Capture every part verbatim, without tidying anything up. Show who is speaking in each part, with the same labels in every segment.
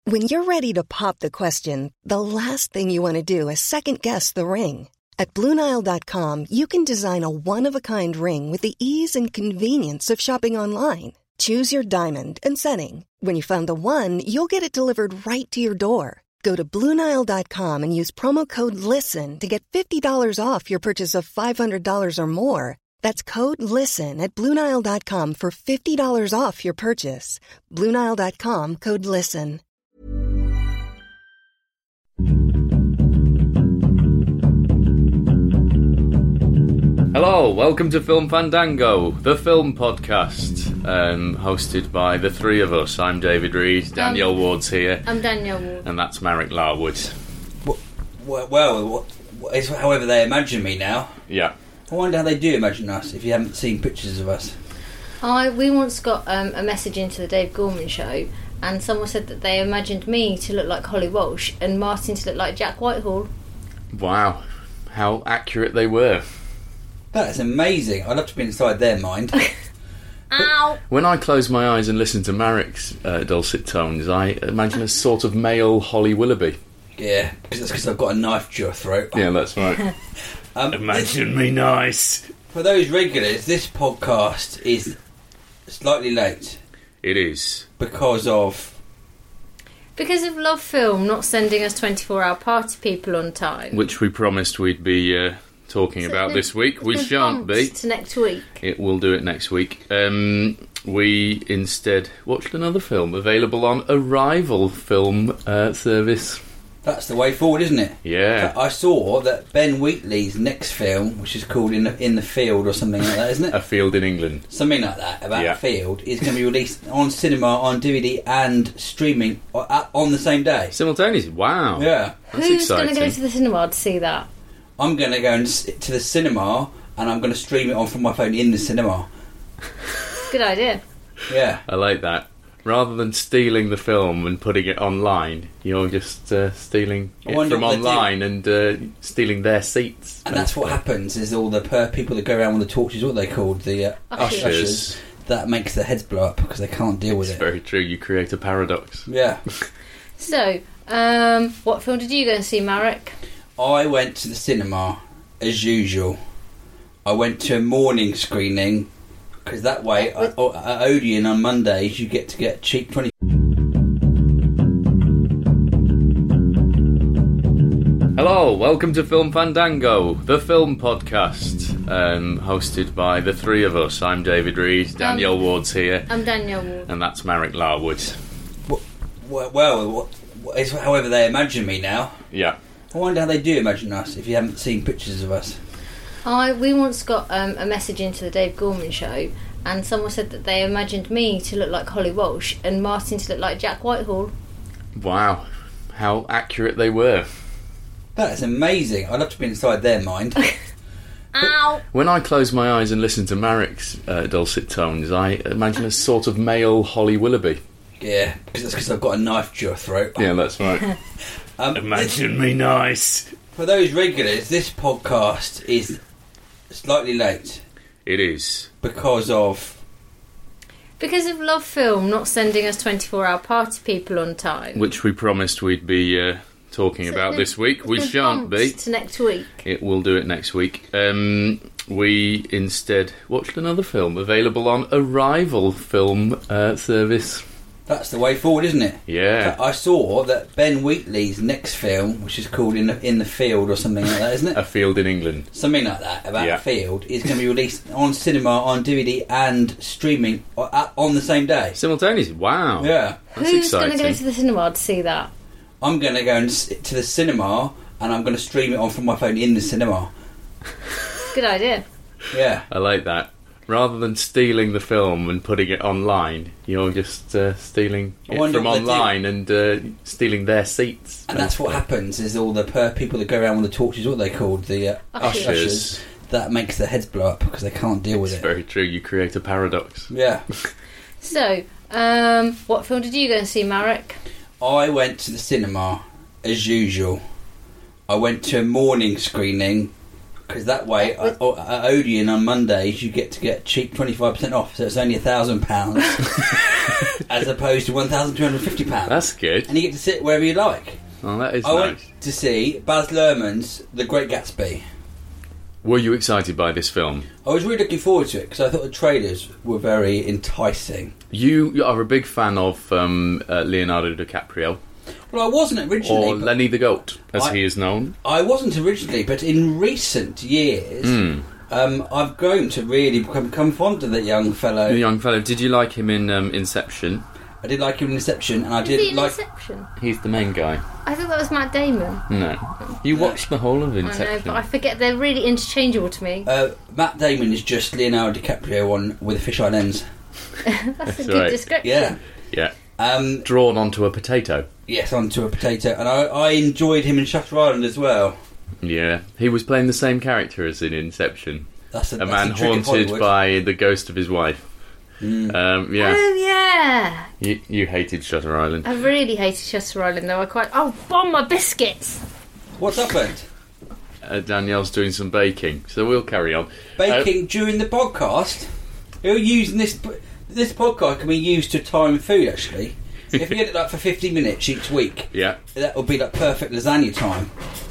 Speaker 1: When you're ready to pop the question, the last thing you want to do is second-guess the ring. At Blue Nile dot com, you can design a one-of-a-kind ring with the ease and convenience of shopping online. Choose your diamond and setting. When you find the one, you'll get it delivered right to your door. Go to Blue Nile dot com and use promo code LISTEN to get fifty dollars off your purchase of five hundred dollars or more. That's code LISTEN at Blue Nile dot com for fifty dollars off your purchase. Blue Nile dot com, code LISTEN.
Speaker 2: Hello, welcome to Film Fandango, the film podcast, um, hosted by the three of us. I'm David Reed, Danielle um, Ward's here.
Speaker 3: I'm Danielle Ward.
Speaker 2: And that's Marek Larwood.
Speaker 4: Well, well, it's however they imagine me now.
Speaker 2: Yeah.
Speaker 4: I wonder how they do imagine us, if you haven't seen pictures of us.
Speaker 3: I We once got um, a message into the Dave Gorman show, and someone said that they imagined me to look like Holly Walsh and Martin to look like Jack Whitehall.
Speaker 2: Wow, how accurate they were.
Speaker 4: That's amazing. I'd love to be inside their mind.
Speaker 3: Ow!
Speaker 2: When I close my eyes and listen to Marek's uh, dulcet tones, I imagine a sort of male Holly Willoughby.
Speaker 4: Yeah, because that's because I've got a knife to your throat.
Speaker 2: Yeah, that's right. um, imagine this, me nice.
Speaker 4: For those regulars, this podcast is slightly late.
Speaker 2: It is.
Speaker 4: Because of...
Speaker 3: Because of Love Film not sending us twenty-four hour party people on time.
Speaker 2: Which we promised we'd be... Uh, talking so about this week. We shan't be.
Speaker 3: To next week.
Speaker 2: It will do it next week. Um, we instead watched another film available on Arrival Film uh, Service.
Speaker 4: That's the way forward, isn't it?
Speaker 2: Yeah.
Speaker 4: I saw that Ben Wheatley's next film, which is called In the, In the Field or something like that, isn't it?
Speaker 2: A Field in England.
Speaker 4: Something like that, about
Speaker 2: yeah.
Speaker 4: a field, is going to be released on cinema, on D V D and streaming on the same day.
Speaker 2: Simultaneously? Wow.
Speaker 4: Yeah.
Speaker 2: That's
Speaker 3: Who's
Speaker 2: exciting.
Speaker 3: going to go to the cinema to see that?
Speaker 4: I'm going to go and, to the cinema and I'm going to stream it on from my phone in the cinema.
Speaker 3: Good idea.
Speaker 4: Yeah.
Speaker 2: I like that. Rather than stealing the film and putting it online, you're just uh, stealing it from online and uh, stealing their seats.
Speaker 4: And that's what happens, is all the per- people that go around with the torches, what are they called? The uh,
Speaker 2: ushers.
Speaker 4: ushers. That makes their heads blow up because they can't deal with
Speaker 2: it's
Speaker 4: it.
Speaker 2: It's very true. You create a paradox.
Speaker 4: Yeah.
Speaker 3: So, um, what film did you go and see, Marek?
Speaker 4: I went to the cinema, as usual. I went to a morning screening, because that way, at Odeon on Mondays, you get to get cheap twenty...
Speaker 2: Hello, welcome to Film Fandango, the film podcast, um, hosted by the three of us. I'm David Reed, Danielle um, Ward's here.
Speaker 3: I'm Danielle Ward.
Speaker 2: And that's Marek Larwood.
Speaker 4: Well, well, it's however they imagine me now.
Speaker 2: Yeah.
Speaker 4: I wonder how they do imagine us, if you haven't seen pictures of us.
Speaker 3: I We once got um, a message into the Dave Gorman show, and someone said that they imagined me to look like Holly Walsh and Martin to look like Jack Whitehall.
Speaker 2: Wow, how accurate they were.
Speaker 4: That's amazing. I'd love to be inside their mind.
Speaker 3: Ow!
Speaker 2: When I close my eyes and listen to Marek's uh, dulcet tones, I imagine a sort of male Holly Willoughby.
Speaker 4: Yeah, because that's because I've got a knife to your throat.
Speaker 2: Yeah, that's right. um, imagine this, me nice.
Speaker 4: For those regulars, this podcast is slightly late.
Speaker 2: It is.
Speaker 4: Because of...
Speaker 3: Because of Love Film not sending us twenty-four hour party people on time.
Speaker 2: Which we promised we'd be uh, talking so about this week. We shan't be.
Speaker 3: To next week.
Speaker 2: It will do it next week. Um, we instead watched another film available on Arrival Film uh, Service.
Speaker 4: That's the way forward, isn't it?
Speaker 2: Yeah.
Speaker 4: I saw that Ben Wheatley's next film, which is called In the, in the Field or something like that, isn't it?
Speaker 2: A Field in England.
Speaker 4: Something like that, about
Speaker 2: yeah.
Speaker 4: a field, is going to be released on cinema, on D V D and streaming on the same day.
Speaker 2: Simultaneously? Wow.
Speaker 4: Yeah.
Speaker 2: That's
Speaker 3: Who's
Speaker 2: exciting.
Speaker 3: going to go to the cinema to see that?
Speaker 4: I'm going to go and to the cinema and I'm going to stream it on from my phone in the cinema.
Speaker 3: Good idea.
Speaker 4: Yeah.
Speaker 2: I like that. Rather than stealing the film and putting it online, you're just uh, stealing it from online and uh, stealing their seats.
Speaker 4: And that's what happens, is all the per- people that go around with the torches, what are they called? The uh,
Speaker 2: ushers.
Speaker 4: ushers. That makes their heads blow up because they can't deal with
Speaker 2: it's
Speaker 4: it.
Speaker 2: Very true. You create a paradox.
Speaker 4: Yeah.
Speaker 3: So, um, what film did you go and see, Marek?
Speaker 4: I went to the cinema, as usual. I went to a morning screening, Because that way, at Odeon on Mondays, you get to get cheap twenty-five percent off, so it's only a thousand pounds as opposed to one thousand two hundred fifty pounds.
Speaker 2: That's good.
Speaker 4: And you get to sit wherever you like.
Speaker 2: Oh, that is
Speaker 4: I
Speaker 2: nice.
Speaker 4: went to see Baz Luhrmann's The Great Gatsby.
Speaker 2: Were you excited by this film?
Speaker 4: I was really looking forward to it because I thought the trailers were very enticing.
Speaker 2: You are a big fan of um, uh, Leonardo DiCaprio.
Speaker 4: Well, I wasn't originally.
Speaker 2: Or Lenny the Goat, as
Speaker 4: I,
Speaker 2: he is known.
Speaker 4: I wasn't originally, but in recent years,
Speaker 2: Mm.
Speaker 4: um, I've grown to really become, become fond of that young fellow.
Speaker 2: The young fellow. Did you like him in um, Inception?
Speaker 4: I did like him in Inception, and I
Speaker 3: Is
Speaker 4: did
Speaker 3: he in
Speaker 4: like.
Speaker 3: Inception?
Speaker 2: He's the main guy.
Speaker 3: I thought that was Matt Damon.
Speaker 2: No. You watched the whole of
Speaker 3: I know,
Speaker 2: Inception.
Speaker 3: but I forget they're really interchangeable to me.
Speaker 4: Uh, Matt Damon is just Leonardo DiCaprio on with a fisheye lens.
Speaker 3: That's,
Speaker 2: That's
Speaker 3: a good
Speaker 2: right.
Speaker 3: description.
Speaker 4: Yeah.
Speaker 2: Yeah.
Speaker 4: Um,
Speaker 2: Drawn onto a potato.
Speaker 4: yes, onto a potato, and I, I enjoyed him in Shutter Island as well.
Speaker 2: Yeah. He was playing the same character as in Inception.
Speaker 4: That's a,
Speaker 2: A
Speaker 4: that's
Speaker 2: man
Speaker 4: a trick of
Speaker 2: haunted
Speaker 4: Hollywood.
Speaker 2: by the ghost of his wife.
Speaker 4: Mm.
Speaker 2: Um, yeah.
Speaker 3: Oh yeah.
Speaker 2: You, you hated Shutter Island.
Speaker 3: I really hated Shutter Island though. I quite oh bomb my biscuits.
Speaker 4: What's happened?
Speaker 2: Uh, Danielle's doing some baking, so we'll carry on.
Speaker 4: Baking during the podcast. You're using this. This podcast can be used to time food. Actually, if you get it like for fifty minutes each week,
Speaker 2: Uh, yeah.
Speaker 4: that would be like perfect lasagna time.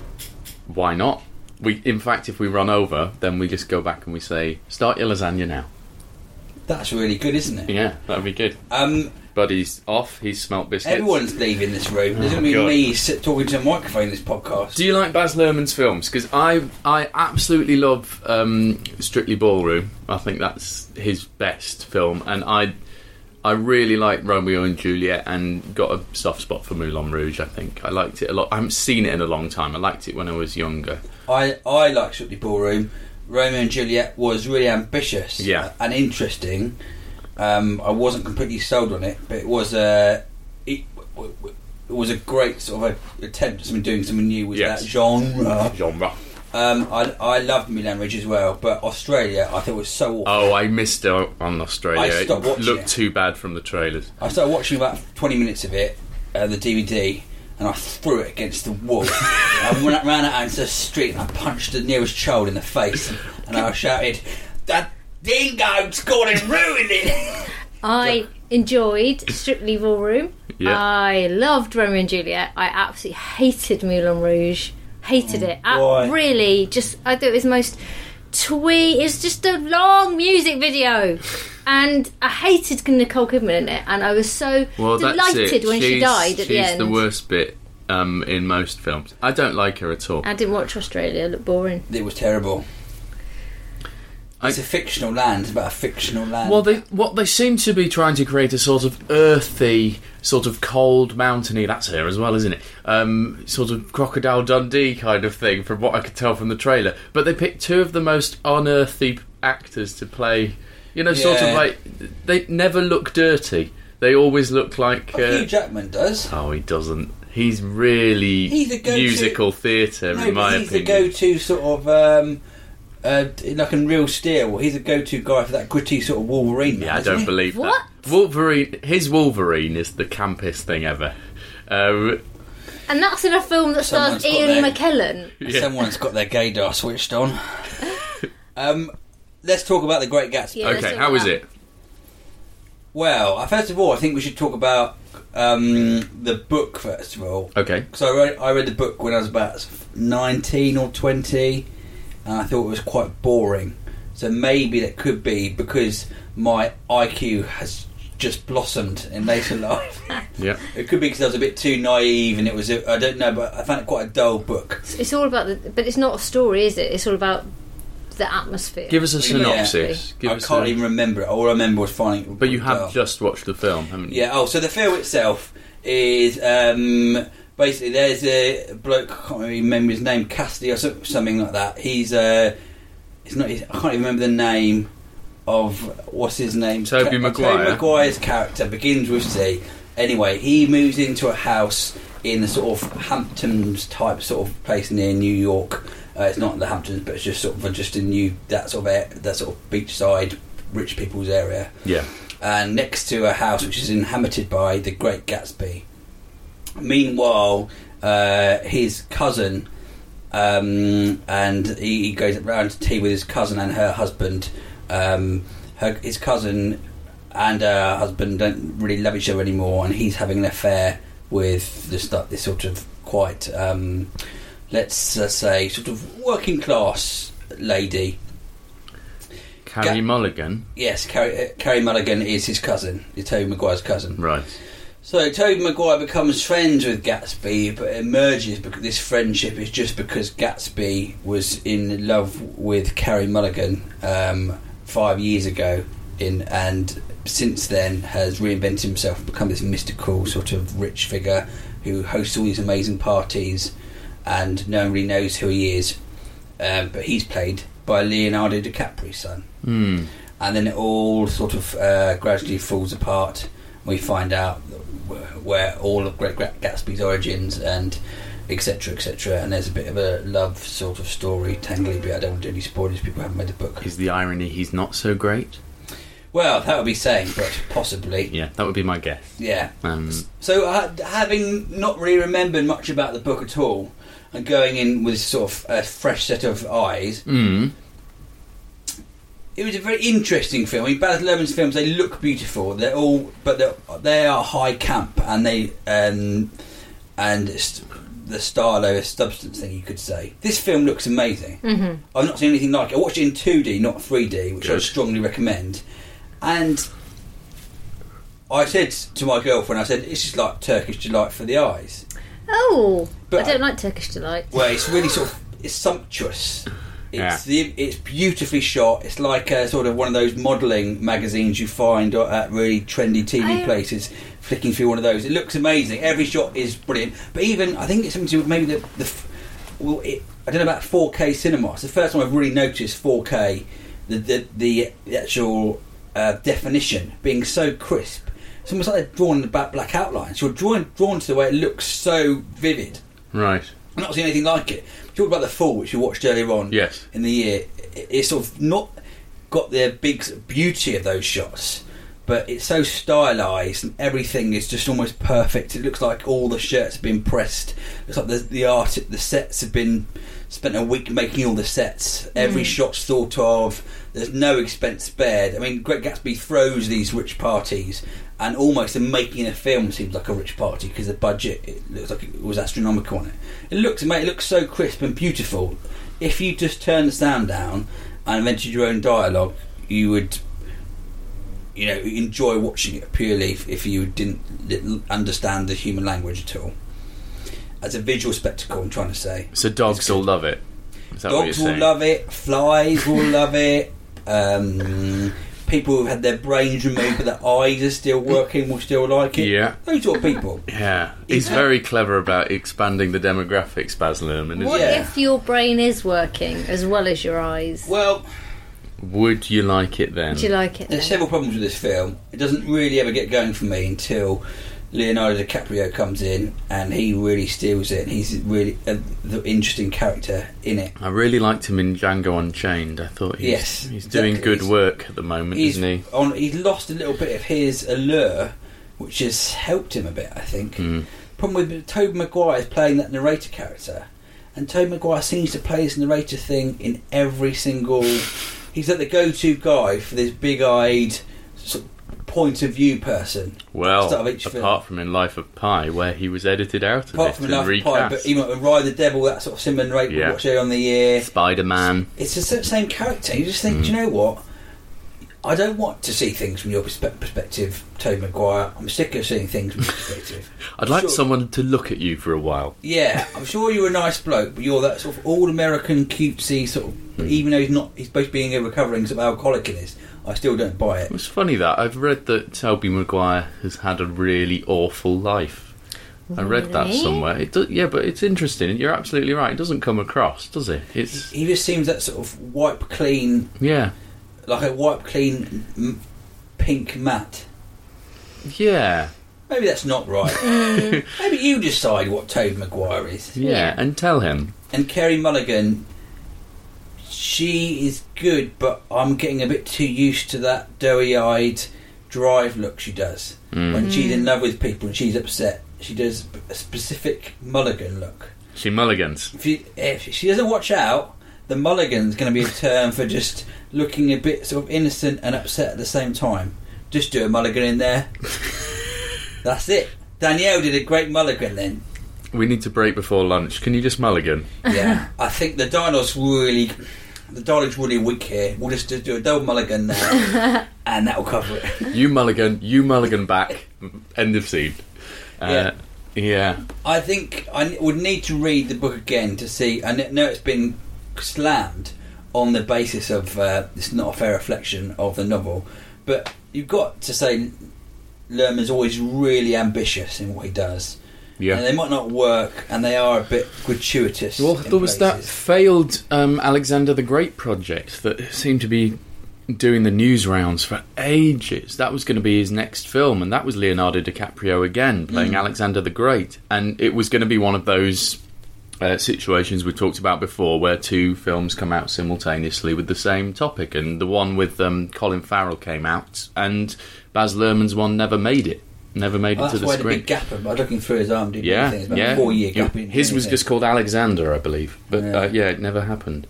Speaker 2: Why not? We, in fact, if we run over, then we just go back and we say, "Start your lasagna now."
Speaker 4: That's really good, isn't it?
Speaker 2: Yeah, that'd be good.
Speaker 4: Um,
Speaker 2: Buddy's off. He's smelt biscuits.
Speaker 4: everyone's leaving this room. There's
Speaker 2: Oh,
Speaker 4: going to be
Speaker 2: God.
Speaker 4: me sit, talking to a microphone in this podcast.
Speaker 2: Do you like Baz Luhrmann's films? Because I, I absolutely love um, Strictly Ballroom. I think that's his best film, and I, I really like Romeo and Juliet, and got a soft spot for Moulin Rouge. I think I liked it a lot. I haven't seen it in a long time. I liked it when I was younger.
Speaker 4: I I like Strictly Ballroom. Romeo and Juliet was really ambitious,
Speaker 2: Yeah.
Speaker 4: and interesting. Um, I wasn't completely sold on it, but it was a it, it was a great sort of a attempt at something doing something new with
Speaker 2: Yes.
Speaker 4: that genre.
Speaker 2: Genre.
Speaker 4: Um, I I loved Moulin Rouge as well, but Australia I thought was so awful.
Speaker 2: Oh, I missed out on Australia.
Speaker 4: I stopped
Speaker 2: it
Speaker 4: watching
Speaker 2: looked
Speaker 4: it.
Speaker 2: too bad from the trailers.
Speaker 4: I started watching about twenty minutes of it, uh, the D V D, and I threw it against the wall. I ran, ran out into the street and I punched the nearest child in the face, and I shouted, "That dingo's gone and ruined it!"
Speaker 3: I enjoyed Strictly Ballroom.
Speaker 2: Yeah.
Speaker 3: I loved Romeo and Juliet. I absolutely hated Moulin Rouge. Hated it. I
Speaker 4: why?
Speaker 3: really, just I thought it was the most twee. It's just a long music video, and I hated Nicole Kidman in it. And I was so
Speaker 2: Well, that's
Speaker 3: delighted
Speaker 2: it.
Speaker 3: when she
Speaker 2: She's-
Speaker 3: died at the
Speaker 2: She's
Speaker 3: end.
Speaker 2: the worst bit um, in most films. I don't like her at all.
Speaker 3: I didn't watch Australia. It looked boring.
Speaker 4: It was terrible.
Speaker 2: I-
Speaker 4: It's a fictional land. It's about a fictional land.
Speaker 2: Well, they what they seem to be trying to create a sort of earthy, sort of cold, mountainy. That's her as well, isn't it? Um, sort of Crocodile Dundee kind of thing, from what I could tell from the trailer. But they picked two of the most unearthly actors to play. You know, sort of
Speaker 4: Yeah.
Speaker 2: like they never look dirty. They always look like.
Speaker 4: But
Speaker 2: Uh,
Speaker 4: Hugh Jackman does.
Speaker 2: oh, he doesn't. He's really
Speaker 4: He's a go-to-
Speaker 2: musical theatre,
Speaker 4: No,
Speaker 2: in my
Speaker 4: but he's
Speaker 2: opinion.
Speaker 4: the go-to sort of um, uh, like in Real Steel. He's a go-to guy for that gritty sort of Wolverine.
Speaker 2: Yeah,
Speaker 4: man,
Speaker 2: I
Speaker 4: isn't
Speaker 2: don't
Speaker 4: he?
Speaker 2: believe
Speaker 3: What?
Speaker 2: that. Wolverine, his Wolverine is the campest thing ever. Um,
Speaker 3: And that's in a film that
Speaker 4: Someone's
Speaker 3: stars
Speaker 4: got
Speaker 3: Ian
Speaker 4: their-
Speaker 3: McKellen.
Speaker 2: yeah.
Speaker 4: Someone's got their gaydar switched on. um, let's talk about The Great Gatsby.
Speaker 3: Yeah, let's
Speaker 2: okay,
Speaker 3: talk
Speaker 2: how
Speaker 3: about
Speaker 2: is
Speaker 3: that.
Speaker 2: it?
Speaker 4: Well, uh, first of all, I think we should talk about um, the book first of all.
Speaker 2: Okay.
Speaker 4: Because I read, I read the book when I was about nineteen or twenty, and I thought it was quite boring. So maybe that could be because my I Q has just blossomed in later life.
Speaker 2: Yeah.
Speaker 4: It could be because I was a bit too naive, and it was a, I don't know, but I found it quite a dull book.
Speaker 3: It's all about the, but it's not a story, is it? It's all about the atmosphere.
Speaker 2: Give us a
Speaker 4: Yeah.
Speaker 2: synopsis. Give
Speaker 4: I
Speaker 2: us
Speaker 4: can't
Speaker 2: a-
Speaker 4: even remember it. All I remember was finding it.
Speaker 2: But you have
Speaker 4: dull.
Speaker 2: just watched the film, haven't you?
Speaker 4: Yeah. Oh, so the film itself is um, basically there's a bloke. I can't really remember his name, Cassidy or so- something like that. He's uh, it's not. I can't even remember the name of what's his name.
Speaker 2: Tobey
Speaker 4: Ca-
Speaker 2: Maguire.
Speaker 4: Tobey Maguire's character begins with C. Anyway, he moves into a house in a sort of Hamptons type sort of place near New York. Uh, it's not the Hamptons, but it's just sort of just in New that sort of air, that sort of beachside rich people's area.
Speaker 2: Yeah.
Speaker 4: And next to a house which is inhabited by the Great Gatsby. Meanwhile, uh, his cousin um, and he, he goes around to tea with his cousin and her husband. Um, her, his cousin and her husband don't really love each other anymore, and he's having an affair with this, this sort of quite, um, let's uh, say, sort of working class lady.
Speaker 2: Carey
Speaker 4: Ga-
Speaker 2: Mulligan?
Speaker 4: Yes, Carey, uh, Carey Mulligan is his cousin, is Tobey Maguire's cousin.
Speaker 2: Right.
Speaker 4: So Tobey Maguire becomes friends with Gatsby, but it emerges because this friendship is just because Gatsby was in love with Carey Mulligan um, five years ago, in and since then has reinvented himself and become this mystical sort of rich figure who hosts all these amazing parties, and no one really knows who he is. Um, but he's played by Leonardo DiCaprio's son.
Speaker 2: Mm.
Speaker 4: And then it all sort of uh, gradually falls apart. We find out where all of Great Gatsby's origins and etc, etc, and there's a bit of a love sort of story tangly, but I don't want to do any spoilers, people haven't read the book.
Speaker 2: Is the irony he's not so great?
Speaker 4: Well, that would be saying, but possibly.
Speaker 2: Yeah, that would be my guess.
Speaker 4: Yeah.
Speaker 2: Um,
Speaker 4: so uh, having not really remembered much about the book at all, and going in with sort of a fresh set of eyes,
Speaker 2: mm.
Speaker 4: it was a very interesting film. I mean, Baz Luhrmann's films, they look beautiful. They're all, but they're, they are high camp, and they um, and it's the style over substance thing, you could say. This film looks amazing.
Speaker 3: Mm-hmm.
Speaker 4: I've not seen anything like it. I watched it in two D, not three D, which
Speaker 2: Good.
Speaker 4: I strongly recommend. And I said to my girlfriend, I said, "It's just like Turkish delight for the eyes."
Speaker 3: Oh,
Speaker 4: But
Speaker 3: I don't like Turkish delight.
Speaker 4: Well, it's really sort of it's sumptuous. It's
Speaker 2: Yeah.
Speaker 4: the, it's beautifully shot. It's like a, sort of one of those modelling magazines you find at really trendy T V
Speaker 3: I-
Speaker 4: places. Flicking through one of those, it looks amazing. Every shot is brilliant. But even I think it's something to do with maybe the, the f- well, it, I don't know about four K cinema. It's the first time I've really noticed four K, the the, the, the actual uh, definition being so crisp. It's almost like they're drawn in the back black outlines. You're drawn drawn to the way it looks so vivid.
Speaker 2: Right.
Speaker 4: I've not seen anything like it. Talk about The Fall, which we watched earlier on
Speaker 2: Yes.
Speaker 4: in the year. It- It's sort of not got the big beauty of those shots, but it's so stylised and everything is just almost perfect. It looks like all the shirts have been pressed. It looks like the, the art, the sets have been spent a week making all the sets. Every
Speaker 3: Mm.
Speaker 4: shot's thought of. There's no expense spared. I mean, Great Gatsby throws these rich parties, and almost in making a film seems like a rich party because the budget, it looks like it was astronomical on it. It looks, mate, it looks so crisp and beautiful. If you just turn the sound down and invented your own dialogue, you would, you know, enjoy watching it purely if, if you didn't, didn't understand the human language at all. As a visual spectacle, I'm trying to say.
Speaker 2: So dogs will love it. Is that what you're
Speaker 4: Dogs will
Speaker 2: saying?
Speaker 4: love it. Flies will love it. Um, people who've had their brains removed but their eyes are still working will still like it.
Speaker 2: Yeah.
Speaker 4: Those sort of people.
Speaker 2: Yeah. He's very clever about expanding the demographics, Baz Luhrmann, isn't
Speaker 3: What
Speaker 4: Yeah.
Speaker 3: if your brain is working as well as your eyes?
Speaker 4: Well,
Speaker 2: he? Would you like it then?
Speaker 3: Do you like it?
Speaker 4: there's
Speaker 3: Then?
Speaker 4: several problems with this film. It doesn't really ever get going for me until Leonardo DiCaprio comes in and he really steals it. He's really a, the interesting character in it.
Speaker 2: I really liked him in Django Unchained. I thought he's,
Speaker 4: Yes,
Speaker 2: he's
Speaker 4: exactly.
Speaker 2: doing good
Speaker 4: He's-
Speaker 2: work at the moment,
Speaker 4: He's
Speaker 2: isn't he?
Speaker 4: on. He's lost a little bit of his allure, which has helped him a bit, I think.
Speaker 2: Mm.
Speaker 4: Problem with Tobey Maguire is playing that narrator character, and Tobey Maguire seems to play this narrator thing in every single. He's like the go-to guy for this big-eyed sort of point of view person.
Speaker 2: Well,
Speaker 4: Start of each
Speaker 2: apart
Speaker 4: film.
Speaker 2: from in Life of Pi, where he was edited out of
Speaker 4: Apart
Speaker 2: it
Speaker 4: from
Speaker 2: and
Speaker 4: Life of Pi,
Speaker 2: recast.
Speaker 4: but even like Ride the Devil, that sort of similar narrator
Speaker 2: Yeah.
Speaker 4: we watched earlier on the year.
Speaker 2: Spider-Man.
Speaker 4: It's the sa- same character. You just think,
Speaker 2: Mm.
Speaker 4: do you know what? I don't want to see things from your perspe- perspective, Tobey Maguire. I'm sick of seeing things from your perspective.
Speaker 2: I'd like
Speaker 4: Sure.
Speaker 2: someone to look at you for a while.
Speaker 4: Yeah, I'm sure you're a nice bloke, but you're that sort of all-American, cutesy sort of.
Speaker 2: Mm.
Speaker 4: Even though he's not, he's supposed to be a recovering sort of alcoholic in this. I still don't buy it.
Speaker 2: It's funny that I've read that Tobey Maguire has had a really awful life. I read that
Speaker 3: Really?
Speaker 2: somewhere. It do, yeah, but it's interesting. You're absolutely right. It doesn't come across, does it? It's
Speaker 4: He just seems that sort of wipe clean,
Speaker 2: yeah,
Speaker 4: like a wipe clean m- pink matte.
Speaker 2: yeah,
Speaker 4: Maybe that's not right. Maybe you decide what Tobey Maguire is.
Speaker 2: yeah.
Speaker 3: Yeah.
Speaker 2: And tell him.
Speaker 4: And Carey Mulligan, she is good, but I'm getting a bit too used to that doughy-eyed drive look she does.
Speaker 2: Mm.
Speaker 4: When she's in love with people and she's upset, she does a specific Mulligan look.
Speaker 2: She mulligans.
Speaker 4: If, you, if she doesn't watch out, the mulligan's going to be a term for just looking a bit sort of innocent and upset at the same time. Just do a mulligan in there. That's it. Danielle did a great mulligan then.
Speaker 2: We need to break before lunch. Can you just mulligan?
Speaker 4: Yeah, I think the dialogue's really, the dialogue's really weak here. We'll just do a double mulligan now, and that'll cover it.
Speaker 2: You mulligan, you mulligan back. End of scene. Uh,
Speaker 4: Yeah.
Speaker 2: yeah.
Speaker 4: I think I would need to read the book again to see. I know it's been slammed on the basis of uh, it's not a fair reflection of the novel, but you've got to say Luhrmann's always really ambitious in what he does.
Speaker 2: Yeah.
Speaker 4: And they might not work, and they are a bit gratuitous.
Speaker 2: Well,
Speaker 4: in
Speaker 2: there was that
Speaker 4: places.
Speaker 2: failed um, Alexander the Great project that seemed to be doing the news rounds for ages. That was going to be his next film, and that was Leonardo DiCaprio again playing
Speaker 4: Mm.
Speaker 2: Alexander the Great, and it was going to be one of those uh, situations we talked about before, where two films come out simultaneously with the same topic, and the one with um, Colin Farrell came out, and Baz Luhrmann's one never made it. Never made
Speaker 4: Well,
Speaker 2: it to
Speaker 4: that's
Speaker 2: the
Speaker 4: why
Speaker 2: screen.
Speaker 4: the big gap. I was looking through his arm.
Speaker 2: Yeah,
Speaker 4: things, about
Speaker 2: yeah.
Speaker 4: a four-year gap.
Speaker 2: It-
Speaker 4: in
Speaker 2: his was
Speaker 4: anything.
Speaker 2: just called Alexander, I believe, but
Speaker 4: Yeah.
Speaker 2: yeah, uh, yeah it never happened.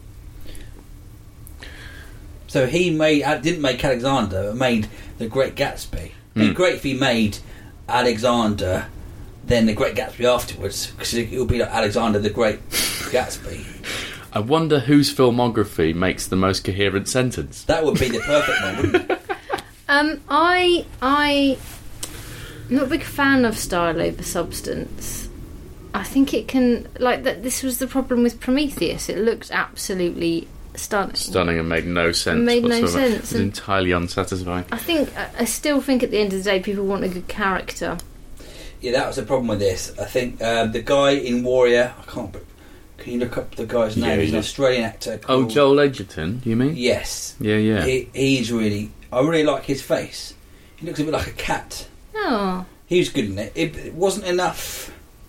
Speaker 4: So he made uh, didn't make Alexander, but made The Great Gatsby. It'd be
Speaker 2: Mm.
Speaker 4: great if he made Alexander, then The Great Gatsby afterwards, because it would be like Alexander the Great Gatsby.
Speaker 2: I wonder whose filmography makes the most coherent sentence.
Speaker 4: That would be the perfect one, wouldn't it?
Speaker 3: Um, I I I'm not a big fan of style over substance. I think it can like that. This was the problem with Prometheus. It looked absolutely stunning.
Speaker 2: Stunning and made no sense.
Speaker 3: Made no
Speaker 2: whatsoever.
Speaker 3: sense,
Speaker 2: It was
Speaker 3: and-
Speaker 2: entirely unsatisfying.
Speaker 3: I think I I still think at the end of the day, people want a good character.
Speaker 4: Yeah, that was the problem with this. I think uh, the guy in Warrior, I can't. But can you look up the guy's
Speaker 2: Yeah,
Speaker 4: name? He's
Speaker 2: you
Speaker 4: an
Speaker 2: do.
Speaker 4: Australian actor.
Speaker 2: Oh,
Speaker 4: Called,
Speaker 2: Joel Edgerton, do you mean?
Speaker 4: Yes,
Speaker 2: Yeah, yeah.
Speaker 4: he, he's really. I really like his face. He looks a bit like a cat.
Speaker 3: Oh,
Speaker 4: He was good in it. It, it wasn't enough.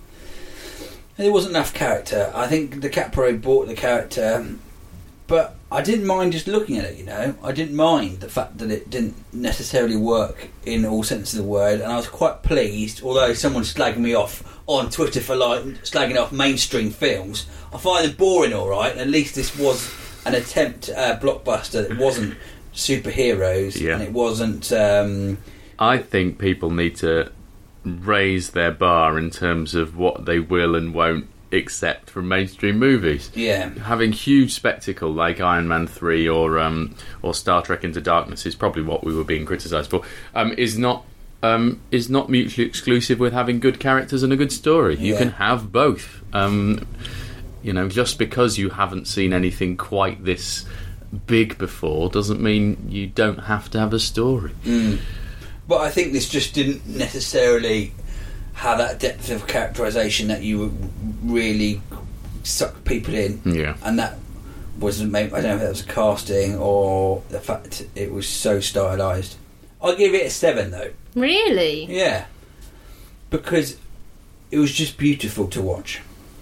Speaker 4: There wasn't enough character. I think DiCaprio bought the character, but I didn't mind just looking at it. You know, I didn't mind the fact that it didn't necessarily work in all senses of the word, and I was quite pleased. Although someone's slagging me off on Twitter for like slagging off mainstream films, I find them boring. All right, at least this was an attempt at a blockbuster that wasn't superheroes,
Speaker 2: Yeah.
Speaker 4: and it wasn't. Um,
Speaker 2: I think people need to raise their bar in terms of what they will and won't accept from mainstream movies.
Speaker 4: yeah.
Speaker 2: Having huge spectacle like Iron Man three or um, or Star Trek Into Darkness is probably what we were being criticised for. Um, is not um, is not mutually exclusive with having good characters and a good story. You
Speaker 4: Yeah.
Speaker 2: can have both. Um, you know, just because you haven't seen anything quite this big before doesn't mean you don't have to have a story.
Speaker 4: Mm. But I think this just didn't necessarily have that depth of characterisation that you would really suck people in.
Speaker 2: Yeah.
Speaker 4: And that was, maybe, I don't know if that was casting or the fact it was so stylised. I'll give it a seven though.
Speaker 3: really?
Speaker 4: Yeah. Because it was just beautiful to watch.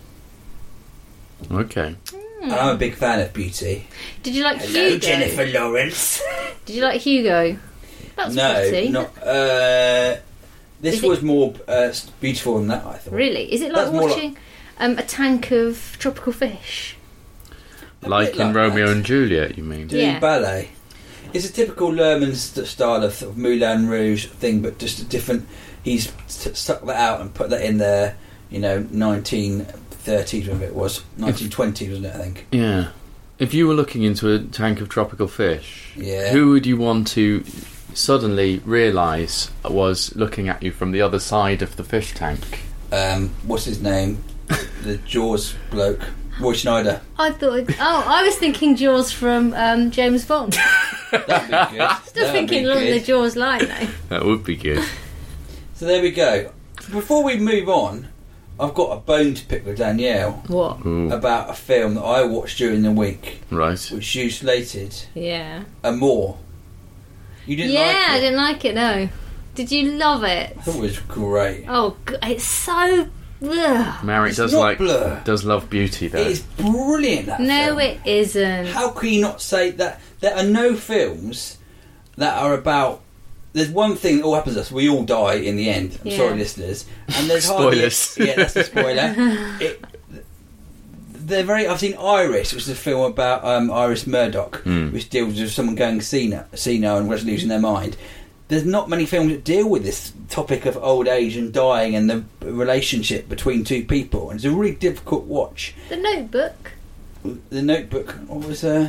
Speaker 2: Okay.
Speaker 4: And I'm a big fan of beauty.
Speaker 3: Did you like
Speaker 4: Hello,
Speaker 3: Hugo?
Speaker 4: Jennifer Lawrence.
Speaker 3: Did you like Hugo? That's
Speaker 4: no,
Speaker 3: pretty.
Speaker 4: not. Uh, this
Speaker 3: Is it-
Speaker 4: was more uh, beautiful than that, I thought.
Speaker 3: Really? Is it like
Speaker 4: That's more like-
Speaker 3: watching um, a tank of tropical fish?
Speaker 4: A
Speaker 2: Like
Speaker 4: bit
Speaker 2: in
Speaker 4: like
Speaker 2: Romeo
Speaker 4: that.
Speaker 2: and Juliet, you mean?
Speaker 3: Yeah.
Speaker 4: Doing ballet. It's a typical Luhrmann st- style of, sort of Moulin Rouge thing, but just a different. He's st- stuck that out and put that in there. You know, nineteen thirties, whatever it was, nineteen twenties, wasn't it? I think.
Speaker 2: Yeah. If you were looking into a tank of tropical fish,
Speaker 4: Yeah.
Speaker 2: who would you want to suddenly realise was looking at you from the other side of the fish tank?
Speaker 4: Um, what's his name? The Jaws bloke, Roy Schneider.
Speaker 3: I thought. Oh, I was thinking Jaws from um, James Bond.
Speaker 4: That'd be good.
Speaker 3: Still
Speaker 4: That'd
Speaker 3: thinking
Speaker 4: be
Speaker 3: along the
Speaker 4: good.
Speaker 3: Jaws line though.
Speaker 2: That would be good.
Speaker 4: So there we go. Before we move on, I've got a bone to pick with Danielle
Speaker 3: What?
Speaker 2: Ooh,
Speaker 4: about a film that I watched during the week,
Speaker 2: right.
Speaker 4: which you slated,
Speaker 3: Yeah.
Speaker 4: Amour. You didn't
Speaker 3: yeah,
Speaker 4: like it?
Speaker 3: I didn't like it. No. Did you love it?
Speaker 4: I thought it was great.
Speaker 3: Oh, g- it's so. Ugh.
Speaker 2: Mary
Speaker 4: It's
Speaker 2: does
Speaker 4: not
Speaker 2: like
Speaker 4: Blur.
Speaker 2: does love beauty though.
Speaker 4: It's brilliant, that
Speaker 3: No,
Speaker 4: film.
Speaker 3: it isn't.
Speaker 4: How can you not say that? There are no films that are about. There's one thing that all happens to us. We all die in the end. I'm
Speaker 3: Yeah.
Speaker 4: sorry, listeners. And there's
Speaker 2: Spoilers.
Speaker 4: Hardly, yeah, that's a spoiler. it, they're very. I've seen Iris, which is a film about um, Iris Murdoch,
Speaker 2: Mm.
Speaker 4: which deals with someone going senile, senile and losing their mind. There's not many films that deal with this topic of old age and dying and the relationship between two people, and it's a really difficult watch.
Speaker 3: The Notebook.
Speaker 4: The Notebook. What was uh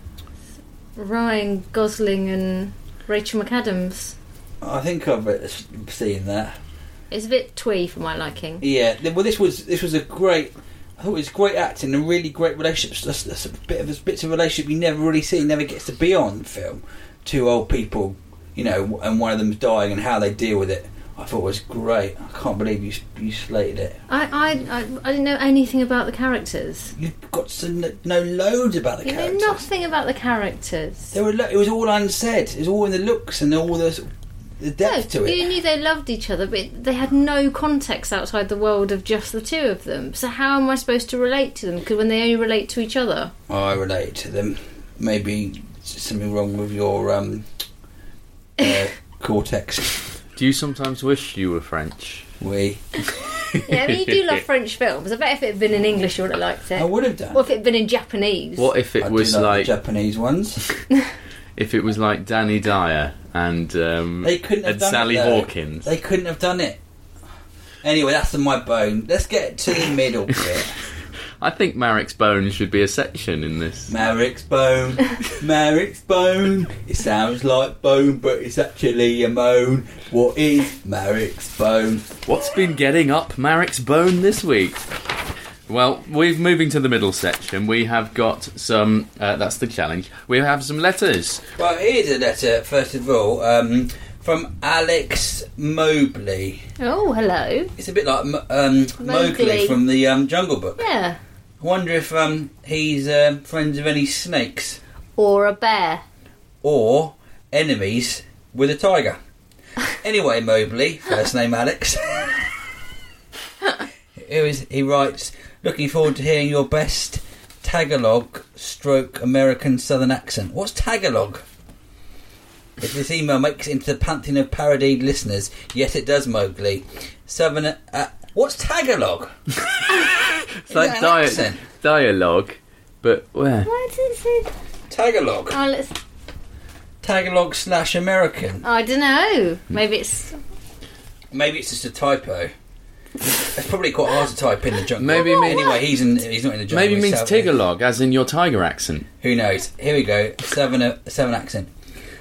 Speaker 3: Ryan Gosling and Rachel McAdams.
Speaker 4: I think I've uh, seen that.
Speaker 3: It's a bit twee for my liking.
Speaker 4: Yeah. th- Well, this was this was a great. I thought it was great acting and really great relationships. That's, that's a bit of a bits of relationship you never really see, never gets to be on film. Two old people, you know, and one of them's dying and how they deal with it. I thought it was great. I can't believe you you slated it.
Speaker 3: I, I, I, I didn't know anything about the characters.
Speaker 4: You've got to kn- know loads about the
Speaker 3: You know
Speaker 4: characters.
Speaker 3: nothing about the characters.
Speaker 4: There were lo- it was all unsaid. It was all in the looks and all the sort of- the depth
Speaker 3: No,
Speaker 4: to it.
Speaker 3: you knew they loved each other, but they had no context outside the world of just the two of them. So how am I supposed to relate to them? Because when they only relate to each other.
Speaker 4: I relate to them. Maybe something wrong with your um, uh, cortex.
Speaker 2: Do you sometimes wish you were French?
Speaker 4: We.
Speaker 3: Yeah, I mean, you do love French films. I bet if it had been in English, you would have liked
Speaker 4: I
Speaker 3: it.
Speaker 4: would have done.
Speaker 3: Or if it had been in Japanese.
Speaker 2: What if it
Speaker 4: I
Speaker 2: was
Speaker 4: do like,
Speaker 2: like
Speaker 4: the Japanese ones.
Speaker 2: if it was like Danny Dyer and um,
Speaker 4: They couldn't have
Speaker 2: and
Speaker 4: done
Speaker 2: Sally
Speaker 4: it, though.
Speaker 2: Hawkins?
Speaker 4: They couldn't have done it. Anyway, that's in my bone. Let's get to the middle bit.
Speaker 2: I think Marek's Bone should be a section in this.
Speaker 4: Marek's bone, Marek's bone. It sounds like bone, but it's actually a moan. What is Marek's bone?
Speaker 2: What's been getting up Marek's Bone this week? Well, we're moving to the middle section. We have got some. Uh, that's the challenge. We have some letters.
Speaker 4: Well, here's a letter, first of all, um, from Alex Mobley.
Speaker 3: Oh, hello.
Speaker 4: It's a bit like um, Mowgli.
Speaker 3: Mowgli.
Speaker 4: from the um, Jungle Book.
Speaker 3: Yeah.
Speaker 4: I wonder if um, he's um, friends of any snakes
Speaker 3: Or a bear.
Speaker 4: or enemies with a tiger. Anyway, Mobley, first name Alex. Here is, he writes, looking forward to hearing your best Tagalog stroke American Southern accent. What's Tagalog? If this email makes it into the pantheon of parodied listeners, yes it does, Mowgli. Southern... Uh, what's Tagalog?
Speaker 2: It's like
Speaker 4: an
Speaker 2: dia-
Speaker 4: accent?
Speaker 2: dialogue, but where?
Speaker 3: Why does it say...
Speaker 4: Tagalog.
Speaker 3: Oh, let's...
Speaker 4: Tagalog slash American.
Speaker 3: I don't know. Maybe it's...
Speaker 4: Maybe it's just a typo. It's probably quite hard to type in the jungle.
Speaker 2: Maybe it means-
Speaker 4: anyway, he's in. He's not in the jungle.
Speaker 2: Maybe it
Speaker 4: he's
Speaker 2: means
Speaker 4: south-
Speaker 2: Tagalog, as in your tiger accent.
Speaker 4: Who knows? Here we go. Seven. Uh, seven accent.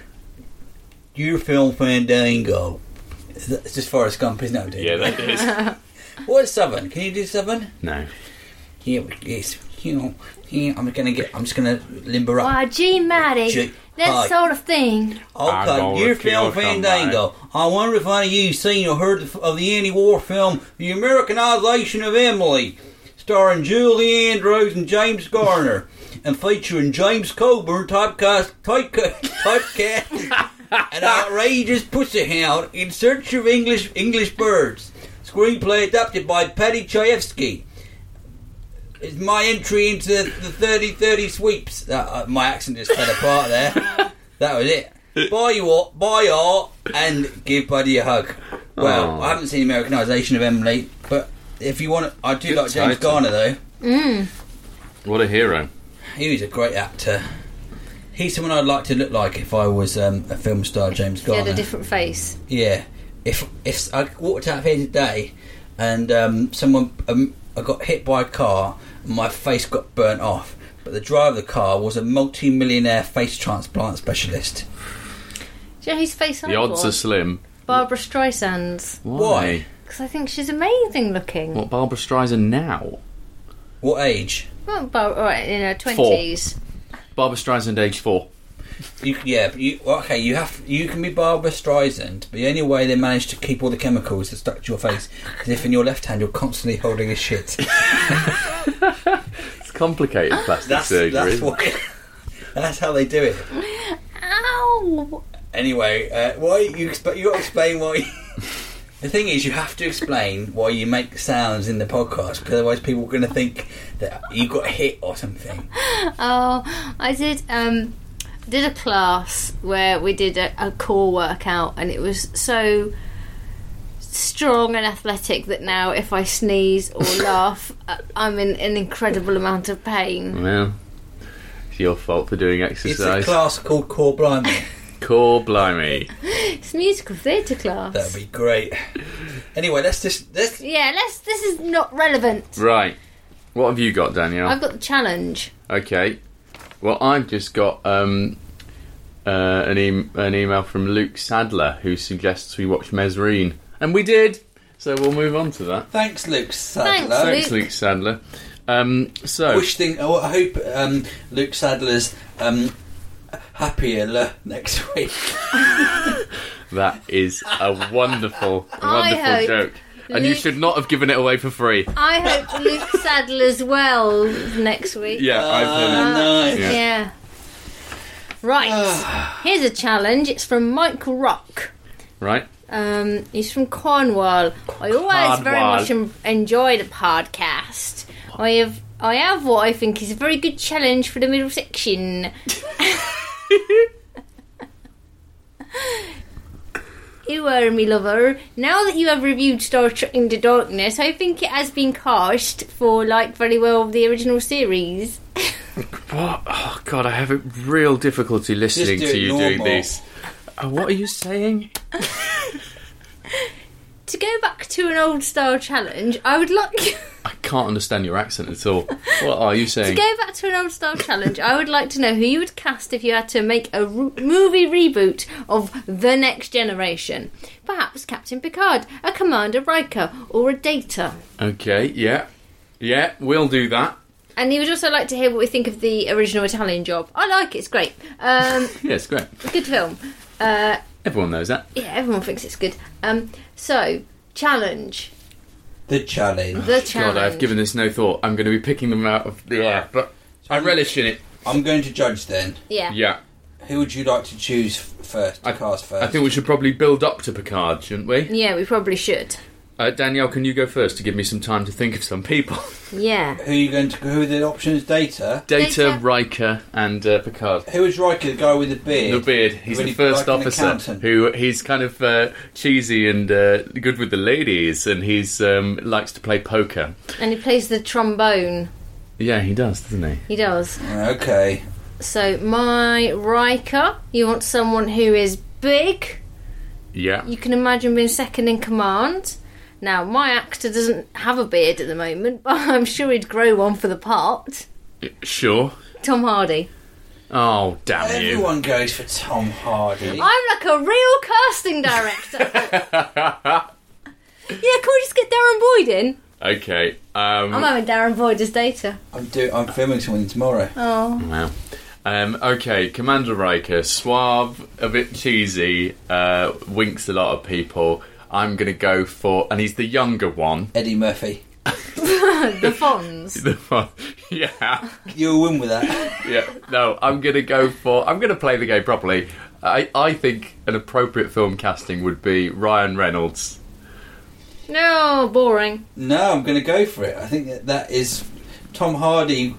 Speaker 4: Your film Fandango. Is that- It's just Forrest Gump, isn't it? dude?
Speaker 2: Yeah, that is.
Speaker 4: What is Southern? Can you do Southern?
Speaker 2: No.
Speaker 4: Here it's you know. Here, I'm gonna get. I'm just gonna limber up.
Speaker 3: Why, gee, Matty,
Speaker 4: Gee,
Speaker 3: that
Speaker 4: hi.
Speaker 3: sort of thing.
Speaker 2: I'm
Speaker 4: Okay,
Speaker 2: gonna
Speaker 4: your
Speaker 2: kill
Speaker 4: film Fandango. I wonder if any of you seen or heard of the anti-war film The Americanization of Emily, starring Julie Andrews and James Garner, and featuring James Coburn typecast, typecast, typecast an outrageous pussyhound in search of English English birds. Screenplay adapted by Paddy Chayefsky. It's my entry into the, the thirty thirty sweeps. Uh, uh, my accent just fell apart there. That was it. Buy you what, buy art, and give Buddy a hug. Well,
Speaker 2: Oh.
Speaker 4: I haven't seen Americanisation of Emily, but if you want to, I do
Speaker 2: Good
Speaker 4: like James
Speaker 2: title.
Speaker 4: Garner though.
Speaker 3: Mm.
Speaker 2: What a hero.
Speaker 4: He was a great actor. He's someone I'd like to look like if I was um, a film star, James
Speaker 3: He had
Speaker 4: Garner.
Speaker 3: a different face.
Speaker 4: Yeah. If if I walked out of here today and um, someone um, I got hit by a car and my face got burnt off, but the driver of the car was a multi-millionaire face transplant specialist.
Speaker 3: Do you know whose face I
Speaker 2: The odds
Speaker 3: want?
Speaker 2: are slim.
Speaker 3: Barbara Streisand's.
Speaker 4: Why?
Speaker 3: Because I think she's amazing looking.
Speaker 2: What, Barbara Streisand now?
Speaker 4: What age?
Speaker 3: Well, Bar- right, in her twenties.
Speaker 2: Barbara Streisand, age four.
Speaker 4: You, yeah, but you well, okay. You have you can be Barbara Streisand, but the only way they manage to keep all the chemicals that stuck to your face is if in your left hand you're constantly holding a shit.
Speaker 2: It's complicated plastic
Speaker 4: That's
Speaker 2: surgery.
Speaker 4: that's what. That's how they do it.
Speaker 3: Ow!
Speaker 4: Anyway, uh, why you exp- you got to explain why. The thing is, you have to explain why you make sounds in the podcast, because otherwise people are going to think that you got hit or something.
Speaker 3: Oh, I did um did a class where we did a, a core workout, and it was so strong and athletic that now if I sneeze or laugh, uh, I'm in an incredible amount of pain.
Speaker 2: Well, it's your fault for doing
Speaker 4: It's
Speaker 2: exercise.
Speaker 4: a class called Core Blimey.
Speaker 2: Core blimey.
Speaker 3: It's musical theatre class.
Speaker 4: That'd be great. Anyway, let's just let's.
Speaker 3: Yeah, let's. This is not relevant.
Speaker 2: Right. What have you got, Danielle?
Speaker 3: I've got the challenge.
Speaker 2: Okay. Well, I've just got um, uh, an, e- an email from Luke Sadler who suggests we watch Mesrine. And we did! So we'll move on to that.
Speaker 4: Thanks, Luke Sadler.
Speaker 3: Thanks,
Speaker 2: Thanks,
Speaker 3: Luke.
Speaker 2: Luke Sadler. Um, so,
Speaker 4: I wish thing. oh, I hope um, Luke Sadler's um, happier next week.
Speaker 2: that is a wonderful,
Speaker 3: I
Speaker 2: wonderful
Speaker 3: hope
Speaker 2: joke. And you
Speaker 3: Luke-
Speaker 2: should not have given it away for free.
Speaker 3: I hope Luke Sadler's well next week.
Speaker 2: Yeah, I've heard it.
Speaker 4: Ah, nice.
Speaker 2: Yeah.
Speaker 3: Yeah. Right. Here's a challenge. It's from Michael Rock.
Speaker 2: Right?
Speaker 3: Um, he's from Cornwall. I always very
Speaker 2: Cornwall.
Speaker 3: much en- enjoy the podcast. I have I have what I think is a very good challenge for the middle section. You are me lover. Now that you have reviewed Star Trek Into Darkness, I think it has been cast for like very well of the original series.
Speaker 2: What? Oh, God, I have a real difficulty listening
Speaker 4: do
Speaker 2: to
Speaker 4: it
Speaker 2: you doing
Speaker 4: normal.
Speaker 2: this. Uh, what are you saying?
Speaker 3: To go back to an old style challenge, I would like
Speaker 2: I can't understand your accent at all. What are you
Speaker 3: to
Speaker 2: saying?
Speaker 3: go back to an old style challenge. I would like to know who you would cast if you had to make a ro- movie reboot of The Next Generation. Perhaps Captain Picard, a Commander Riker, or a Data.
Speaker 2: Okay, yeah. Yeah, we'll do that.
Speaker 3: And he would also like to hear what we think of the original Italian Job. I like it; it's great. Um,
Speaker 2: Yeah, it's great.
Speaker 3: good film. Uh,
Speaker 2: Everyone knows that.
Speaker 3: yeah, everyone thinks it's good. Um, so challenge.
Speaker 4: The challenge.
Speaker 3: The challenge.
Speaker 2: God, I've given this no thought. I'm going to be picking them out of the air, but I relish in it.
Speaker 4: I'm going to judge then.
Speaker 3: Yeah.
Speaker 2: Yeah.
Speaker 4: Who would you like to choose f- first? To
Speaker 2: I-
Speaker 4: cast first.
Speaker 2: I think we should probably build up to Picard, shouldn't we?
Speaker 3: Yeah, we probably should.
Speaker 2: Uh, Danielle, can you go first to give me some time to think of some people?
Speaker 3: Yeah.
Speaker 4: Who are you going to? Who are the options? Data.
Speaker 2: Data,
Speaker 3: Data.
Speaker 2: Riker, and uh, Picard.
Speaker 4: Who is Riker? The guy with the beard.
Speaker 2: The beard. He's
Speaker 4: Really
Speaker 2: the first
Speaker 4: like an
Speaker 2: officer
Speaker 4: accountant.
Speaker 2: who he's kind of uh, cheesy and uh, good with the ladies, and he's um, likes to play poker.
Speaker 3: And he plays the trombone.
Speaker 2: Yeah, he does, doesn't he?
Speaker 3: He does.
Speaker 4: Okay.
Speaker 3: So my Riker, you want someone who is big.
Speaker 2: Yeah.
Speaker 3: You can imagine being second in command. Now, my actor doesn't have a beard at the moment, but I'm sure he'd grow one for the part.
Speaker 2: Sure.
Speaker 3: Tom Hardy.
Speaker 2: Oh, damn you.
Speaker 4: Everyone goes for Tom Hardy.
Speaker 3: I'm like a real casting director. Yeah, can we just get Darren Boyd in?
Speaker 2: Okay. Um,
Speaker 3: I'm having Darren Boyd as Data.
Speaker 4: I'm do. I'm filming something tomorrow.
Speaker 3: Oh.
Speaker 2: Wow. Um, okay, Commander Riker, suave, a bit cheesy, uh, winks a lot of people. I'm going to go for, and he's the younger one.
Speaker 4: Eddie Murphy.
Speaker 3: The Fonz.
Speaker 2: The one, yeah,
Speaker 4: You'll win with that.
Speaker 2: yeah. No, I'm going to go for. I'm going to play the game properly. I, I think an appropriate film casting would be Ryan Reynolds.
Speaker 3: No, boring.
Speaker 4: No, I'm going to go for it. I think that that is Tom Hardy.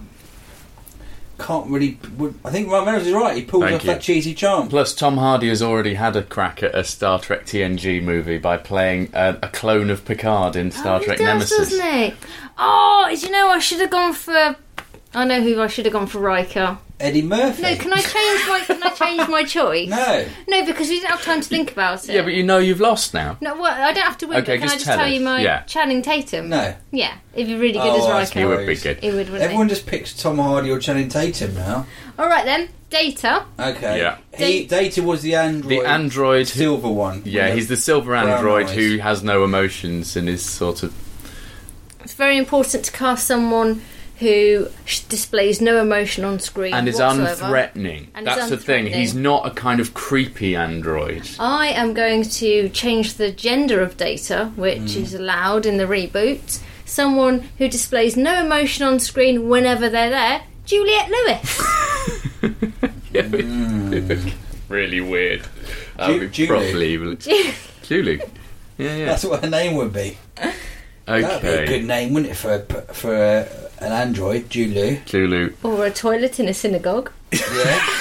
Speaker 4: Can't really. Would, I think Ryan Reynolds is right. He pulls
Speaker 2: Thank
Speaker 4: off
Speaker 2: you.
Speaker 4: that cheesy charm.
Speaker 2: Plus, Tom Hardy has already had a crack at a Star Trek T N G movie by playing a, a clone of Picard in Star
Speaker 3: oh,
Speaker 2: Trek
Speaker 3: he does,
Speaker 2: Nemesis.
Speaker 3: doesn't he? Oh, do you know, I should have gone for... I know who I should have gone for Riker.
Speaker 4: Eddie Murphy.
Speaker 3: No, can I change my can I change my choice?
Speaker 4: No.
Speaker 3: No, because we didn't have time to think about it.
Speaker 2: Yeah, but you know you've lost now.
Speaker 3: No, well, I don't have to win.
Speaker 2: Okay,
Speaker 3: but can
Speaker 2: just
Speaker 3: I just
Speaker 2: tell
Speaker 3: tell
Speaker 2: us.
Speaker 3: you my
Speaker 2: Yeah.
Speaker 3: Channing Tatum?
Speaker 4: No.
Speaker 3: Yeah, if you're really good
Speaker 4: Oh,
Speaker 3: as
Speaker 4: I
Speaker 3: Riker.
Speaker 2: He would be
Speaker 4: suppose.
Speaker 2: good.
Speaker 3: He would, wouldn't
Speaker 4: Everyone
Speaker 3: he?
Speaker 4: just picks Tom Hardy or Channing Tatum now.
Speaker 3: All right then, Data.
Speaker 4: Okay.
Speaker 2: Yeah.
Speaker 4: He, Data was the android.
Speaker 2: The android. Who,
Speaker 4: silver one.
Speaker 2: yeah,
Speaker 4: With
Speaker 2: he's the silver
Speaker 4: brown
Speaker 2: android
Speaker 4: eyes.
Speaker 2: who has no emotions and is sort of.
Speaker 3: It's very important to cast someone who sh- displays no emotion on screen
Speaker 2: And is
Speaker 3: whatsoever.
Speaker 2: unthreatening.
Speaker 3: And is
Speaker 2: That's the thing.
Speaker 3: unthreatening.
Speaker 2: He's not a kind of creepy android.
Speaker 3: I am going to change the gender of Data, which
Speaker 2: Mm.
Speaker 3: is allowed in the reboot. Someone who displays no emotion on screen whenever they're there. Juliette Lewis.
Speaker 2: Really weird. That would be
Speaker 4: Julie.
Speaker 2: properly evil. Julie. Yeah, yeah.
Speaker 4: That's what her name would be. That'd be a
Speaker 2: Okay.
Speaker 4: good name, wouldn't it, for a, for a, an android, Julu?
Speaker 2: Lulu.
Speaker 3: Or a toilet in a synagogue.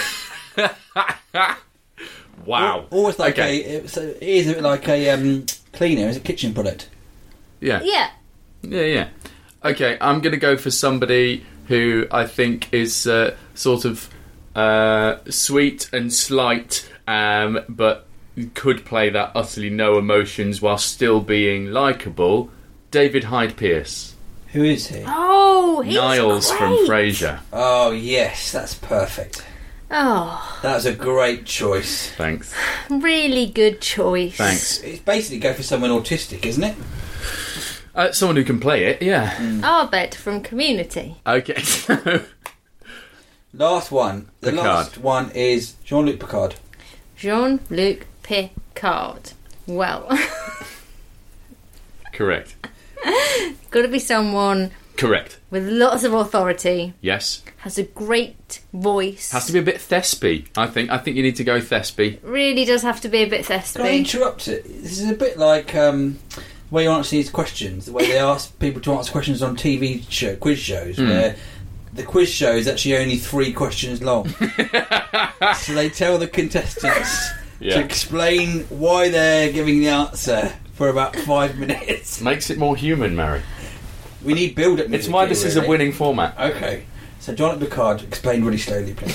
Speaker 4: Yeah.
Speaker 2: Wow.
Speaker 4: Almost like
Speaker 2: Okay.
Speaker 4: a. It's a it is like a um, cleaner is a kitchen product.
Speaker 2: Yeah.
Speaker 3: Yeah.
Speaker 2: Yeah, yeah. Okay, I'm going to go for somebody who I think is uh, sort of uh, sweet and slight, um, but could play that utterly no emotions while still being likeable. David Hyde Pierce.
Speaker 4: Who is he?
Speaker 3: Oh, he's
Speaker 2: Niles
Speaker 3: great.
Speaker 2: from Frasier.
Speaker 4: Oh, yes, that's perfect.
Speaker 3: Oh,
Speaker 4: That was a great choice.
Speaker 2: Thanks.
Speaker 3: really good choice.
Speaker 2: Thanks.
Speaker 4: It's basically go for someone autistic, isn't it?
Speaker 2: Uh, someone who can play it, yeah.
Speaker 3: Arbed from Community.
Speaker 2: Okay, so...
Speaker 4: Last one. The
Speaker 2: Picard.
Speaker 4: last one is Jean-Luc Picard.
Speaker 3: Jean-Luc Picard. Well,
Speaker 2: Correct.
Speaker 3: got to be someone
Speaker 2: Correct.
Speaker 3: with lots of authority,
Speaker 2: Yes.
Speaker 3: has a great voice.
Speaker 2: Has to be a bit Thespy, I think. I think you need to go Thespy.
Speaker 3: Really does have to be a bit
Speaker 4: Can I
Speaker 3: Thespy.
Speaker 4: interrupt it? This is a bit like um, the way you answer these questions, the way they ask people to answer questions on T V show, quiz shows,
Speaker 2: Mm.
Speaker 4: where the quiz show is actually only three questions long. So they tell the contestants
Speaker 2: Yeah.
Speaker 4: to explain why they're giving the answer for about five minutes.
Speaker 2: Makes it more human, Mary.
Speaker 4: We need build-up.
Speaker 2: It's
Speaker 4: music
Speaker 2: why
Speaker 4: here,
Speaker 2: this is a
Speaker 4: really.
Speaker 2: winning format.
Speaker 4: Okay. So Jean-Luc Picard, explain really slowly, please.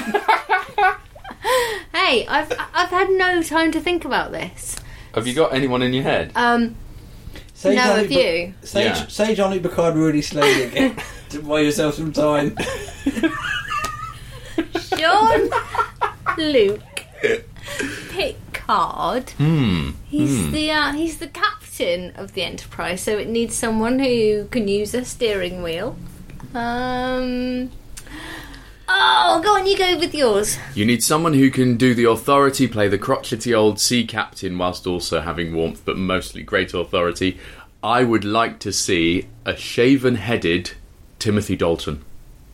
Speaker 3: Hey, I've I've had no time to think about this.
Speaker 2: Have you got anyone in your head?
Speaker 3: Um,
Speaker 4: Say
Speaker 3: no,
Speaker 4: Jean-Luc
Speaker 3: of
Speaker 4: Pic-
Speaker 3: you.
Speaker 4: Say,
Speaker 2: Yeah.
Speaker 4: say Jean-Luc Picard really slowly again to buy yourself some time.
Speaker 3: John Luke Picard.
Speaker 2: Hmm.
Speaker 3: He's the uh, he's the captain of the Enterprise, so it needs someone who can use a steering wheel. Um. Oh, go on, you go with yours.
Speaker 2: You need someone who can do the authority, play the crotchety old sea captain whilst also having warmth, but mostly great authority. I would like to see a shaven-headed Timothy Dalton.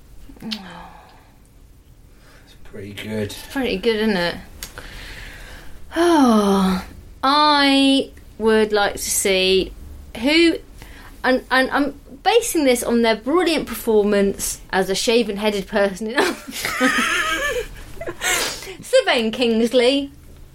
Speaker 4: Pretty good.
Speaker 3: Pretty good, isn't it? Oh, I would like to see who, and and I'm basing this on their brilliant performance as a shaven-headed person in Sir Ben Kingsley.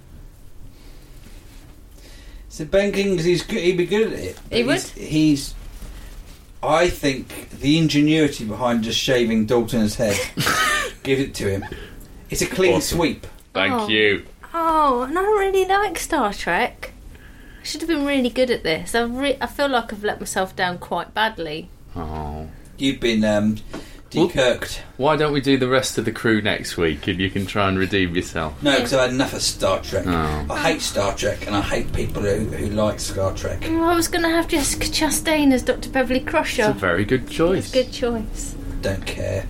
Speaker 4: So Ben Kingsley's good. He'd be good at it.
Speaker 3: He
Speaker 4: But
Speaker 3: would?
Speaker 4: He's, he's. I think the ingenuity behind just shaving Dalton's head. Give it to him. It's a clean
Speaker 2: Awesome.
Speaker 4: sweep.
Speaker 2: Thank
Speaker 3: Oh.
Speaker 2: you.
Speaker 3: Oh, and I really like Star Trek. I should have been really good at this. I re- I feel like I've let myself down quite badly.
Speaker 2: Oh.
Speaker 4: You've been um, dekirked.
Speaker 2: Why don't we do the rest of the crew next week and you can try and redeem yourself?
Speaker 4: No, because I've had enough of Star Trek.
Speaker 2: Oh.
Speaker 4: I hate Star Trek, and I hate people who, who like Star Trek.
Speaker 3: Oh, I was going to have Jessica Chastain as Doctor Beverly Crusher.
Speaker 2: It's a very good choice.
Speaker 3: Good choice.
Speaker 4: Don't care.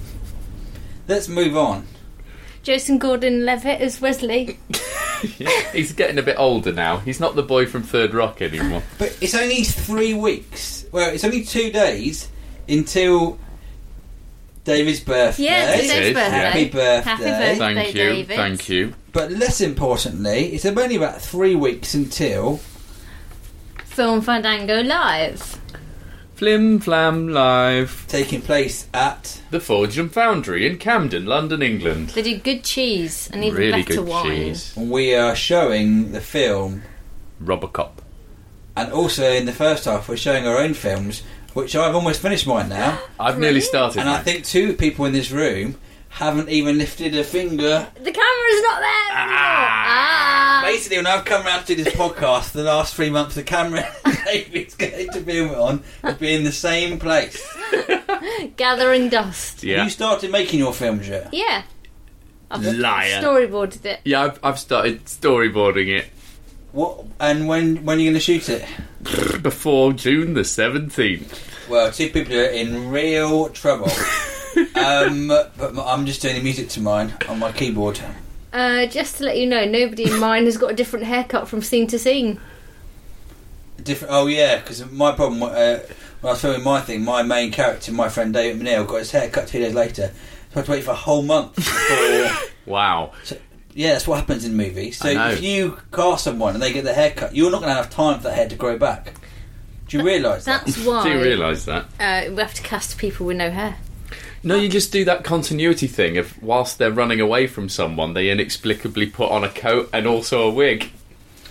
Speaker 4: Let's move on.
Speaker 3: Jason Gordon-Levitt as Wesley.
Speaker 2: He's getting a bit older now. He's not the boy from Third Rock anymore.
Speaker 4: But it's only three weeks. Well, it's only two days until David's birthday.
Speaker 3: Yeah, it's
Speaker 2: It
Speaker 3: Dave's
Speaker 2: is,
Speaker 3: birthday.
Speaker 2: yeah.
Speaker 4: Happy birthday.
Speaker 3: Happy birthday,
Speaker 2: Thank you.
Speaker 3: David.
Speaker 2: Thank you.
Speaker 4: But less importantly, it's only about three weeks until
Speaker 3: Film Fandango Live.
Speaker 2: Flim Flam Live.
Speaker 4: taking place at
Speaker 2: The Forge and Foundry in Camden, London, England.
Speaker 3: They do good cheese and even
Speaker 2: Really
Speaker 3: better
Speaker 2: good
Speaker 3: wine.
Speaker 2: cheese.
Speaker 4: we are showing the film,
Speaker 2: Robocop.
Speaker 4: and also in the first half we're showing our own films, which I've almost finished mine now.
Speaker 2: I've nearly started.
Speaker 4: And I
Speaker 2: mate.
Speaker 4: think two people in this room haven't even lifted a finger.
Speaker 3: The camera's not there! Ah!
Speaker 4: Basically, when I've come round to do this podcast, the last three months, the camera David's going to film it on has been in the same place.
Speaker 3: Gathering dust.
Speaker 2: Yeah.
Speaker 4: You started making your films yet?
Speaker 3: Yeah. I've
Speaker 2: Liar.
Speaker 3: storyboarded it.
Speaker 2: Yeah, I've, I've started storyboarding it
Speaker 4: What? And when when are you going to shoot it?
Speaker 2: before June the seventeenth.
Speaker 4: Well, two people are in real trouble. um, but I'm just doing the music to mine on my keyboard.
Speaker 3: Uh, just to let you know, nobody in mine has got a different haircut from scene to scene.
Speaker 4: Different. Oh yeah, because my problem uh, when I was filming my thing, my main character, my friend David Manil, got his hair cut two days later. So I had to wait for a whole month before.
Speaker 2: Wow.
Speaker 4: So, yeah, that's what happens in movies. So
Speaker 2: I know.
Speaker 4: if you cast someone and they get their hair cut, you're not going to have time for that hair to grow back. Do you realise that?
Speaker 3: That's why
Speaker 2: Do you realise that?
Speaker 3: uh, we have to cast people with no hair.
Speaker 2: No, you just do that continuity thing of whilst they're running away from someone, they inexplicably put on a coat and also a wig.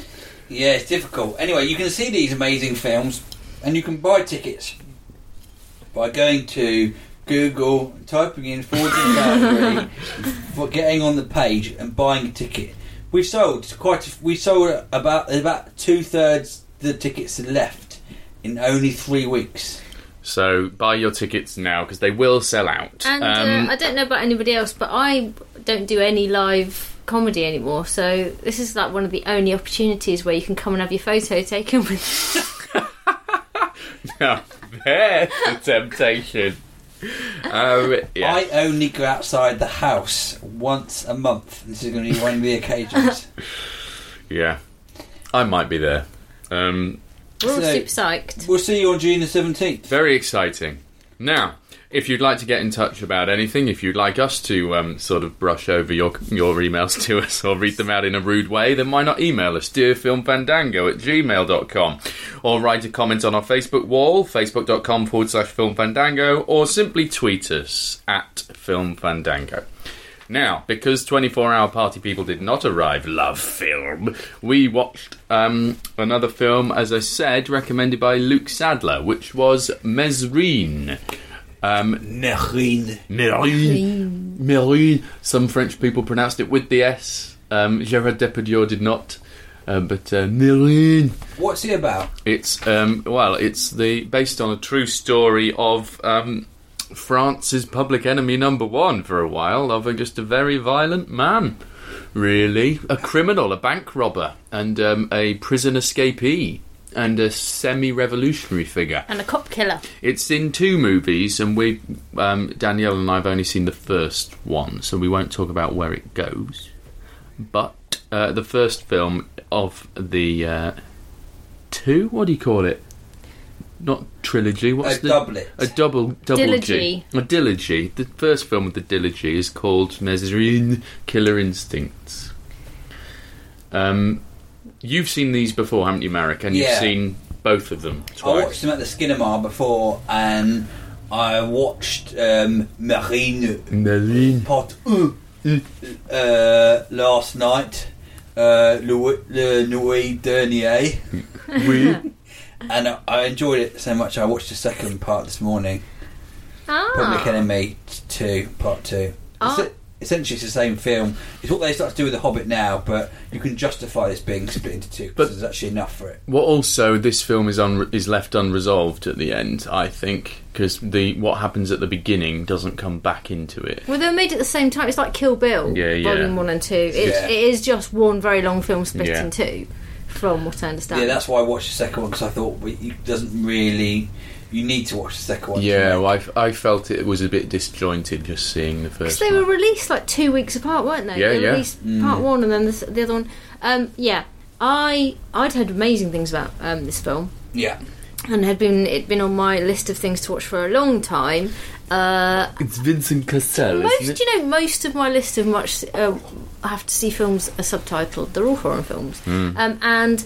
Speaker 4: Yeah, it's difficult. Anyway, you can see these amazing films, and you can buy tickets by going to Google, typing in Forging Boundary, for getting on the page and buying a ticket. We sold quite. A, we sold about about two thirds the tickets left in only three weeks.
Speaker 2: So buy your tickets now because they will sell out.
Speaker 3: And
Speaker 2: um,
Speaker 3: uh, I don't know about anybody else, but I don't do any live comedy anymore. So this is like one of the only opportunities where you can come and have your photo taken with.
Speaker 2: Now, there's the temptation. Um, yeah.
Speaker 4: I only go outside the house once a month. This is going to be one of the occasions.
Speaker 2: Yeah, I might be there. Um,
Speaker 3: We're all
Speaker 4: So-
Speaker 3: super psyched.
Speaker 4: We'll see you on June the seventeenth.
Speaker 2: Very exciting. Now, if you'd like to get in touch about anything, if you'd like us to um, sort of brush over your your emails to us or read them out in a rude way, then why not email us, dearfilmfandango at gmail dot com, or write a comment on our Facebook wall, facebook.com forward slash filmfandango, or simply tweet us at filmfandango. Now, because twenty-four hour Party People did not arrive, love film, we watched um, another film, as I said, recommended by Luke Sadler, which was Mesrine. Um,
Speaker 4: Nerine.
Speaker 2: Mesrine. Mesrine. Some French people pronounced it with the S. Um, Gérard Depardieu did not. Uh, but uh, Mesrine.
Speaker 4: What's it about?
Speaker 2: It's um, well, it's the based on a true story of um, France's public enemy number one for a while, of a, just a very violent man, really, a criminal, a bank robber, and um, a prison escapee, and a semi-revolutionary figure.
Speaker 3: And a cop killer.
Speaker 2: It's in two movies, and we, um, Danielle and I have only seen the first one, so we won't talk about where it goes. But uh, the first film of the uh, two, what do you call it? Not trilogy. What's
Speaker 4: A
Speaker 2: the
Speaker 4: doublet.
Speaker 2: A double double
Speaker 3: Dilogy.
Speaker 2: G. A dilogy. The first film of the dilogy is called Mesrine: Killer Instincts. Um, you've seen these before, haven't you, Marek? And
Speaker 4: Yeah.
Speaker 2: you've seen both of them
Speaker 4: I
Speaker 2: twice.
Speaker 4: watched them at the Skinema before, and I watched um, Marine
Speaker 2: Mesrine.
Speaker 4: Part one uh, last night, uh, Le, Le Nuit Dernier,
Speaker 2: Oui.
Speaker 4: and I, I enjoyed it so much I watched the second part this morning. Public
Speaker 3: Ah.
Speaker 4: Enemy two, Part two.
Speaker 3: Ah.
Speaker 4: It's, essentially, it's the same film. It's what they start to do with The Hobbit now, but you can justify this being split into two
Speaker 2: But-
Speaker 4: because there's actually enough for it.
Speaker 2: Well, also, this film is un- is left unresolved at the end, I think, because the what happens at the beginning doesn't come back into it.
Speaker 3: Well, they were made at the same time. It's like Kill Bill,
Speaker 2: Yeah, yeah.
Speaker 3: Volume One and Two. It's,
Speaker 4: Yeah.
Speaker 3: It is just one very long film split
Speaker 2: Yeah.
Speaker 3: in two, from what I understand.
Speaker 4: Yeah, that's why I watched the second one, because I thought well, it doesn't really. You need to watch the second one. to
Speaker 2: Yeah,
Speaker 4: make-
Speaker 2: well, I, f- I felt it was a bit disjointed just seeing the
Speaker 3: Because
Speaker 2: first
Speaker 3: they
Speaker 2: one.
Speaker 3: were released like two weeks apart, weren't they?
Speaker 2: Yeah,
Speaker 3: they
Speaker 2: yeah.
Speaker 3: released part one and then the, s- the other one. Um, yeah, I I'd heard amazing things about um, this film,
Speaker 4: Yeah.
Speaker 3: and had been it'd been on my list of things to watch for a long time. Uh,
Speaker 2: It's Vincent Cassel,
Speaker 3: most,
Speaker 2: isn't it?
Speaker 3: you know, most of my list of much uh, I have to see films are subtitled. They're all foreign films,
Speaker 2: Hmm.
Speaker 3: um, and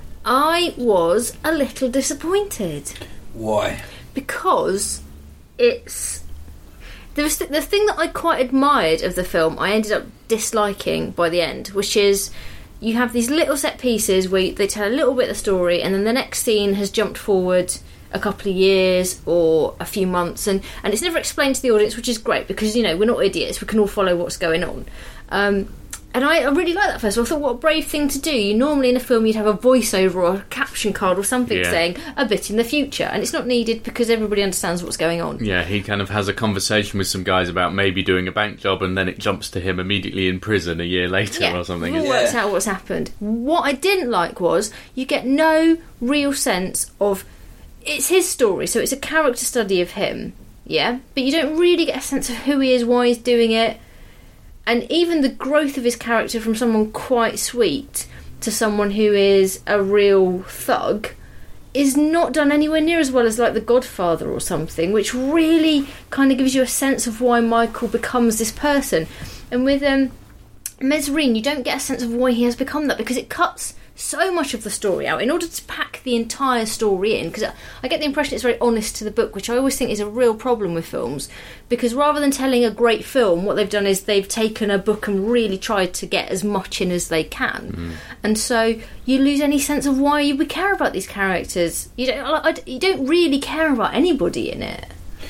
Speaker 3: I was a little disappointed.
Speaker 4: Why?
Speaker 3: Because it's there was th- the thing that I quite admired of the film I ended up disliking by the end, which is you have these little set pieces where they tell a little bit of the story and then the next scene has jumped forward a couple of years or a few months, and, and it's never explained to the audience, which is great because, you know, we're not idiots, we can all follow what's going on. Um, and I, I really like that first of all. I thought, what a brave thing to do. You normally in a film you'd have a voiceover or a caption card or something
Speaker 2: Yeah.
Speaker 3: saying a bit in the future, and it's not needed because everybody understands what's going on.
Speaker 2: Yeah, he kind of has a conversation with some guys about maybe doing a bank job, and then it jumps to him immediately in prison a year later
Speaker 3: Yeah,
Speaker 2: or something.
Speaker 3: it all
Speaker 4: Yeah.
Speaker 3: works out what's happened. What I didn't like was you get no real sense of it's his story, so it's a character study of him, yeah, but you don't really get a sense of who he is, why he's doing it, and even the growth of his character from someone quite sweet to someone who is a real thug is not done anywhere near as well as like The Godfather or something, which really kind of gives you a sense of why Michael becomes this person. And with um, Mesrine, you don't get a sense of why he has become that because it cuts so much of the story out in order to pack the entire story in, because I, I get the impression it's very honest to the book, which I always think is a real problem with films, because rather than telling a great film, what they've done is they've taken a book and really tried to get as much in as they can. Mm. And so you lose any sense of why you would care about these characters. You don't, I, you don't really care about anybody in it.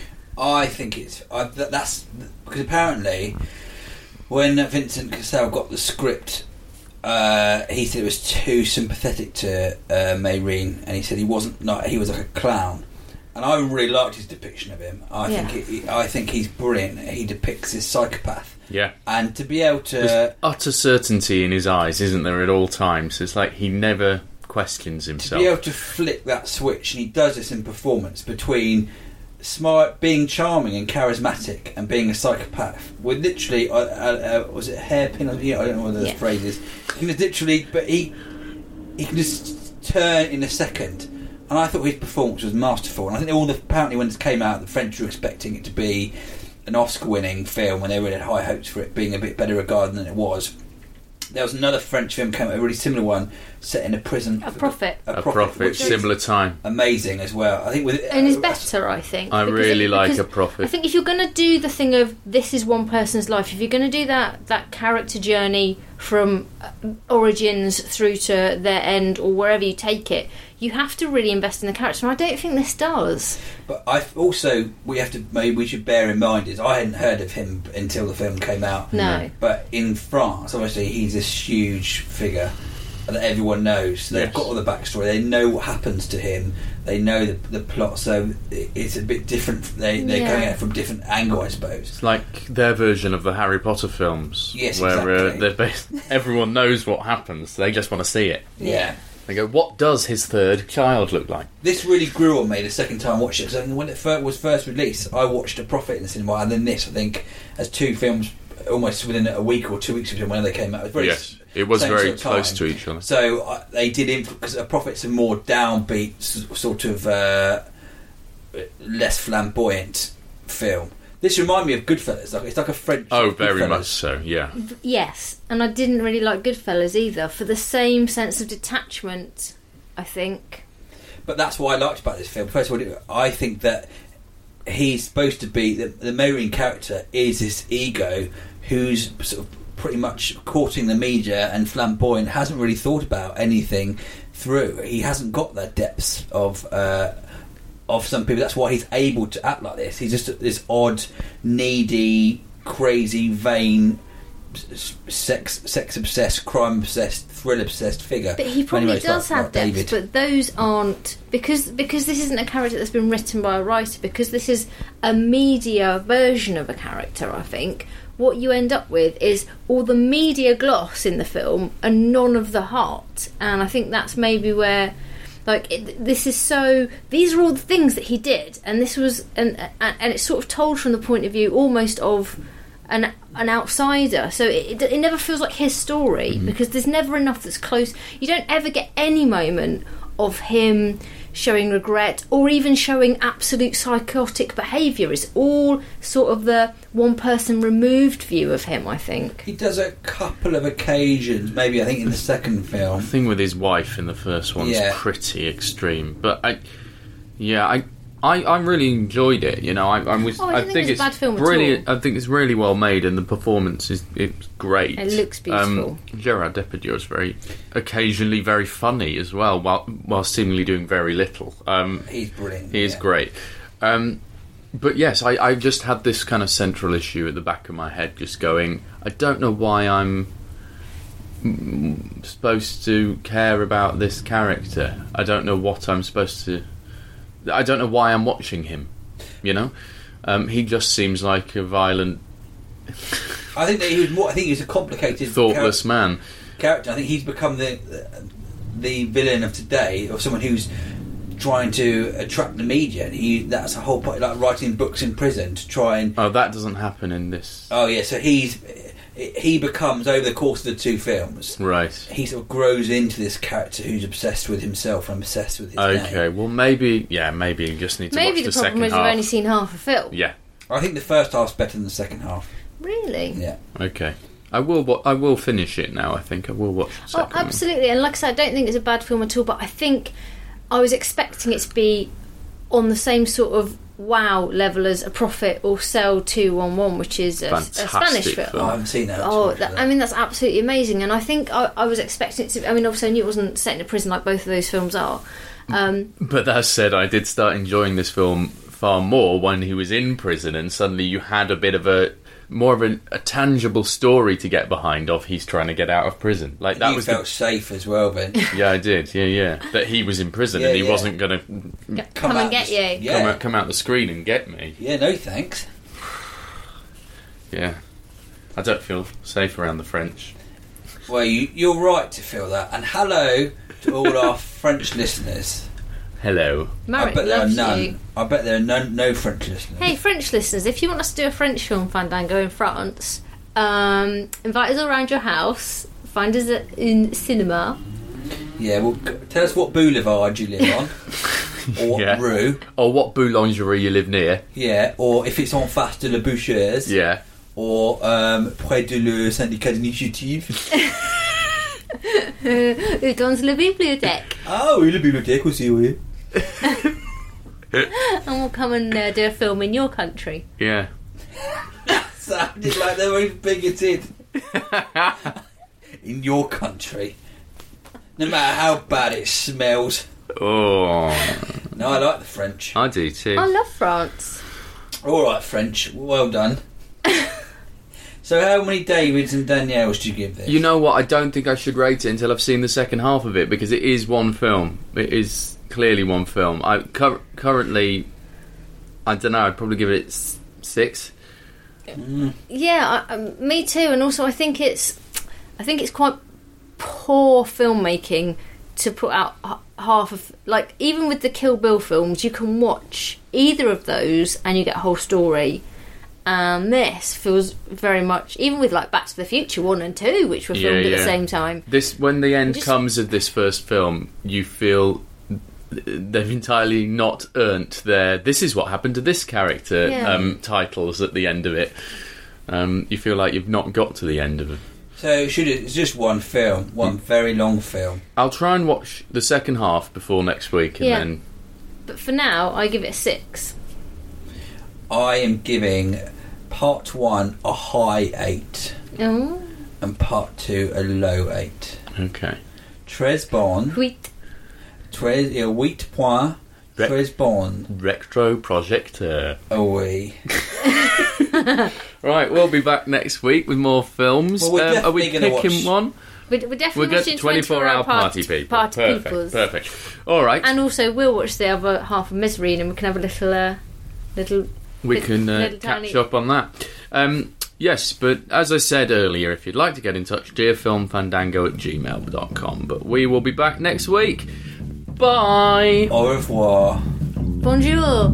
Speaker 4: I think it's I, that, that's because apparently when Vincent Cassel got the script, uh, he said it was too sympathetic to uh, Mayreen, and he said he wasn't not he was like a clown. And I really liked his depiction of him. I yeah. think it, I think he's brilliant. He depicts his psychopath.
Speaker 2: Yeah,
Speaker 4: and to be able to
Speaker 2: There's utter certainty in his eyes, isn't there, at all times? It's like he never questions himself.
Speaker 4: To be able to flick that switch, and he does this in performance between smart, being charming and charismatic, and being a psychopath with literally, uh, uh, uh, was it a hairpin? You know, I don't know what those yeah. phrases. He can just literally, but he he can just turn in a second. And I thought his performance was masterful. And I think all the apparently when it came out, the French were expecting it to be an Oscar-winning film, and they really had high hopes for it being a bit better regarded than it was. There was another French film came out, a really similar one, set in a prison.
Speaker 3: A Prophet.
Speaker 2: A, a Prophet, prophet similar time.
Speaker 4: Amazing as well. I think with
Speaker 3: and is better, I think.
Speaker 2: I really
Speaker 3: it,
Speaker 2: like A Prophet.
Speaker 3: I think if you're going to do the thing of this is one person's life, if you're going to do that that character journey from origins through to their end or wherever you take it, you have to really invest in the character, and I don't think this does.
Speaker 4: But I also we have to maybe we should bear in mind is I hadn't heard of him until the film came out.
Speaker 3: No.
Speaker 4: But in France, obviously, he's this huge figure that everyone knows. So they've yes. got all the backstory. They know what happens to him. They know the, the plot. So it's a bit different. They they're yeah. coming at it from a different angle, I suppose.
Speaker 2: It's like their version of the Harry Potter films.
Speaker 4: Yes,
Speaker 2: where
Speaker 4: exactly.
Speaker 2: uh, they're based, everyone knows what happens. They just want to see it.
Speaker 4: Yeah.
Speaker 2: They go, what does his third child look like?
Speaker 4: This really grew on me the second time I watched it. Because when it first, was first released, I watched A Prophet in the cinema, and then this, I think, as two films almost within a week or two weeks of when they came out. It was very
Speaker 2: yes, it was very close to each other.
Speaker 4: So uh, they did it because A Prophet's a more downbeat, s- sort of uh, less flamboyant film. This reminded me of Goodfellas. Like it's like a French.
Speaker 2: Oh, very
Speaker 4: Goodfellas.
Speaker 2: much so. Yeah.
Speaker 3: Yes, and I didn't really like Goodfellas either for the same sense of detachment, I think.
Speaker 4: But that's what I liked about this film. First of all, I think that he's supposed to be the, the Mayreen character is this ego who's sort of pretty much courting the media and flamboyant, hasn't really thought about anything through. He hasn't got the depths of. Uh, Of some people, that's why he's able to act like this. He's just this odd, needy, crazy, vain, sex, sex obsessed, crime obsessed, thrill obsessed figure.
Speaker 3: But he probably
Speaker 4: Anyways,
Speaker 3: does
Speaker 4: like,
Speaker 3: have
Speaker 4: like
Speaker 3: depths,
Speaker 4: David.
Speaker 3: but those aren't because because this isn't a character that's been written by a writer. Because this is a media version of a character. I think what you end up with is all the media gloss in the film and none of the heart, and I think that's maybe where. Like it, this is so. These are all the things that he did, and this was, and and it's sort of told from the point of view almost of an an outsider. So it it never feels like his story mm-hmm. because there's never enough that's close. You don't ever get any moment of him showing regret or even showing absolute psychotic behaviour. It's all sort of the one person removed view of him, I think.
Speaker 4: He does a couple of occasions, maybe I think in the second film.
Speaker 2: The thing with his wife in the first one's
Speaker 4: yeah.
Speaker 2: pretty extreme. But I yeah, I I, I really enjoyed it, you know. I, I was.
Speaker 3: Oh, I,
Speaker 2: I
Speaker 3: think,
Speaker 2: think
Speaker 3: it was
Speaker 2: it's
Speaker 3: a bad film
Speaker 2: really.
Speaker 3: at all.
Speaker 2: I think it's really well made, and the performance is it's great.
Speaker 3: It looks beautiful.
Speaker 2: Um, Gerard Depardieu is very, occasionally very funny as well, while while seemingly doing very little. Um,
Speaker 4: He's brilliant.
Speaker 2: He is
Speaker 4: yeah.
Speaker 2: great. Um, but yes, I, I just had this kind of central issue at the back of my head, just going. I don't know why I'm supposed to care about this character. I don't know what I'm supposed to. I don't know why I'm watching him, you know. Um, he just seems like a violent.
Speaker 4: I think that he was more. I think he's a complicated,
Speaker 2: thoughtless char- man.
Speaker 4: Character. I think he's become the the villain of today, or someone who's trying to attract the media. And he that's a whole point, like writing books in prison to try and.
Speaker 2: Oh, that doesn't happen in this.
Speaker 4: Oh yeah, so he's. He becomes, over the course of the two films,
Speaker 2: right.
Speaker 4: he sort of grows into this character who's obsessed with himself and obsessed with his
Speaker 2: okay,
Speaker 4: name.
Speaker 2: well maybe, yeah, maybe you just need to
Speaker 3: maybe
Speaker 2: watch the,
Speaker 3: the problem
Speaker 2: second
Speaker 3: is
Speaker 2: half.
Speaker 3: you've only seen half a film.
Speaker 2: Yeah.
Speaker 4: I think the first half's better than the second half.
Speaker 3: Really?
Speaker 4: Yeah.
Speaker 2: Okay. I will. wa- I will finish it now. I think I will watch the
Speaker 3: Oh,
Speaker 2: second one.
Speaker 3: absolutely. And like I said, I don't think it's a bad film at all. But I think I was expecting it to be on the same sort of wow level as A Prophet or Cell two one one, which is a, a Spanish film.
Speaker 4: Oh, I haven't seen that.
Speaker 3: Oh, that, I mean, that's absolutely amazing. And I think I, I was expecting it to... I mean, obviously I knew it wasn't set in a prison like both of those films are. Um,
Speaker 2: but that said, I did start enjoying this film far more when he was in prison, and suddenly you had a bit of a... more of a, a tangible story to get behind of he's trying to get out of prison. Like that
Speaker 4: you
Speaker 2: was
Speaker 4: felt
Speaker 2: the...
Speaker 4: safe as well, Ben.
Speaker 2: Yeah, I did. Yeah, yeah. That he was in prison
Speaker 4: yeah,
Speaker 2: and he
Speaker 4: yeah.
Speaker 2: wasn't going to
Speaker 3: come, come and get
Speaker 4: the,
Speaker 3: you.
Speaker 4: Yeah.
Speaker 2: come, out, come out the screen and get me.
Speaker 4: Yeah, no thanks.
Speaker 2: Yeah. I don't feel safe around the French.
Speaker 4: Well, you, you're right to feel that. And hello to all our French listeners.
Speaker 2: Hello.
Speaker 3: Marek
Speaker 4: I bet there are
Speaker 3: loves
Speaker 4: none.
Speaker 3: you.
Speaker 4: I bet there are no, no French listeners.
Speaker 3: Hey, French listeners, if you want us to do a French film Fandango in France, um, invite us around your house, find us at, in cinema.
Speaker 4: Yeah, well, g- tell us what boulevard you live on. Or what
Speaker 2: Yeah.
Speaker 4: rue.
Speaker 2: Or what boulangerie you live near.
Speaker 4: Yeah, or if it's en face de la Boucheuse.
Speaker 2: Yeah.
Speaker 4: Or um, près de le syndicat d'initiative.
Speaker 3: Who dans la bibliothèque.
Speaker 4: Ah oui, la bibliothèque aussi, oui.
Speaker 3: And we'll come and uh, do a film in your country.
Speaker 2: Yeah.
Speaker 4: Sounded like they were bigoted. In your country. No matter how bad it smells.
Speaker 2: Oh.
Speaker 4: No, I like the French.
Speaker 2: I do too.
Speaker 3: I love France.
Speaker 4: Alright, French. Well done. So how many Davids and Danielles do you give this?
Speaker 2: You know what? I don't think I should rate it until I've seen the second half of it, because it is one film. It is clearly one film. I cur- currently, I don't know. I'd probably give it s- six.
Speaker 4: Mm.
Speaker 3: Yeah, I, um, me too. And also, I think it's, I think it's quite poor filmmaking to put out h- half of, like, even with the Kill Bill films, you can watch either of those and you get a whole story. And this feels very much, even with like Back to the Future one and two, which were filmed
Speaker 2: Yeah,
Speaker 3: at
Speaker 2: yeah.
Speaker 3: the same time.
Speaker 2: This, when the end
Speaker 3: Just-
Speaker 2: comes of this first film, you feel they've entirely not earned their "this is what happened to this character"
Speaker 3: Yeah.
Speaker 2: um, titles at the end of it. Um, you feel like you've not got to the end of it.
Speaker 4: So should it, it's just one film, one very long film.
Speaker 2: I'll try and watch the second half before next week, and
Speaker 3: Yeah.
Speaker 2: then
Speaker 3: But for now, I give it a six.
Speaker 4: I am giving part one a high eight
Speaker 3: Oh,
Speaker 4: and part two a low eight.
Speaker 2: okay.
Speaker 4: Très bon.
Speaker 3: wheat.
Speaker 4: Très, yeah, huit points.
Speaker 2: Re-
Speaker 4: Très bon.
Speaker 2: Retro Projector.
Speaker 4: Oh, oui.
Speaker 2: Right, we'll be back next week with more films.
Speaker 4: Well, we're
Speaker 2: um, are we
Speaker 4: definitely gonna
Speaker 2: picking
Speaker 4: watch-
Speaker 2: one?
Speaker 3: We're, we're definitely
Speaker 2: We'll get
Speaker 3: watching
Speaker 2: twenty-four hour party people.
Speaker 3: Party
Speaker 2: perfect,
Speaker 3: peoples.
Speaker 2: perfect. All right,
Speaker 3: And also, we'll watch the other half of Misery, and we can have a little, uh, little.
Speaker 2: we
Speaker 3: little-
Speaker 2: can uh,
Speaker 3: little
Speaker 2: catch
Speaker 3: tiny-
Speaker 2: up on that. Um, yes, but as I said earlier, if you'd like to get in touch, dearfilmfandango at gmail dot com. But we will be back next week. Bye.
Speaker 4: Au revoir.
Speaker 3: Bonjour.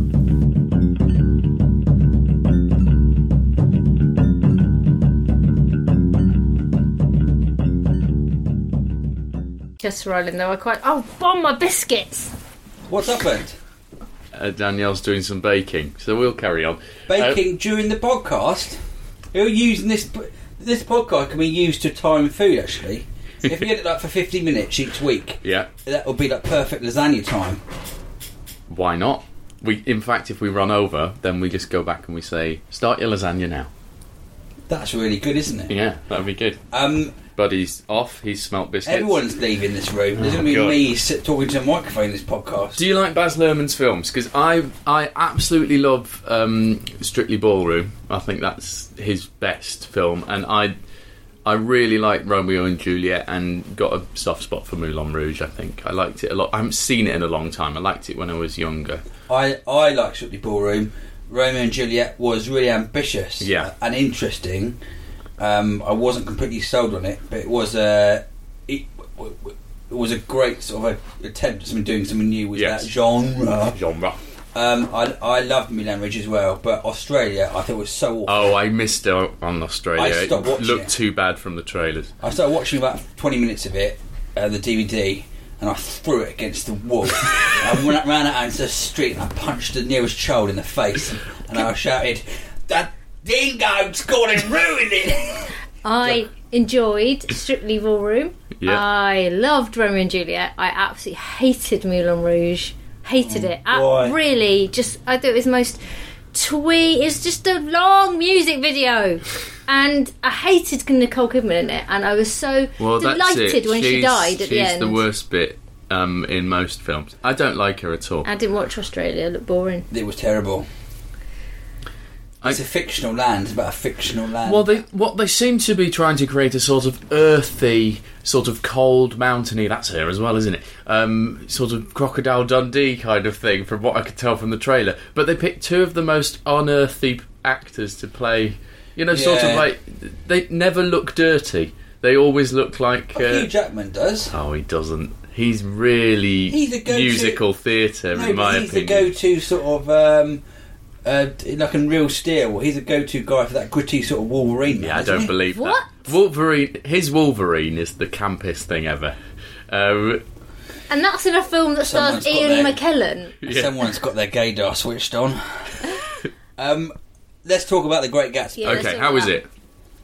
Speaker 3: Just rolling though, I quite. Oh, bomb my biscuits!
Speaker 4: What's happened?
Speaker 2: Uh, Danielle's doing some baking, so we'll carry on.
Speaker 4: Baking during the podcast? You're using this... This podcast can be used to time food, actually. If we get it like for fifty minutes each week,
Speaker 2: Yeah,
Speaker 4: that would be like perfect lasagna time.
Speaker 2: why not? We, in fact, if we run over, then we just go back and we say, "Start your lasagna now."
Speaker 4: That's really good, isn't it?
Speaker 2: Yeah, that'd be good.
Speaker 4: Um,
Speaker 2: Buddy's off. He's smelt biscuits.
Speaker 4: everyone's leaving this room. There's
Speaker 2: Oh,
Speaker 4: going to be
Speaker 2: God.
Speaker 4: me sit, talking to a microphone in this podcast.
Speaker 2: Do you like Baz Luhrmann's films? Because I, I absolutely love um, Strictly Ballroom. I think that's his best film, and I, I really like Romeo and Juliet, and got a soft spot for Moulin Rouge. I think I liked it a lot. I haven't seen it in a long time. I liked it when I was younger.
Speaker 4: I, I like Strictly Ballroom. Romeo and Juliet was really ambitious
Speaker 2: Yeah.
Speaker 4: and interesting. Um, I wasn't completely sold on it, but it was a it, it was a great sort of a attempt at something doing something new with
Speaker 2: Yes.
Speaker 4: that genre.
Speaker 2: Genre.
Speaker 4: Um, I I loved Moulin Rouge as well, but Australia I thought was so awful.
Speaker 2: Oh, I missed out on Australia.
Speaker 4: I stopped
Speaker 2: it
Speaker 4: watching
Speaker 2: looked
Speaker 4: it.
Speaker 2: too bad from the trailers.
Speaker 4: I started watching about twenty minutes of it, uh, the D V D, and I threw it against the wall. I ran, ran out into the street and I punched the nearest child in the face, and I shouted, "That dingo's gone and ruined it!"
Speaker 3: I enjoyed Strictly Ballroom.
Speaker 2: Yeah.
Speaker 3: I loved Romeo and Juliet. I absolutely hated Moulin Rouge. Hated it. I
Speaker 4: why?
Speaker 3: really, just I thought it was the most twee. It's just a long music video, and I hated Nicole Kidman in it. And I was so
Speaker 2: Well, that's
Speaker 3: delighted
Speaker 2: it.
Speaker 3: when she
Speaker 2: She's-
Speaker 3: died at the
Speaker 2: She's
Speaker 3: end.
Speaker 2: the worst bit um, in most films. I don't like her at all.
Speaker 3: I didn't watch Australia. It looked boring.
Speaker 4: It was terrible.
Speaker 2: I-
Speaker 4: It's a fictional land. It's about a fictional land.
Speaker 2: Well, they what they seem to be trying to create a sort of earthy, sort of cold, mountainy. That's her as well, isn't it? Um, sort of Crocodile Dundee kind of thing, from what I could tell from the trailer. But they picked two of the most unearthly actors to play. You know, sort of
Speaker 4: Yeah.
Speaker 2: like they never look dirty. They always look like.
Speaker 4: Oh,
Speaker 2: Uh,
Speaker 4: Hugh Jackman does.
Speaker 2: oh, he doesn't. He's really
Speaker 4: He's a go-to-
Speaker 2: musical theatre,
Speaker 4: No,
Speaker 2: in my
Speaker 4: but he's
Speaker 2: opinion.
Speaker 4: the go-to sort of um, uh, like in Real Steel. He's a go-to guy for that gritty sort of Wolverine.
Speaker 2: Yeah,
Speaker 4: man,
Speaker 2: I
Speaker 4: isn't
Speaker 2: don't
Speaker 4: he?
Speaker 2: believe
Speaker 3: What?
Speaker 2: that. Wolverine, his Wolverine is the campest thing ever. Um,
Speaker 3: And that's in a film that
Speaker 4: Someone's
Speaker 3: stars
Speaker 4: got
Speaker 3: Ian
Speaker 4: their-
Speaker 3: McKellen.
Speaker 2: yeah.
Speaker 4: Someone's got their gaydar switched on. um, let's talk about The Great Gatsby.
Speaker 3: Yeah, let's
Speaker 2: Okay,
Speaker 3: talk
Speaker 2: how is
Speaker 3: about-
Speaker 2: it?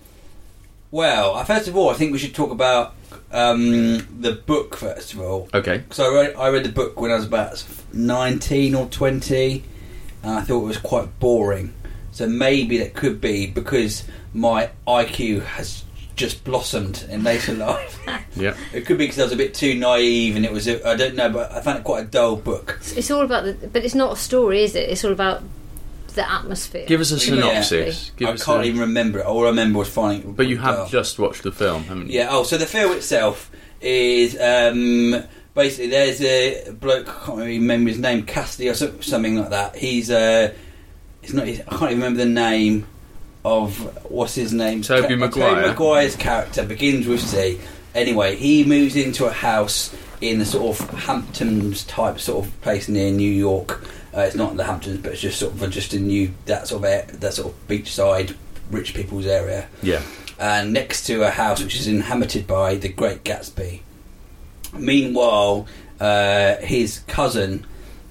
Speaker 4: Well, uh, first of all, I think we should talk about um, the book first of all.
Speaker 2: Okay.
Speaker 4: So I read, I read the book when I was about nineteen or twenty, and I thought it was quite boring. So maybe that could be because my I Q has just blossomed in later life.
Speaker 2: Yeah.
Speaker 4: It could be because I was a bit too naive, and it was a, I don't know, but I found it quite a dull book.
Speaker 3: It's all about the, but it's not a story, is it? It's all about the atmosphere.
Speaker 2: Give us a
Speaker 4: Yeah.
Speaker 2: synopsis. Give
Speaker 4: I
Speaker 2: us
Speaker 4: can't
Speaker 2: a-
Speaker 4: even remember it. All I remember was finding. it
Speaker 2: But you have
Speaker 4: dull.
Speaker 2: just watched the film, haven't you?
Speaker 4: Yeah. Oh, so the film itself is um, basically there's a bloke. I can't remember his name, Cassidy or so- something like that. He's uh, it's not. He's, I can't even remember the name of what's his name.
Speaker 2: Tobey
Speaker 4: Ca-
Speaker 2: Maguire.
Speaker 4: Tobey Maguire's character begins with C. Anyway, he moves into a house in the sort of Hamptons type sort of place near New York. Uh, it's not the Hamptons, but it's just sort of just in New that sort of air, that sort of beachside rich people's area.
Speaker 2: Yeah.
Speaker 4: And next to a house which is inhabited by the Great Gatsby. Meanwhile, uh, his cousin,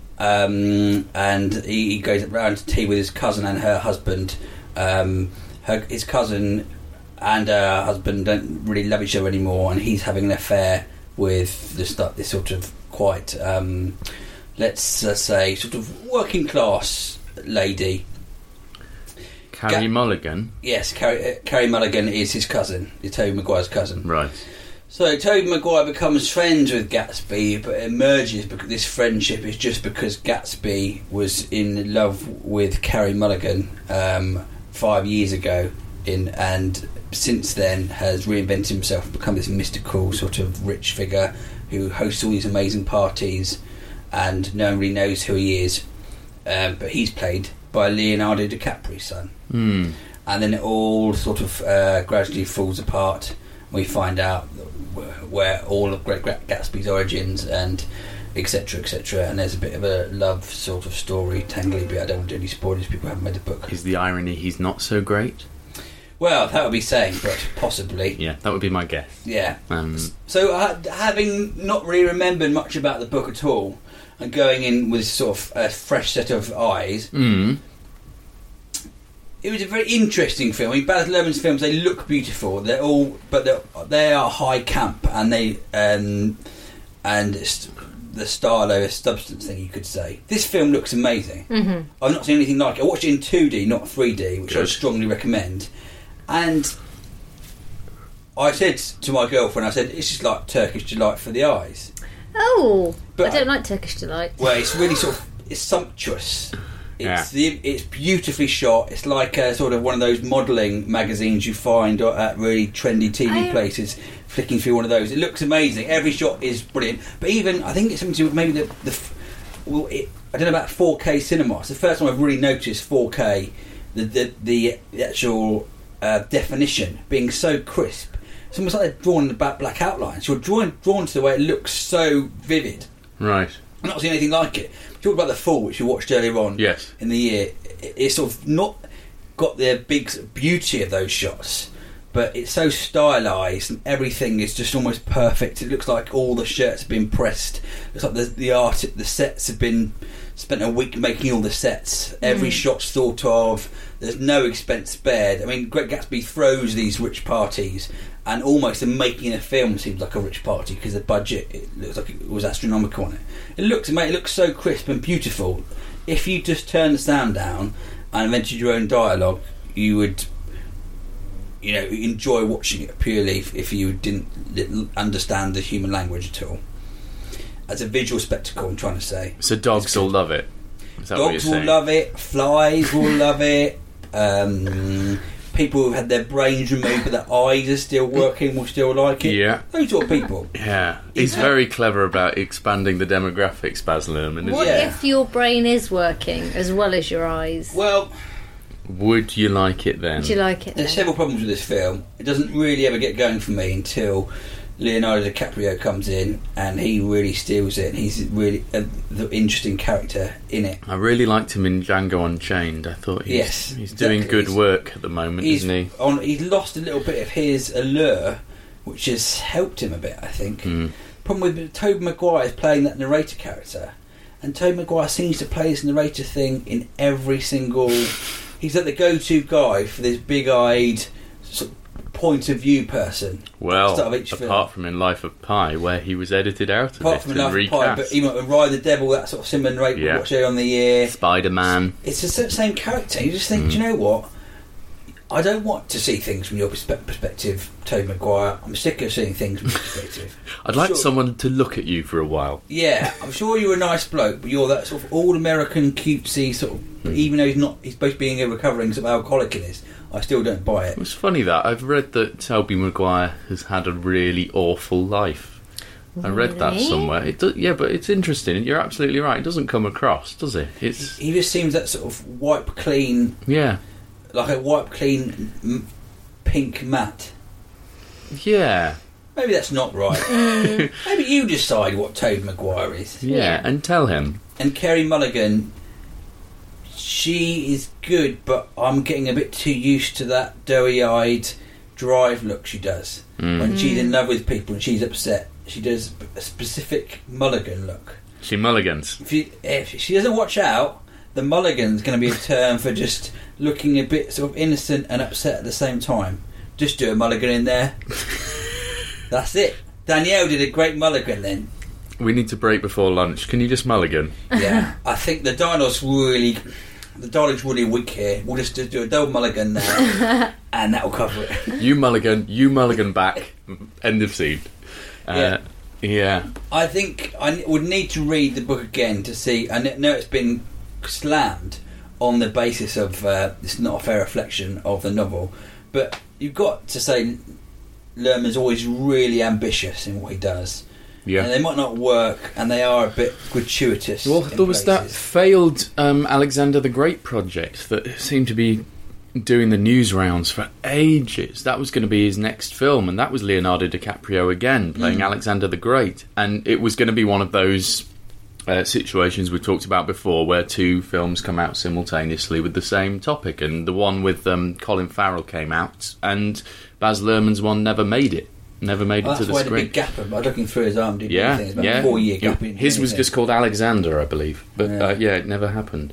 Speaker 4: um, and he, he goes around to tea with his cousin and her husband. Um, her, his cousin and her husband don't really love each other anymore, and he's having an affair with this, this sort of quite, um, let's uh, say, sort of working class lady.
Speaker 2: Carrie
Speaker 4: Ga-
Speaker 2: Mulligan.
Speaker 4: Yes, Carrie, uh, Carrie Mulligan is his cousin, is Tobey Maguire's cousin.
Speaker 2: Right.
Speaker 4: So Tobey Maguire becomes friends with Gatsby, but it emerges because this friendship is just because Gatsby was in love with Carrie Mulligan um, five years ago, in and since then has reinvented himself and become this mystical sort of rich figure who hosts all these amazing parties, and no one really knows who he is. Um, but he's played by Leonardo DiCaprio's son.
Speaker 2: Hmm.
Speaker 4: And then it all sort of uh, gradually falls apart. We find out where all of Great Gatsby's origins and etc etc, and there's a bit of a love sort of story tangly bit. I don't want to do any spoilers, people haven't read the book.
Speaker 2: Is the irony he's not so great?
Speaker 4: Well, that would be saying, but possibly.
Speaker 2: Yeah, that would be my guess.
Speaker 4: Yeah.
Speaker 2: Um,
Speaker 4: So uh, having not really remembered much about the book at all, and going in with sort of a fresh set of eyes,
Speaker 2: mm.
Speaker 4: it was a very interesting film. I mean, Baz Luhrmann's films, they look beautiful. They're all, but they're, they are high camp, and they um, and it's the style over substance thing, you could say. This film looks amazing.
Speaker 3: Mm-hmm.
Speaker 4: I've not seen anything like it. I watched it in two D, not three D, which I
Speaker 2: Good.
Speaker 4: strongly recommend. And I said to my girlfriend, I said, it's just like Turkish delight for the eyes.
Speaker 3: Oh,
Speaker 4: But
Speaker 3: I don't like Turkish delight.
Speaker 4: Well, it's really sort of, it's sumptuous. It's
Speaker 2: Yeah.
Speaker 4: the, it's beautifully shot. It's like a, sort of one of those modelling magazines you find at really trendy T V
Speaker 3: I-
Speaker 4: places. Flicking through one of those, it looks amazing. Every shot is brilliant. But even I think it's something to do with maybe the, the f- well, it, I don't know about four K cinema. It's the first time I've really noticed four K, the the, the, the actual uh, definition being so crisp. It's almost like they're drawn in the back black outlines. You're drawn drawn to the way it looks so vivid.
Speaker 2: Right.
Speaker 4: I've not seen anything like it. We talked about The Fall, which you watched earlier on
Speaker 2: Yes.
Speaker 4: in the year. It- It's sort of not got the big beauty of those shots, but it's so stylised and everything is just almost perfect. It looks like all the shirts have been pressed. It's like the, the art, the sets have been spent a week making all the sets. Every
Speaker 3: Mm.
Speaker 4: shot's thought of. There's no expense spared. I mean, Great Gatsby throws these rich parties, and almost the making of the film seems like a rich party because the budget, it looks like it was astronomical on it. It looks, mate, it looks so crisp and beautiful. If you just turn the sound down and invented your own dialogue, you would, you know, enjoy watching it purely if, if you didn't, didn't understand the human language at all. As a visual spectacle, I'm trying to say.
Speaker 2: So dogs will love it. Is that what you're
Speaker 4: Dogs will
Speaker 2: saying?
Speaker 4: love it. Flies will love it. Um, people who've had their brains removed but their eyes are still working will still like it.
Speaker 2: Yeah.
Speaker 4: Those sort of people.
Speaker 2: Yeah. He's
Speaker 4: Yeah.
Speaker 2: very clever about expanding the demographics, Baz Luhrmann, isn't
Speaker 3: What
Speaker 2: he?
Speaker 4: Yeah.
Speaker 3: if your brain is working as well as your eyes?
Speaker 4: Well,
Speaker 2: Would you like it then?
Speaker 3: Do you like it?
Speaker 4: there's
Speaker 3: Then?
Speaker 4: several problems with this film. It doesn't really ever get going for me until Leonardo DiCaprio comes in and he really steals it. He's really a, the interesting character in it.
Speaker 2: I really liked him in Django Unchained. I thought he's,
Speaker 4: Yes,
Speaker 2: he's
Speaker 4: exactly.
Speaker 2: doing good
Speaker 4: He's-
Speaker 2: work at the moment,
Speaker 4: He's
Speaker 2: isn't he?
Speaker 4: on. He's lost a little bit of his allure, which has helped him a bit, I think.
Speaker 2: Mm.
Speaker 4: Problem with Tobey Maguire is playing that narrator character, and Tobey Maguire seems to play this narrator thing in every single. He's like the go-to guy for this big-eyed sort of point of view person.
Speaker 2: Well,
Speaker 4: Start of each film.
Speaker 2: apart from in Life of Pi, where he was edited out of
Speaker 4: Apart
Speaker 2: it
Speaker 4: from
Speaker 2: and
Speaker 4: Enough Pie,
Speaker 2: recast.
Speaker 4: but even with Ride the Devil, that sort of similar narrator,
Speaker 2: Yeah.
Speaker 4: watch it on the year.
Speaker 2: Spider-Man.
Speaker 4: It's the same- same character. You just think,
Speaker 2: Mm.
Speaker 4: do you know what? I don't want to see things from your perspe- perspective, Tobey Maguire. I'm sick of seeing things from your perspective.
Speaker 2: I'd like
Speaker 4: Sure.
Speaker 2: someone to look at you for a while.
Speaker 4: Yeah, I'm sure you're a nice bloke, but you're that sort of all-American, cutesy sort of.
Speaker 2: Mm.
Speaker 4: Even though he's not, he's supposed to be a recovering sort of alcoholic in this. I still don't buy it.
Speaker 2: It's funny that I've read that Tobey Maguire has had a really awful life. I read that
Speaker 3: Really?
Speaker 2: somewhere. It do, yeah, but it's interesting. You're absolutely right. It doesn't come across, does it? It's
Speaker 4: He just seems that sort of wipe clean,
Speaker 2: yeah,
Speaker 4: like a wipe clean m- pink matte.
Speaker 2: yeah,
Speaker 4: Maybe that's not right. Maybe you decide what Tobey Maguire is.
Speaker 2: yeah.
Speaker 3: Yeah.
Speaker 2: And tell him.
Speaker 4: And Kerry Mulligan, she is good, but I'm getting a bit too used to that doughy-eyed drive look she does.
Speaker 2: Mm.
Speaker 4: When she's in love with people and she's upset, she does a specific Mulligan look.
Speaker 2: She mulligans.
Speaker 4: If, you, if she doesn't watch out, the Mulligan's going to be a term for just looking a bit sort of innocent and upset at the same time. Just do a Mulligan in there. That's it. Danielle did a great Mulligan then.
Speaker 2: We need to break before lunch. Can you just mulligan?
Speaker 4: Yeah, I think the dialogue's really, the dialogue's really weak here. We'll just do a double Mulligan now, and that'll cover it.
Speaker 2: You mulligan. You mulligan back. End of scene. Uh, yeah.
Speaker 4: I think I would need to read the book again to see. I know it's been slammed on the basis of uh, it's not a fair reflection of the novel, but you've got to say Luhrmann's always really ambitious in what he does.
Speaker 2: Yeah.
Speaker 4: And they might not work, and they are a bit gratuitous.
Speaker 2: Well,
Speaker 4: in
Speaker 2: there was that
Speaker 4: places.
Speaker 2: failed um, Alexander the Great project that seemed to be doing the news rounds for ages. That was going to be his next film, and that was Leonardo DiCaprio again playing
Speaker 4: Mm.
Speaker 2: Alexander the Great. And it was going to be one of those uh, situations we talked about before, where two films come out simultaneously with the same topic. And the one with um, Colin Farrell came out, and Baz Luhrmann's one never made it. Never made
Speaker 4: Well,
Speaker 2: it to
Speaker 4: that's
Speaker 2: the
Speaker 4: why the
Speaker 2: screen.
Speaker 4: big gap. I'm looking through his IMDb
Speaker 2: Yeah,
Speaker 4: thing. It's about
Speaker 2: yeah.
Speaker 4: a four-year gap.
Speaker 2: It-
Speaker 4: in
Speaker 2: his was
Speaker 4: anything.
Speaker 2: just called Alexander, I believe, but
Speaker 4: Yeah.
Speaker 2: uh, yeah, it never happened.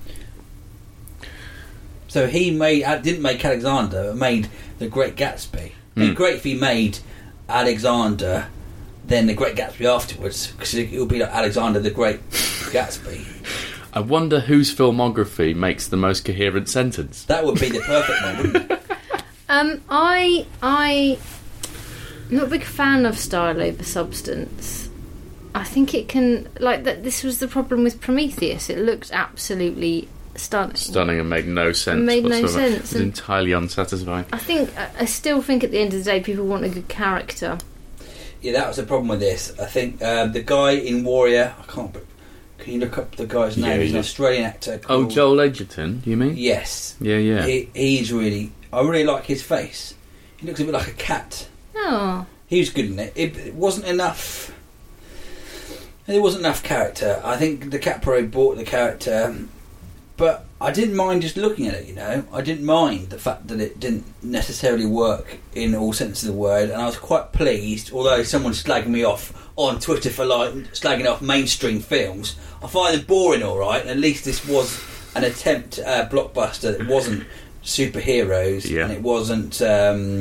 Speaker 4: So he made uh, didn't make Alexander, but made The Great Gatsby. It'd be
Speaker 2: Mm.
Speaker 4: great if he made Alexander, then The Great Gatsby afterwards, because it would be like Alexander the Great Gatsby.
Speaker 2: I wonder whose filmography makes the most coherent sentence.
Speaker 4: That would be the perfect one, wouldn't it?
Speaker 3: Um, I I I'm not a big fan of style over substance. I think it can like that. This was the problem with Prometheus. It looked absolutely stunning.
Speaker 2: Stunning and made no sense.
Speaker 3: Made no
Speaker 2: whatsoever.
Speaker 3: sense,
Speaker 2: It was
Speaker 3: and-
Speaker 2: entirely unsatisfying.
Speaker 3: I think I- I still think at the end of the day, people want a good character.
Speaker 4: Yeah, that was the problem with this. I think uh, the guy in Warrior, I can't. Can you look up the guy's
Speaker 2: Yeah,
Speaker 4: name? He's an
Speaker 2: yeah.
Speaker 4: Australian actor.
Speaker 2: Oh,
Speaker 4: Called,
Speaker 2: Joel Edgerton, do you mean?
Speaker 4: Yes,
Speaker 2: Yeah, yeah.
Speaker 4: he, he's really. I really like his face. He looks a bit like a cat.
Speaker 3: Oh,
Speaker 4: He was good in it. It, it wasn't enough. There wasn't enough character. I think DiCaprio bought the character, but I didn't mind just looking at it. You know, I didn't mind the fact that it didn't necessarily work in all senses of the word, and I was quite pleased. Although someone slagging me off on Twitter for like slagging off mainstream films, I find them boring. All right, at least this was an attempt at a blockbuster. It wasn't superheroes,
Speaker 2: Yeah.
Speaker 4: and it wasn't. Um,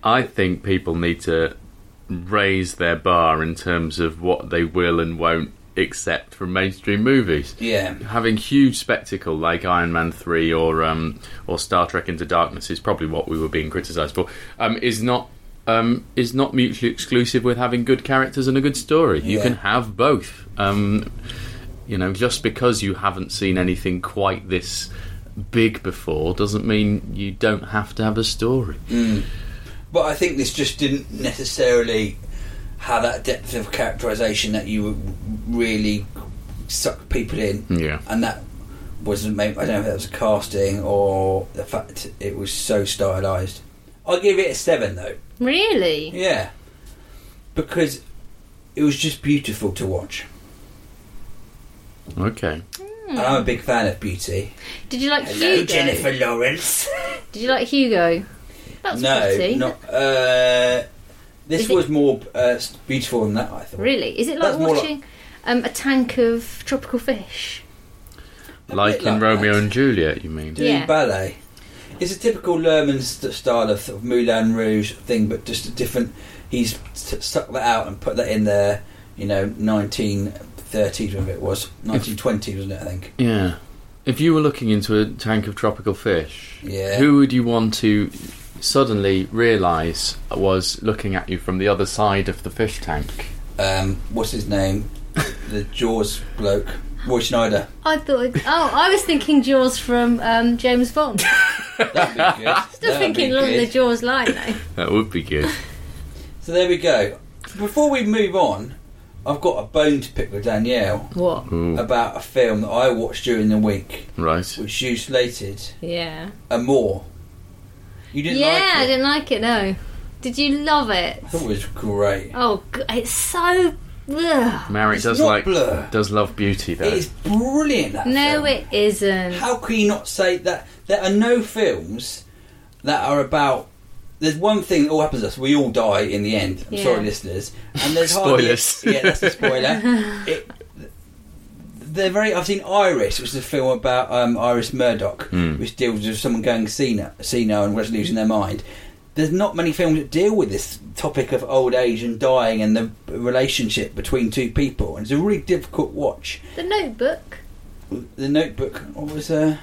Speaker 2: I think people need to raise their bar in terms of what they will and won't accept from mainstream movies.
Speaker 4: Yeah.
Speaker 2: Having huge spectacle like Iron Man three or um, or Star Trek Into Darkness is probably what we were being criticised for. Um, is not um, is not mutually exclusive with having good characters and a good story. You
Speaker 4: Yeah.
Speaker 2: can have both. Um, you know, just because you haven't seen anything quite this big before doesn't mean you don't have to have a story.
Speaker 4: Mm. But I think this just didn't necessarily have that depth of characterisation that you would really suck people in.
Speaker 2: Yeah.
Speaker 4: And that wasn't, maybe, I don't know if that was a casting or the fact it was so stylised. I'll give it a seven though.
Speaker 3: Really?
Speaker 4: Yeah. Because it was just beautiful to watch.
Speaker 2: Okay.
Speaker 4: And I'm a big fan of beauty.
Speaker 3: Did you like
Speaker 4: Hello,
Speaker 3: Hugo?
Speaker 4: Jennifer Lawrence.
Speaker 3: Did you like Hugo? That's
Speaker 4: no,
Speaker 3: pretty.
Speaker 4: not. Uh, this
Speaker 3: Is it-
Speaker 4: was more uh, beautiful than that, I thought.
Speaker 3: Really? Is it like
Speaker 4: That's more
Speaker 3: watching um, a tank of tropical fish?
Speaker 4: A
Speaker 2: Like
Speaker 4: bit
Speaker 2: in
Speaker 4: like
Speaker 2: Romeo
Speaker 4: that.
Speaker 2: and Juliet, you mean?
Speaker 4: Doing
Speaker 3: Yeah.
Speaker 4: ballet. It's a typical Lerman st- style of, sort of Moulin Rouge thing, but just a different. He's t- stuck that out and put that in there. You know, nineteen thirties, whatever it was, nineteen twenties, wasn't it? I think.
Speaker 2: Yeah. If you were looking into a tank of tropical fish,
Speaker 4: Yeah.
Speaker 2: who would you want to suddenly realise was looking at you from the other side of the fish tank?
Speaker 4: Um, what's his name? The Jaws bloke, Roy Schneider.
Speaker 3: I thought. Oh, I was thinking Jaws from um, James Bond.
Speaker 4: That'd be good.
Speaker 3: Still
Speaker 4: That'd
Speaker 3: thinking
Speaker 4: be
Speaker 3: along
Speaker 4: good.
Speaker 3: the Jaws line though.
Speaker 2: That would be good.
Speaker 4: So there we go. Before we move on, I've got a bone to pick with Danielle
Speaker 3: What?
Speaker 2: Ooh,
Speaker 4: about a film that I watched during the week,
Speaker 2: right.
Speaker 4: which you slated,
Speaker 3: Yeah.
Speaker 4: Amore. You didn't
Speaker 3: yeah,
Speaker 4: like it?
Speaker 3: I didn't like it. No. Did you love it?
Speaker 4: I thought it was great.
Speaker 3: Oh, g- it's so. Ugh.
Speaker 2: Mary
Speaker 4: It's
Speaker 2: does
Speaker 4: not
Speaker 2: like
Speaker 4: Blur.
Speaker 2: does love beauty though.
Speaker 4: It is brilliant, that
Speaker 3: No,
Speaker 4: film.
Speaker 3: it isn't.
Speaker 4: How can you not say that? There are no films that are about. There's one thing that all happens to us. We all die in the end. I'm
Speaker 3: Yeah.
Speaker 4: sorry, listeners. And there's hardly-
Speaker 2: Spoilers.
Speaker 4: yeah, that's a spoiler. it, they're very. I've seen Iris, which is a film about um, Iris Murdoch,
Speaker 2: Mm.
Speaker 4: which deals with someone going senile, senile and just losing their mind. There's not many films that deal with this topic of old age and dying and the relationship between two people. And it's a really difficult watch.
Speaker 3: The Notebook.
Speaker 4: The Notebook. What was uh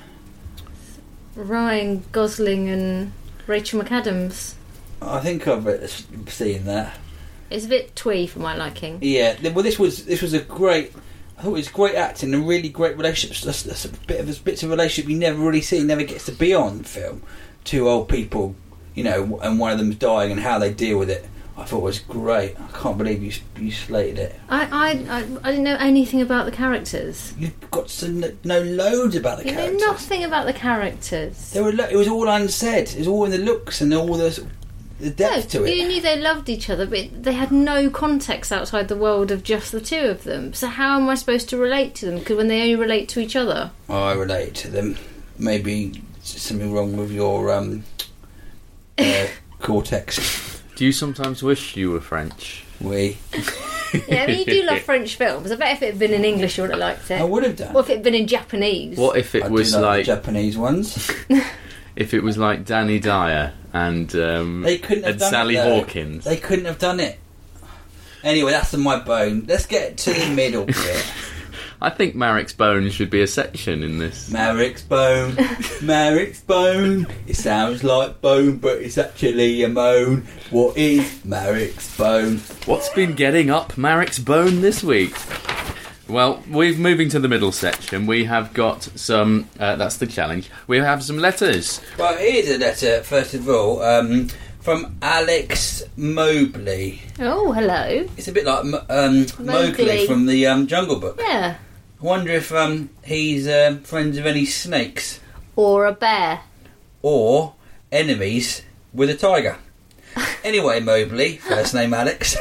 Speaker 3: Ryan Gosling and Rachel McAdams.
Speaker 4: I think I've uh, seen that.
Speaker 3: It's a bit twee for my liking.
Speaker 4: Yeah. th- Well, this was this was a great. I thought it was great acting and really great relationships. That's, that's a bit of a bits of relationship you never really see, never gets to be on film. Two old people, you know, and one of them's dying and how they deal with it. I thought it was great. I can't believe you you slated it.
Speaker 3: I, I, I, I didn't know anything about the characters.
Speaker 4: You've got to kn- know loads about the
Speaker 3: You know
Speaker 4: characters.
Speaker 3: nothing about the characters.
Speaker 4: There were lo- it was all unsaid. It was all in the looks and all the sort of- the depth
Speaker 3: No,
Speaker 4: to it.
Speaker 3: you knew they loved each other, but they had no context outside the world of just the two of them. So how am I supposed to relate to them? Because when they only relate to each other.
Speaker 4: I relate to them. Maybe something wrong with your um, uh, cortex.
Speaker 2: Do you sometimes wish you were French?
Speaker 4: We.
Speaker 3: Yeah, I mean, you do love French films. I bet if it had been in English, you would have liked it.
Speaker 4: I would have done.
Speaker 3: Or if it had been in Japanese.
Speaker 2: What if it
Speaker 4: I do
Speaker 2: was
Speaker 4: like the
Speaker 2: like
Speaker 4: Japanese ones.
Speaker 2: if it was like Danny Dyer and um,
Speaker 4: They couldn't have
Speaker 2: and
Speaker 4: done
Speaker 2: Sally
Speaker 4: it, though.
Speaker 2: Hawkins?
Speaker 4: They couldn't have done it. Anyway, that's my bone. Let's get to the middle bit.
Speaker 2: I think Marek's bone should be a section in this.
Speaker 4: Marek's bone, Marek's bone. It sounds like bone, but it's actually a moan. What is Marek's bone?
Speaker 2: What's been getting up Marek's bone this week? Well, we're moving to the middle section. We have got some. Uh, that's the challenge. We have some letters.
Speaker 4: Well, here's a letter, first of all, um, from Alex Mobley.
Speaker 3: Oh, hello.
Speaker 4: It's a bit like um, Mowgli
Speaker 3: Mowgli.
Speaker 4: from the um, Jungle Book.
Speaker 3: Yeah.
Speaker 4: I wonder if um, he's um, friends of any snakes
Speaker 3: Or a bear.
Speaker 4: or enemies with a tiger. Anyway, Mobley, first name Alex.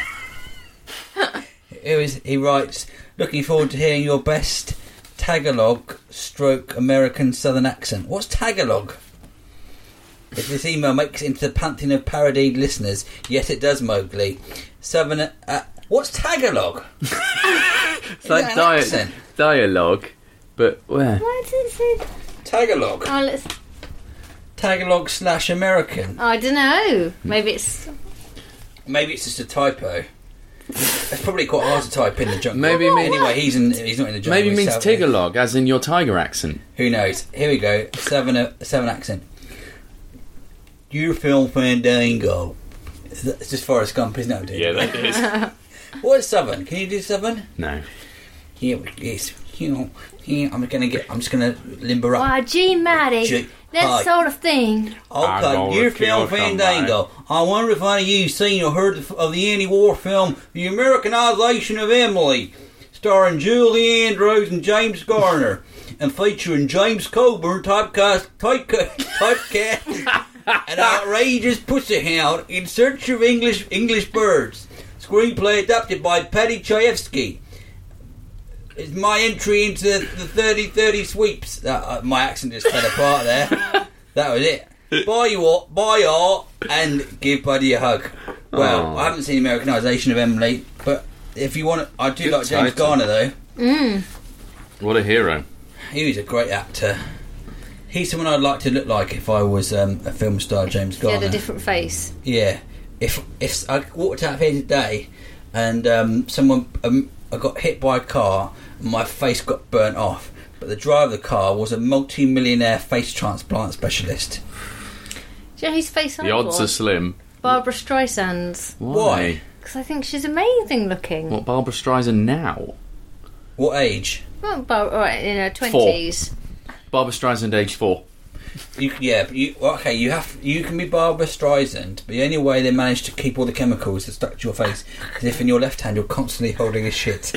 Speaker 4: Here is, he writes, looking forward to hearing your best Tagalog stroke American Southern accent. What's Tagalog? If this email makes it into the pantheon of parodied listeners, yes it does, Mowgli. Southern... Uh, what's Tagalog?
Speaker 2: It's like
Speaker 4: that an
Speaker 2: dia-
Speaker 4: accent?
Speaker 2: dialogue, but where?
Speaker 3: Why does it say...
Speaker 4: Tagalog.
Speaker 3: Oh, let's...
Speaker 4: Tagalog slash American?
Speaker 3: I don't know. Maybe it's...
Speaker 4: Maybe it's just a typo. It's probably quite hard to type in the jungle.
Speaker 2: Maybe it means-
Speaker 4: anyway, he's in. He's not in the jungle.
Speaker 2: Maybe it
Speaker 4: he's
Speaker 2: means
Speaker 4: south here.
Speaker 2: Tagalog, as in your tiger accent.
Speaker 4: Who knows? Here we go. Seven, uh, seven accent. Your film Fandango. It's just Forrest Gump, isn't it? Dude?
Speaker 2: Yeah, that is.
Speaker 4: What is seven? Can you do seven?
Speaker 2: No.
Speaker 4: Yeah, yes. You know, yeah, I'm gonna get. I'm just gonna limber up.
Speaker 3: Why, gee, Matty,
Speaker 4: Gee,
Speaker 3: that
Speaker 4: hi.
Speaker 3: sort of thing.
Speaker 2: I'm
Speaker 4: Okay,
Speaker 2: gonna
Speaker 4: your
Speaker 2: kill
Speaker 4: film Fandango. I wonder if any of you seen or heard of the anti-war film The Americanization of Emily, starring Julie Andrews and James Garner, and featuring James Coburn typecast, typecast, typecast an outrageous pussyhound in search of English English birds. Screenplay adapted by Paddy Chayefsky. It's my entry into the thirty thirty sweeps. That, uh, my accent just fell apart there. That was it. Buy you what, buy art, and give Buddy a hug. Well,
Speaker 2: Oh.
Speaker 4: I haven't seen Americanisation of Emily, but if you want, I do
Speaker 2: Good
Speaker 4: like James
Speaker 2: title.
Speaker 4: Garner though.
Speaker 3: Mm.
Speaker 2: What a hero.
Speaker 4: He was a great actor. He's someone I'd like to look like if I was um, a film star, James
Speaker 3: He
Speaker 4: Garner.
Speaker 3: had a different face.
Speaker 4: Yeah. If if I walked out of here today and um, someone um, I got hit by a car and my face got burnt off, but the driver of the car was a multi-millionaire face transplant specialist.
Speaker 3: Do you know whose face I
Speaker 2: The odds
Speaker 3: want?
Speaker 2: are slim.
Speaker 3: Barbara Streisand's.
Speaker 4: Why?
Speaker 3: Because I think she's amazing looking.
Speaker 2: What, Barbara Streisand now?
Speaker 4: What age?
Speaker 3: Well, Bar- all right, in her twenties.
Speaker 2: Barbara Streisand, age four.
Speaker 4: You, yeah, but you okay? You have you can be Barbara Streisand, but the only way they manage to keep all the chemicals that stuck to your face is if in your left hand you're constantly holding a shit.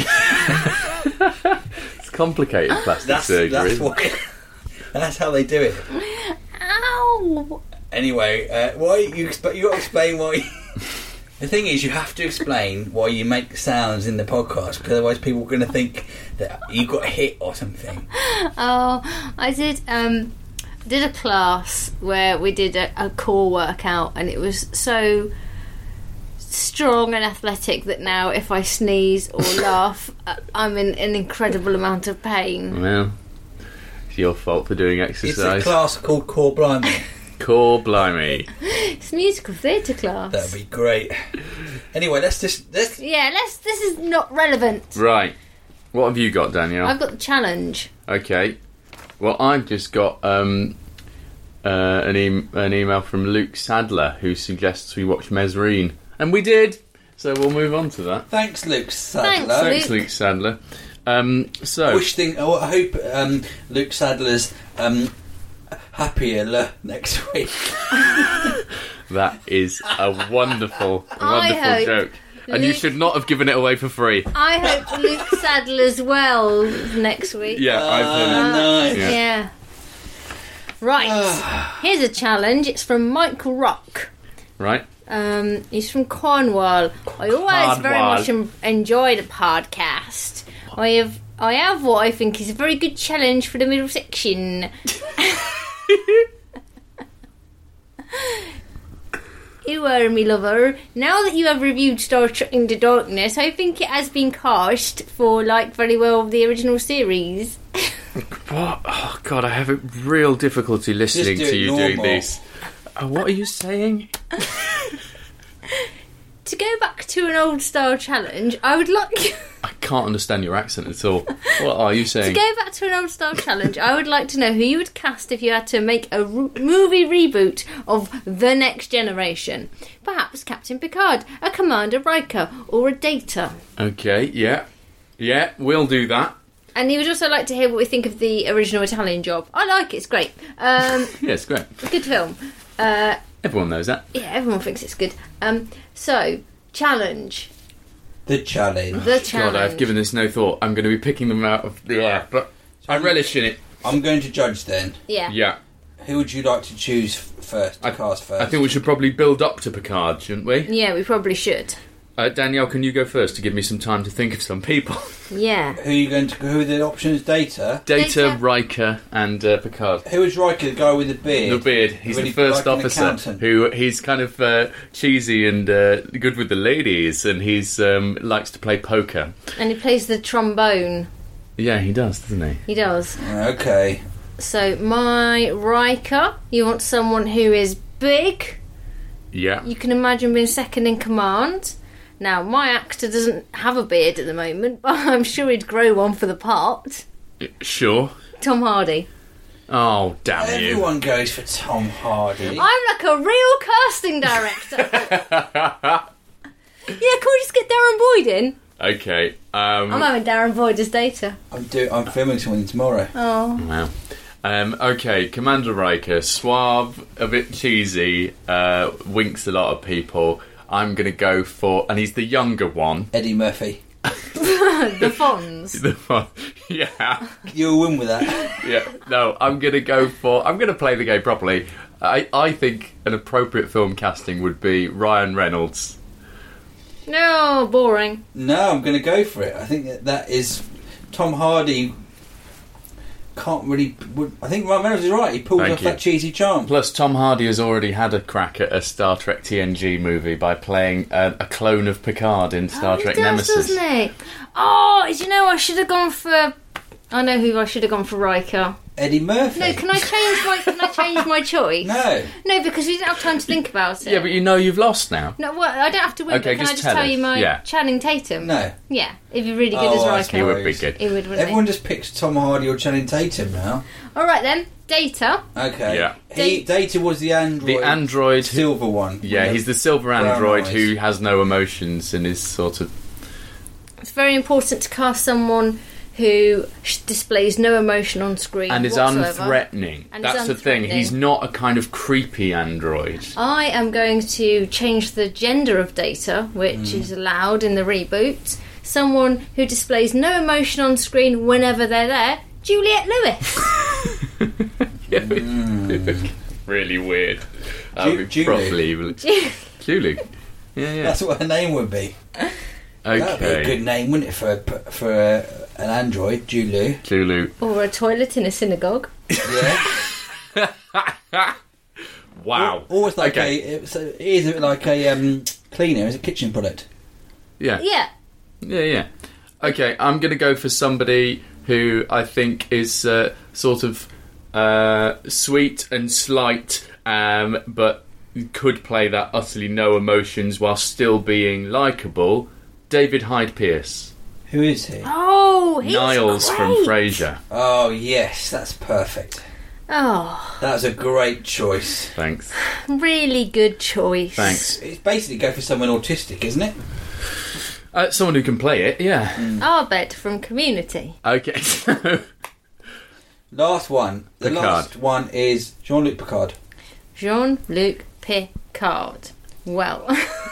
Speaker 2: It's complicated plastic
Speaker 4: That's
Speaker 2: surgery.
Speaker 4: that's
Speaker 2: isn't it?
Speaker 4: what. That's how they do it.
Speaker 3: Ow!
Speaker 4: Anyway, uh, why you exp- you got to explain why. You, the thing is, you have to explain why you make sounds in the podcast, because otherwise people are going to think that you got hit or something.
Speaker 3: Oh, I did. Um, did a class where we did a, a core workout, and it was so strong and athletic that now, if I sneeze or laugh, uh, I'm in an incredible amount of pain.
Speaker 2: Well, it's your fault for doing
Speaker 4: It's a
Speaker 2: exercise.
Speaker 4: class called Core Blimey.
Speaker 2: Core blimey.
Speaker 3: It's musical theatre class.
Speaker 4: That'd be great. Anyway, let's just let's.
Speaker 3: Yeah, let's. This is not relevant.
Speaker 2: Right. What have you got, Danielle?
Speaker 3: I've got the challenge.
Speaker 2: Okay. Well, I've just got um, uh, an, e- an email from Luke Sadler who suggests we watch Mesrine. And we did! So we'll move on to that.
Speaker 4: Thanks, Luke Sadler.
Speaker 3: Thanks,
Speaker 2: Thanks,
Speaker 3: Luke.
Speaker 2: Luke Sadler. Um, so,
Speaker 4: I wish thing. Oh, I hope um, Luke Sadler's um, happier le- next week.
Speaker 2: that is a wonderful,
Speaker 3: I
Speaker 2: wonderful
Speaker 3: hope
Speaker 2: joke. And you
Speaker 3: Luke-
Speaker 2: should not have given it away for free.
Speaker 3: I hope Luke Sadler's well next week.
Speaker 2: Yeah, I've
Speaker 4: Uh,
Speaker 2: heard it.
Speaker 4: no.
Speaker 2: Yeah.
Speaker 3: Yeah. Right. Here's a challenge. It's from Michael Rock.
Speaker 2: Right?
Speaker 3: Um, he's from Cornwall. I always very
Speaker 2: Cornwall.
Speaker 3: much en- enjoy the podcast. I have I have what I think is a very good challenge for the middle section. You are me lover. Now that you have reviewed Star Trek Into Darkness, I think it has been cast for like very well the original series.
Speaker 2: What? Oh, God, I have a real difficulty listening
Speaker 4: do
Speaker 2: to
Speaker 4: it
Speaker 2: you doing
Speaker 4: normal.
Speaker 2: this. Uh, what are you saying?
Speaker 3: To go back to an old style challenge, I would like
Speaker 2: I can't understand your accent at all. What are you
Speaker 3: to
Speaker 2: saying?
Speaker 3: go back to an old style challenge. I would like to know who you would cast if you had to make a ro- movie reboot of The Next Generation. Perhaps Captain Picard, a Commander Riker, or a Data.
Speaker 2: Okay, yeah. Yeah, we'll do that.
Speaker 3: And he would also like to hear what we think of the original Italian Job. I like it; it's great. Um,
Speaker 2: Yeah, it's great.
Speaker 3: good film. Uh,
Speaker 2: Everyone knows that.
Speaker 3: yeah, everyone thinks it's good. Um, so, challenge.
Speaker 4: The challenge.
Speaker 3: The challenge.
Speaker 2: God, I've given this no thought. I'm going to be picking them out of the air, but I relish in it.
Speaker 4: I'm going to judge then.
Speaker 3: Yeah.
Speaker 2: Yeah.
Speaker 4: Who would you like to choose f- first? To
Speaker 2: I-
Speaker 4: cast first.
Speaker 2: I think we should probably build up to Picard, shouldn't we?
Speaker 3: Yeah, we probably should.
Speaker 2: Uh, Danielle, can you go first to give me some time to think of some people?
Speaker 3: Yeah.
Speaker 4: Who are you going to? Who are the options? Data.
Speaker 2: Data,
Speaker 3: Data.
Speaker 2: Riker, and uh, Picard.
Speaker 4: Who is Riker? The guy with the beard.
Speaker 2: The beard. He's
Speaker 4: Really
Speaker 2: the first
Speaker 4: like an
Speaker 2: officer
Speaker 4: accountant.
Speaker 2: who he's kind of uh, cheesy and uh, good with the ladies, and he's um, likes to play poker.
Speaker 3: And he plays the trombone.
Speaker 2: Yeah, he does, doesn't he?
Speaker 3: He does.
Speaker 4: Okay.
Speaker 3: So my Riker, you want someone who is big.
Speaker 2: Yeah.
Speaker 3: You can imagine being second in command. Now, my actor doesn't have a beard at the moment, but I'm sure he'd grow one for the part.
Speaker 2: Sure.
Speaker 3: Tom Hardy.
Speaker 2: Oh, damn you.
Speaker 4: Everyone goes for Tom Hardy.
Speaker 3: I'm like a real casting director. Yeah, can we just get Darren Boyd in?
Speaker 2: Okay. Um,
Speaker 3: I'm having Darren Boyd as Data.
Speaker 4: I'm do. I'm filming something tomorrow.
Speaker 3: Oh.
Speaker 2: Wow. Um, okay, Commander Riker, suave, a bit cheesy, uh, winks a lot at people. I'm going to go for... And he's the younger one.
Speaker 4: Eddie Murphy.
Speaker 3: The Fonz.
Speaker 2: The one, yeah.
Speaker 4: You'll win with that.
Speaker 2: Yeah, no, I'm going to go for... I'm going to play the game properly. I, I think an appropriate film casting would be Ryan Reynolds.
Speaker 3: No, boring.
Speaker 4: No, I'm going to go for it. I think that, that is... Tom Hardy can't really... Would, I think Ryan Reynolds is right. He pulls
Speaker 2: Thank
Speaker 4: off
Speaker 2: you.
Speaker 4: that cheesy charm.
Speaker 2: Plus, Tom Hardy has already had a crack at a Star Trek T N G movie by playing a, a clone of Picard in Star
Speaker 3: oh,
Speaker 2: Trek
Speaker 3: he does,
Speaker 2: Nemesis.
Speaker 3: Doesn't he? Oh, do you know, I should have gone for... I know who I should have gone for Riker.
Speaker 4: Eddie Murphy.
Speaker 3: No, can I change my can I change my choice?
Speaker 4: No.
Speaker 3: No, because we didn't have time to think about it.
Speaker 2: Yeah, but you know you've lost now.
Speaker 3: No, well, I don't have to win.
Speaker 2: Okay,
Speaker 3: but can
Speaker 2: just
Speaker 3: I just
Speaker 2: tell
Speaker 3: tell
Speaker 2: us.
Speaker 3: you my
Speaker 2: Yeah.
Speaker 3: Channing Tatum?
Speaker 4: No.
Speaker 3: Yeah, he'd be really good
Speaker 4: Oh,
Speaker 3: as
Speaker 4: I
Speaker 3: Riker.
Speaker 2: He would be good.
Speaker 3: He would, wouldn't
Speaker 4: Everyone
Speaker 3: he?
Speaker 4: just picks Tom Hardy or Channing Tatum now.
Speaker 3: All right then, Data.
Speaker 4: Okay.
Speaker 2: Yeah.
Speaker 4: He, Data was the android.
Speaker 2: The android... who-
Speaker 4: silver one.
Speaker 2: Yeah,
Speaker 4: With
Speaker 2: he's the silver
Speaker 4: brown
Speaker 2: android
Speaker 4: eyes.
Speaker 2: who has no emotions and is sort of...
Speaker 3: It's very important to cast someone who sh- displays no emotion on screen
Speaker 2: And is
Speaker 3: whatsoever.
Speaker 2: unthreatening.
Speaker 3: And is
Speaker 2: That's the thing.
Speaker 3: unthreatening.
Speaker 2: He's not a kind of creepy android.
Speaker 3: I am going to change the gender of Data, which
Speaker 2: Hmm.
Speaker 3: is allowed in the reboot. Someone who displays no emotion on screen whenever they're there. Juliette Lewis.
Speaker 2: Really weird. That would be
Speaker 4: Julie.
Speaker 2: properly evil. Julie. Yeah, yeah.
Speaker 4: That's what her name would be. That'd be a
Speaker 2: Okay.
Speaker 4: good name, wouldn't it, for a, for a, an android, Julu?
Speaker 2: Lulu.
Speaker 3: Or a toilet in a synagogue.
Speaker 4: Yeah.
Speaker 2: Wow.
Speaker 4: Or, or it's like
Speaker 2: Okay.
Speaker 4: a, it's a, it is a bit like a um, cleaner, it's a kitchen product.
Speaker 2: Yeah.
Speaker 3: Yeah.
Speaker 2: Yeah, yeah. Okay, I'm going to go for somebody who I think is uh, sort of uh, sweet and slight, um, but could play that utterly no emotions while still being likeable. David Hyde Pierce.
Speaker 4: Who is he?
Speaker 3: Oh, he's
Speaker 2: Niles
Speaker 3: great.
Speaker 2: from Frasier.
Speaker 4: Oh, yes, that's perfect.
Speaker 3: Oh,
Speaker 4: That was a great choice.
Speaker 2: Thanks.
Speaker 3: really good choice.
Speaker 2: Thanks.
Speaker 4: It's basically go for someone autistic, isn't it?
Speaker 2: Uh, someone who can play it, yeah.
Speaker 3: Arbed from Community.
Speaker 2: Okay, so...
Speaker 4: Last one. The
Speaker 2: Picard.
Speaker 4: last one is Jean-Luc Picard.
Speaker 3: Jean-Luc Picard. Well,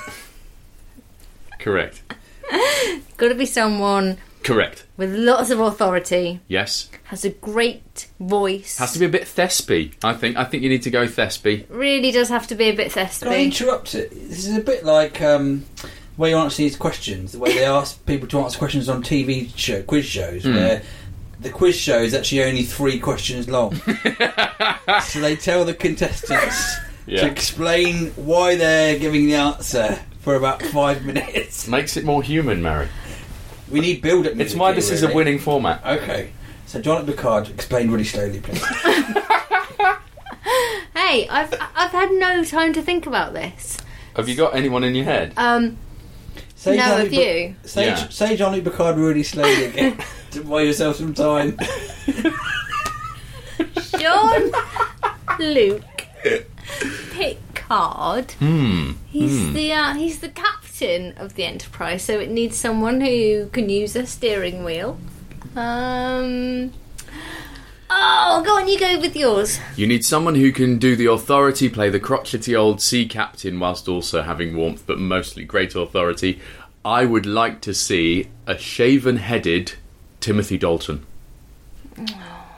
Speaker 2: Correct.
Speaker 3: got to be someone
Speaker 2: Correct.
Speaker 3: with lots of authority,
Speaker 2: Yes.
Speaker 3: has a great voice.
Speaker 2: Has to be a bit Thespy, I think. I think you need to go Thespy.
Speaker 3: Really does have to be a bit
Speaker 4: Can I
Speaker 3: Thespy.
Speaker 4: interrupt it? This is a bit like um, the way you answer these questions, the way they ask people to answer questions on T V show, quiz shows,
Speaker 2: Mm.
Speaker 4: where the quiz show is actually only three questions long. So they tell the contestants
Speaker 2: Yeah.
Speaker 4: to explain why they're giving the answer for about five minutes.
Speaker 2: Makes it more human, Mary.
Speaker 4: We need build-up music.
Speaker 2: It's why
Speaker 4: here,
Speaker 2: this is a
Speaker 4: really.
Speaker 2: winning format.
Speaker 4: Okay. So Jean-Luc Picard, explain really slowly, please.
Speaker 3: Hey, I've I've had no time to think about this.
Speaker 2: Have you got anyone in your head?
Speaker 3: Um,
Speaker 4: Say
Speaker 3: no,
Speaker 4: Jean-Luc
Speaker 3: of you.
Speaker 4: Pic- Say,
Speaker 2: Yeah.
Speaker 4: say Jean-Luc Picard really slowly again to buy yourself some time.
Speaker 3: John Luke Picard.
Speaker 2: Hmm.
Speaker 3: He's
Speaker 2: Hmm.
Speaker 3: the uh, he's the captain of the Enterprise, so it needs someone who can use a steering wheel. Um. Oh, go on, you go with yours.
Speaker 2: You need someone who can do the authority, play the crotchety old sea captain whilst also having warmth, but mostly great authority. I would like to see a shaven-headed Timothy Dalton.
Speaker 4: It's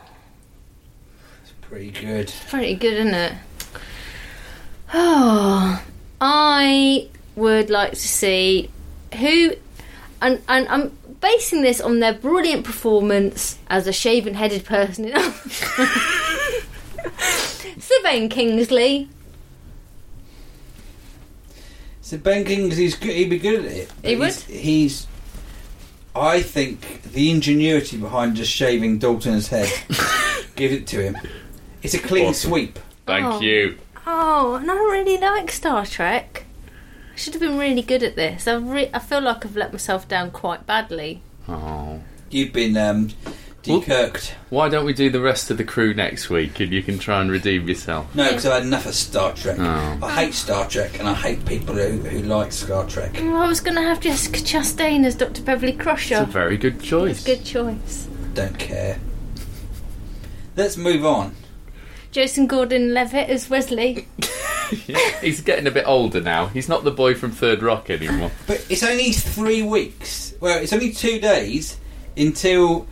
Speaker 4: pretty good.
Speaker 3: Pretty good, isn't it? Oh, I would like to see who, and and I'm basing this on their brilliant performance as a shaven-headed person in Sir Ben Kingsley.
Speaker 4: So Ben Kingsley's good. He'd be good at it.
Speaker 3: He would?
Speaker 4: He's, he's. I think the ingenuity behind just shaving Dalton's head Give it to him. It's a clean
Speaker 2: Awesome.
Speaker 4: sweep.
Speaker 2: Thank
Speaker 3: Oh.
Speaker 2: you.
Speaker 3: Oh, and I don't really like Star Trek. I should have been really good at this. I re- I feel like I've let myself down quite badly.
Speaker 2: Oh.
Speaker 4: You've been um, dekirked.
Speaker 2: Why don't we do the rest of the crew next week and you can try and redeem yourself?
Speaker 4: No, because I've had enough of Star Trek.
Speaker 2: Oh.
Speaker 4: I hate Star Trek, and I hate people who, who like Star Trek.
Speaker 3: Oh, I was going to have Jessica Chastain as Doctor Beverly Crusher.
Speaker 2: It's a very good choice.
Speaker 3: Good choice.
Speaker 4: Don't care. Let's move on.
Speaker 3: Jason Gordon-Levitt as Wesley.
Speaker 2: Yeah, he's getting a bit older now. He's not the boy from Third Rock anymore.
Speaker 4: But it's only three weeks. Well, it's only two days until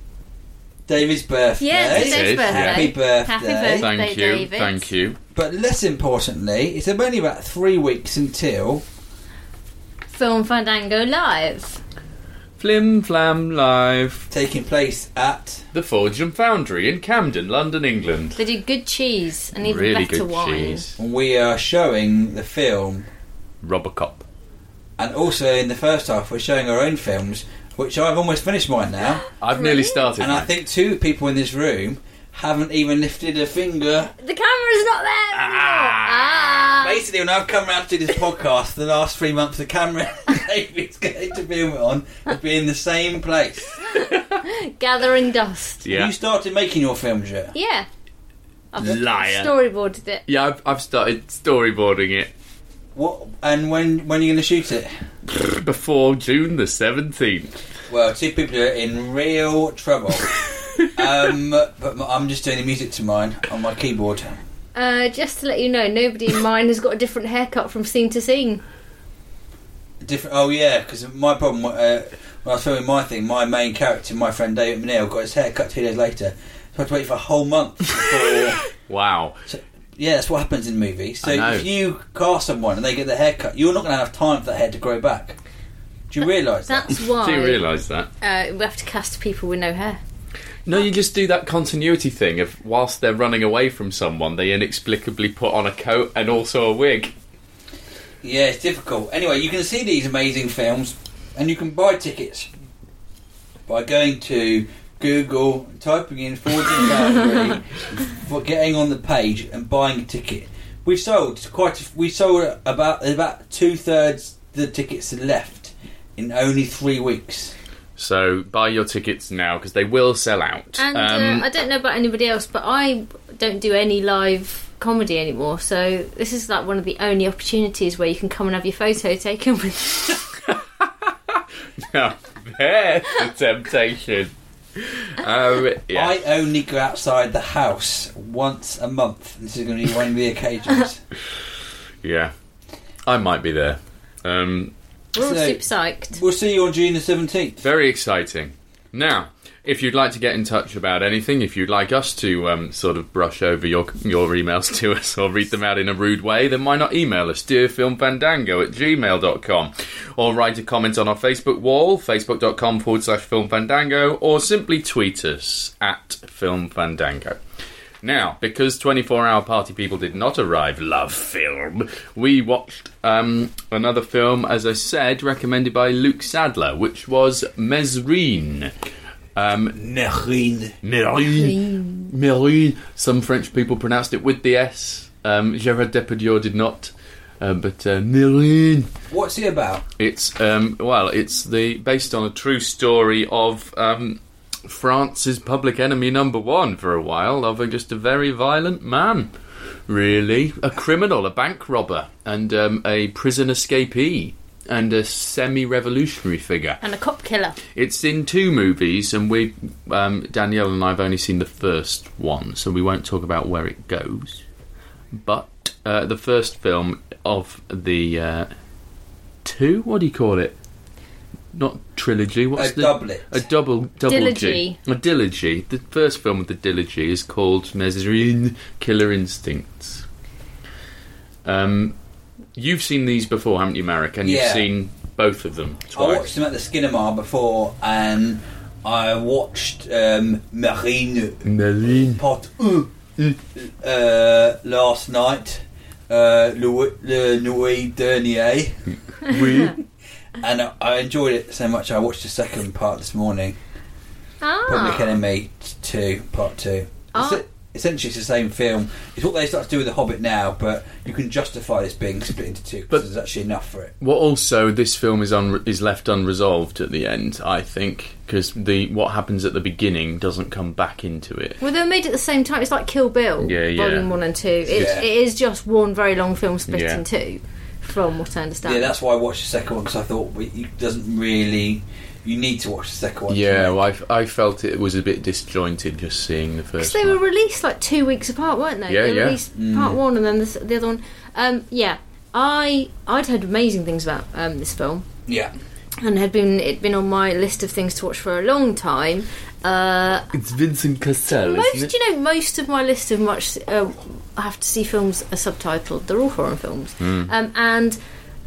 Speaker 4: David's birthday.
Speaker 3: Yeah, it's
Speaker 2: It
Speaker 3: Dave's
Speaker 2: is,
Speaker 3: birthday.
Speaker 2: yeah.
Speaker 4: Happy birthday.
Speaker 3: Happy birthday,
Speaker 2: Thank you,
Speaker 3: David.
Speaker 2: thank you.
Speaker 4: But less importantly, it's only about three weeks until
Speaker 3: Film Fandango Live.
Speaker 2: Flim Flam Live.
Speaker 4: taking place at
Speaker 2: The Forge and Foundry in Camden, London, England.
Speaker 3: They do good cheese and even
Speaker 2: Really
Speaker 3: better
Speaker 2: good
Speaker 3: wine.
Speaker 2: cheese.
Speaker 4: we are showing the film,
Speaker 2: Robocop.
Speaker 4: and also in the first half we're showing our own films, which I've almost finished mine now.
Speaker 2: I've nearly started.
Speaker 4: And I
Speaker 2: mine.
Speaker 4: think two people in this room haven't even lifted a finger.
Speaker 3: The camera's not there anymore. Ah.
Speaker 4: Basically, when I've come round to do this podcast, the last three months, the camera David's going to film it on has been in the same place.
Speaker 3: Gathering dust.
Speaker 2: Yeah.
Speaker 4: Have you started making your films yet?
Speaker 3: Yeah. I've
Speaker 2: Liar.
Speaker 3: storyboarded it.
Speaker 2: Yeah, I've, I've started storyboarding it
Speaker 4: What? And when when are you going to shoot it?
Speaker 2: before June the seventeenth.
Speaker 4: Well, two people are in real trouble. um, but I'm just doing the music to mine on my keyboard.
Speaker 3: Uh, just to let you know, nobody in mine has got a different haircut from scene to scene.
Speaker 4: Different. Oh yeah, because my problem uh, when I was filming my thing, my main character, my friend David Manil, got his hair cut two days later. So I had to wait for a whole month before.
Speaker 2: Wow.
Speaker 4: So, yeah, that's what happens in movies. So
Speaker 2: I know.
Speaker 4: if you cast someone and they get their hair cut, you're not going to have time for that hair to grow back. Do you realise that?
Speaker 3: That's why
Speaker 2: Do you realise that?
Speaker 3: uh, we have to cast people with no hair.
Speaker 2: No, you just do that continuity thing of whilst they're running away from someone, they inexplicably put on a coat and also a wig.
Speaker 4: Yeah, it's difficult. Anyway, you can see these amazing films, and you can buy tickets by going to Google, typing in Forge and Foundry, for getting on the page and buying a ticket. We've sold quite. A, we sold about about two thirds the tickets left in only three weeks.
Speaker 2: So buy your tickets now because they will sell out.
Speaker 3: And
Speaker 2: Um,
Speaker 3: uh, I don't know about anybody else, but I don't do any live comedy anymore. So this is like one of the only opportunities where you can come and have your photo taken with.
Speaker 2: Now, there's the temptation. Um, yeah.
Speaker 4: I only go outside the house once a month. This is going to be one of the occasions.
Speaker 2: yeah. I might be there. Um,
Speaker 3: We're all
Speaker 4: So-
Speaker 3: super psyched.
Speaker 4: We'll see you on June the seventeenth.
Speaker 2: Very exciting. Now, if you'd like to get in touch about anything, if you'd like us to um, sort of brush over your your emails to us or read them out in a rude way, then why not email us, dearfilmfandango at gmail dot com, or write a comment on our Facebook wall, facebook.com forward slash filmfandango, or simply tweet us at filmfandango. Now, because twenty-four hour Party People did not arrive, love film, we watched um, another film, as I said, recommended by Luke Sadler, which was Mesrine. Um,
Speaker 4: Nerine.
Speaker 2: Mesrine. Mesrine. Some French people pronounced it with the S. Um, Gérard Depardieu did not. Uh, but uh, Mesrine.
Speaker 4: What's it about?
Speaker 2: It's um, well, it's the based on a true story of um, France's public enemy number one for a while, of a, just a very violent man, really, a criminal, a bank robber, and um, a prison escapee, and a semi-revolutionary figure.
Speaker 3: And a cop killer.
Speaker 2: It's in two movies, and we, um, Danielle and I have only seen the first one, so we won't talk about where it goes. But uh, the first film of the uh, two, what do you call it? Not trilogy. What's
Speaker 4: A
Speaker 2: the
Speaker 4: doublet.
Speaker 2: A double double
Speaker 3: Dilogy.
Speaker 2: G. A dilogy. The first film with the dilogy is called Mesrine: Killer Instincts. Um, you've seen these before, haven't you, Marek? And
Speaker 4: Yeah.
Speaker 2: you've seen both of them
Speaker 4: I
Speaker 2: twice.
Speaker 4: watched them at the Skinema before, and I watched um, Marine
Speaker 2: Mesrine.
Speaker 4: Part one uh, last night. Uh, Le, Le Nuit Dernier.
Speaker 2: Oui.
Speaker 4: And I- I enjoyed it so much I watched the second part this morning.
Speaker 3: Ah.
Speaker 4: Public Enemy two, part two.
Speaker 3: Ah.
Speaker 4: Essentially, it's the same film. It's what they start to do with The Hobbit now, but you can justify this being split into two because there's actually enough for it.
Speaker 2: What also this film is un- is left unresolved at the end, I think, because the what happens at the beginning doesn't come back into it.
Speaker 3: Well, they were made at the same time. It's like Kill Bill,
Speaker 2: Yeah, yeah.
Speaker 3: Volume One and Two. It's,
Speaker 4: Yeah.
Speaker 3: It is just one very long film split
Speaker 2: Yeah.
Speaker 3: in two, from what I understand.
Speaker 4: Yeah, that's why I watched the second one because I thought well, it doesn't really. You need to watch the second one.
Speaker 2: Yeah,
Speaker 4: to
Speaker 2: well,
Speaker 4: make-
Speaker 2: I, I felt it was a bit disjointed just seeing the
Speaker 3: Because
Speaker 2: first
Speaker 3: they
Speaker 2: one.
Speaker 3: were released like two weeks apart, weren't they?
Speaker 2: Yeah,
Speaker 3: they
Speaker 2: yeah.
Speaker 3: released
Speaker 4: Mm.
Speaker 3: part one and then the, the other one. Um, yeah, I I'd heard amazing things about um, this film,
Speaker 4: yeah.
Speaker 3: and had been it'd been on my list of things to watch for a long time. Uh,
Speaker 2: It's Vincent Cassel,
Speaker 3: most,
Speaker 2: isn't it?
Speaker 3: you know, most of my list of much uh, I have to see films are subtitled. They're all horror films,
Speaker 2: Mm.
Speaker 3: um, and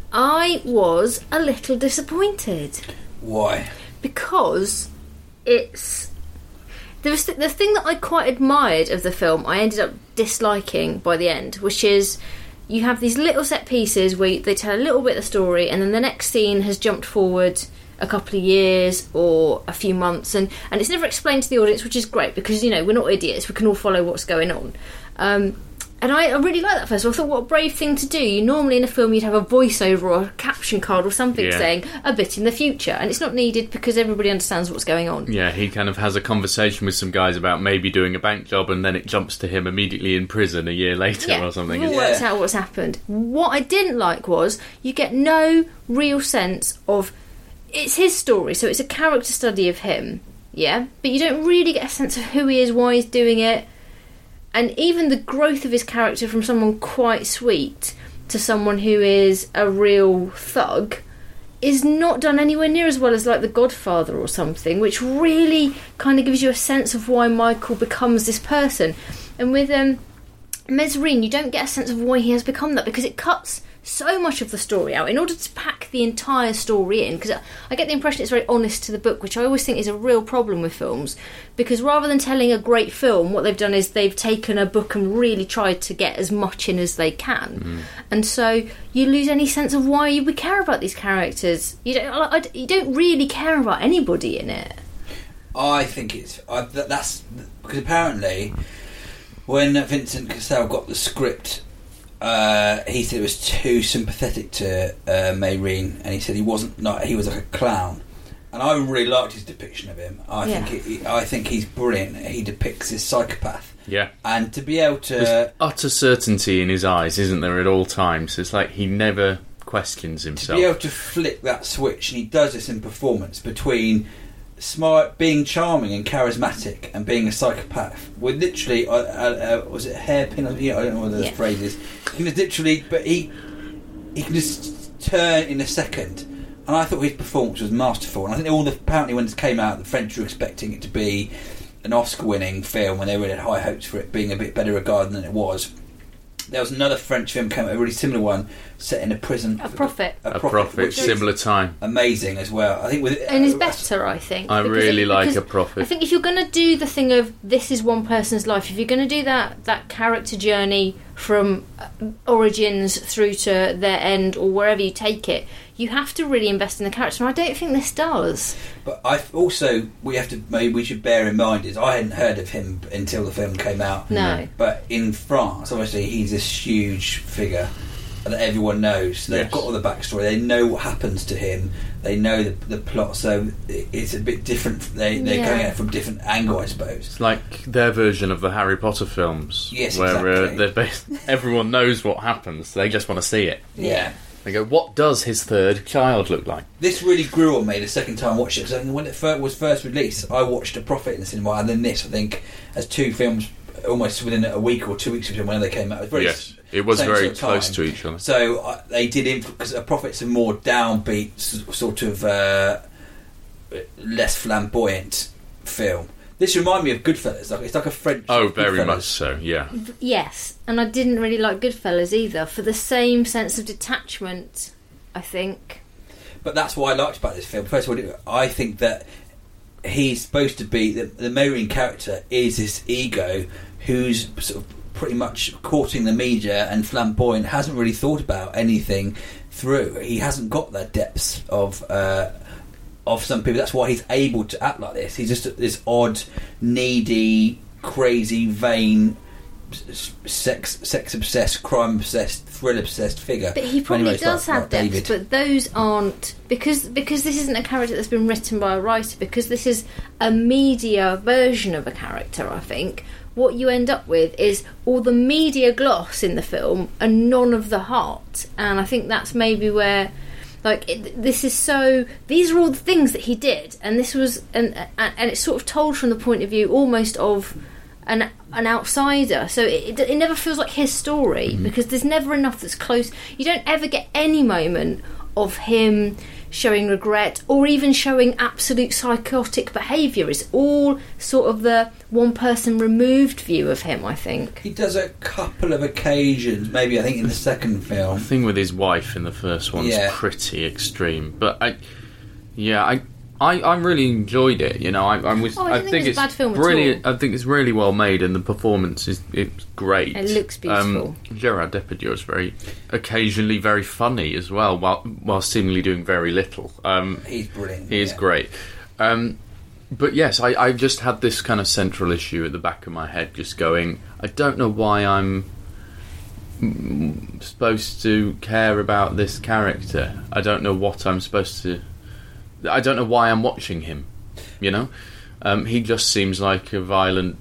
Speaker 3: I was a little disappointed.
Speaker 4: Why?
Speaker 3: Because it's there was th- the thing that I quite admired of the film I ended up disliking by the end, which is you have these little set pieces where they tell a little bit of the story and then the next scene has jumped forward a couple of years or a few months and, and it's never explained to the audience, which is great because, you know, we're not idiots, we can all follow what's going on. Um, And I, I really like that first of all. I thought, what a brave thing to do. You normally in a film you'd have a voiceover or a caption card or something
Speaker 2: Yeah.
Speaker 3: saying a bit in the future, and it's not needed because everybody understands what's going on.
Speaker 2: Yeah, he kind of has a conversation with some guys about maybe doing a bank job, and then it jumps to him immediately in prison a year later
Speaker 3: Yeah,
Speaker 2: or something.
Speaker 3: it all
Speaker 4: Yeah.
Speaker 3: works out what's happened. What I didn't like was you get no real sense of it's his story, so it's a character study of him, yeah, but you don't really get a sense of who he is, why he's doing it. And even the growth of his character from someone quite sweet to someone who is a real thug is not done anywhere near as well as like The Godfather or something, which really kind of gives you a sense of why Michael becomes this person. And with um, Mesrine, you don't get a sense of why he has become that because it cuts so much of the story out in order to pack the entire story in, because I get the impression it's very honest to the book, which I always think is a real problem with films, because rather than telling a great film, what they've done is they've taken a book and really tried to get as much in as they can, mm. and so you lose any sense of why you would care about these characters. You don't, I, you don't really care about anybody in it.
Speaker 4: I think it's I, that, that's because apparently when Vincent Cassel got the script, Uh, he said it was too sympathetic to uh, Mesrine, and he said he wasn't. Not, he was like a clown, and I really liked his depiction of him. I
Speaker 3: yeah.
Speaker 4: think he, I think he's brilliant. He depicts this psychopath.
Speaker 2: Yeah,
Speaker 4: and to be able to
Speaker 2: there's utter certainty in his eyes, isn't there, at all times? It's like he never questions himself.
Speaker 4: To be able to flick that switch, and he does this in performance between smart, being charming and charismatic, and being a psychopath. With literally, uh, uh, uh, was it a hairpin? Yeah, I don't know what the
Speaker 3: yeah.
Speaker 4: phrase is. He can literally, but he he can just turn in a second. And I thought his performance was masterful. And I think all the apparently when it came out, the French were expecting it to be an Oscar-winning film, and they really had high hopes for it being a bit better regarded than it was. There was another French film came out, a really similar one, set in a prison.
Speaker 3: A Prophet.
Speaker 4: A,
Speaker 2: a
Speaker 4: Prophet,
Speaker 2: Prophet,
Speaker 4: which is
Speaker 2: similar time.
Speaker 4: amazing as well. I think with
Speaker 3: And is
Speaker 4: uh,
Speaker 3: better, I think.
Speaker 2: I
Speaker 3: because
Speaker 2: really
Speaker 3: it-
Speaker 2: like
Speaker 3: because
Speaker 2: A Prophet.
Speaker 3: I think if you're going to do the thing of this is one person's life, if you're going to do that that character journey from origins through to their end or wherever you take it, you have to really invest in the character. And I don't think this does.
Speaker 4: But I also we have to maybe we should bear in mind is I hadn't heard of him until the film came out.
Speaker 3: No.
Speaker 4: But in France, obviously, he's this huge figure that everyone knows. They've
Speaker 2: Yes.
Speaker 4: got all the backstory. They know what happens to him. They know the, the plot. So it's a bit different. They they're
Speaker 3: Yeah.
Speaker 4: going at it from a different angle, I suppose.
Speaker 2: It's like their version of the Harry Potter films.
Speaker 4: Yes,
Speaker 2: where
Speaker 4: exactly.
Speaker 2: uh, they're based, everyone knows what happens. They just want to see it.
Speaker 4: Yeah.
Speaker 2: They go, what does his third child look like?
Speaker 4: This really grew on me the second time I watched it, because when it fir- was first released, I watched A Prophet in the cinema, and then this, I think, as two films almost within a week or two weeks of when they came out. It was very
Speaker 2: Yes, it was
Speaker 4: same
Speaker 2: very
Speaker 4: sort of
Speaker 2: close
Speaker 4: time.
Speaker 2: to each other.
Speaker 4: So uh, they did it because A Prophet's a more downbeat, s- sort of uh, less flamboyant film. This reminded me of Goodfellas. Like it's like a French.
Speaker 2: Oh, very
Speaker 4: Goodfellas.
Speaker 2: much so, yeah.
Speaker 3: Yes, and I didn't really like Goodfellas either, for the same sense of detachment, I think.
Speaker 4: But that's what I liked about this film. First of all, I think that he's supposed to be the, the Mesrine character is this ego who's sort of pretty much courting the media and flamboyant, hasn't really thought about anything through. He hasn't got the depths of uh, of some people. That's why he's able to act like this. He's just this odd, needy crazy, vain, s- sex sex obsessed, crime obsessed, thrill obsessed figure.
Speaker 3: But he probably
Speaker 4: Anyways,
Speaker 3: does
Speaker 4: like-
Speaker 3: have
Speaker 4: like
Speaker 3: depth,
Speaker 4: David.
Speaker 3: but those aren't because because this isn't a character that's been written by a writer. Because this is a media version of a character. I think what you end up with is all the media gloss in the film and none of the heart. And I think that's maybe where, like, it, this is so. These are all the things that he did, and this was, and and, and it's sort of told from the point of view almost of an an outsider. So it, it, it never feels like his story because there's never enough that's close. You don't ever get any moment of him showing regret or even showing absolute psychotic behaviour. It's all sort of the one person removed view of him, I think.
Speaker 4: He does a couple of occasions, maybe I think in the second
Speaker 2: The
Speaker 4: film.
Speaker 2: thing with his wife in the first one's
Speaker 4: Yeah.
Speaker 2: pretty extreme, but I, yeah, I, I, I really enjoyed it. You know, I, I was,
Speaker 3: Oh, I
Speaker 2: I,
Speaker 3: don't think
Speaker 2: think
Speaker 3: it's a bad film at
Speaker 2: brilliant.
Speaker 3: all.
Speaker 2: I think it's really well made, and the performance is it's great.
Speaker 3: It looks beautiful.
Speaker 2: Um, Gerard Depardieu is very, occasionally very funny as well, while while seemingly doing very little. Um,
Speaker 4: He's brilliant.
Speaker 2: he is
Speaker 4: yeah.
Speaker 2: great. Um, but yes, I, I just had this kind of central issue at the back of my head, just going, I don't know why I'm mm, supposed to care about this character. I don't know what I'm supposed to. I don't know why I'm watching him. You know, um, he just seems like a violent,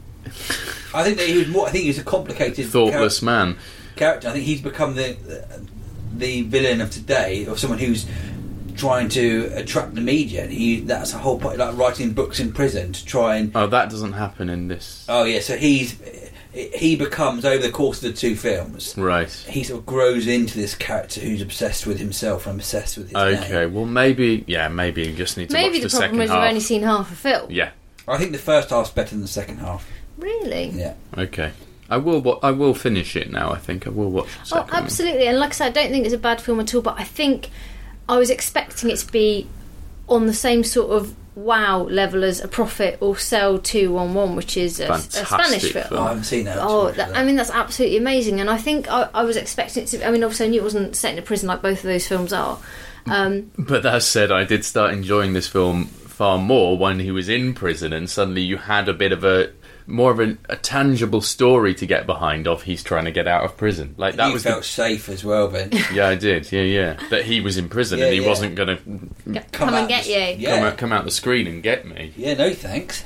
Speaker 4: I think that he was more. I think he's a complicated,
Speaker 2: thoughtless man.
Speaker 4: character. I think he's become the the villain of today, or someone who's trying to attract the media. And he that's a whole point, like writing books in prison to try and.
Speaker 2: Oh, that doesn't happen in this.
Speaker 4: Oh yeah, so he's he becomes over the course of the two films.
Speaker 2: Right.
Speaker 4: He sort of grows into this character who's obsessed with himself and obsessed with his
Speaker 2: Okay.
Speaker 4: name.
Speaker 2: Well, maybe. Yeah. Maybe you just need to
Speaker 3: Maybe
Speaker 2: watch
Speaker 3: the
Speaker 2: the,
Speaker 3: problem
Speaker 2: second
Speaker 3: is
Speaker 2: half.
Speaker 3: you've only seen half a film.
Speaker 2: Yeah.
Speaker 4: I think the first half's better than the second half.
Speaker 3: Really?
Speaker 4: Yeah.
Speaker 2: Okay. I will. wa- I will finish it now. I think I will watch the
Speaker 3: Oh,
Speaker 2: second one.
Speaker 3: absolutely. And like I said, I don't think it's a bad film at all, but I think I was expecting it to be on the same sort of wow level as A Prophet or Cell two one one, which is a, a
Speaker 2: Fantastic
Speaker 3: Spanish film.
Speaker 2: film.
Speaker 4: Oh, I haven't seen that.
Speaker 3: Oh, that, I mean, that's absolutely amazing. And I think I, I was expecting it to. I mean, obviously, I knew it wasn't set in a prison like both of those films are. Um,
Speaker 2: But that said, I did start enjoying this film far more when he was in prison, and suddenly you had a bit of a more of a, a tangible story to get behind of he's trying to get out of prison. Like that
Speaker 4: you
Speaker 2: was
Speaker 4: felt
Speaker 2: the,
Speaker 4: safe as well, Ben.
Speaker 2: yeah, I did, yeah, yeah. That he was in prison
Speaker 4: Yeah,
Speaker 2: and he
Speaker 4: yeah.
Speaker 2: wasn't going to
Speaker 3: come, come and
Speaker 4: out
Speaker 3: get
Speaker 4: the-
Speaker 3: you.
Speaker 4: Yeah.
Speaker 2: come out, come out the screen and get me.
Speaker 4: Yeah, no thanks.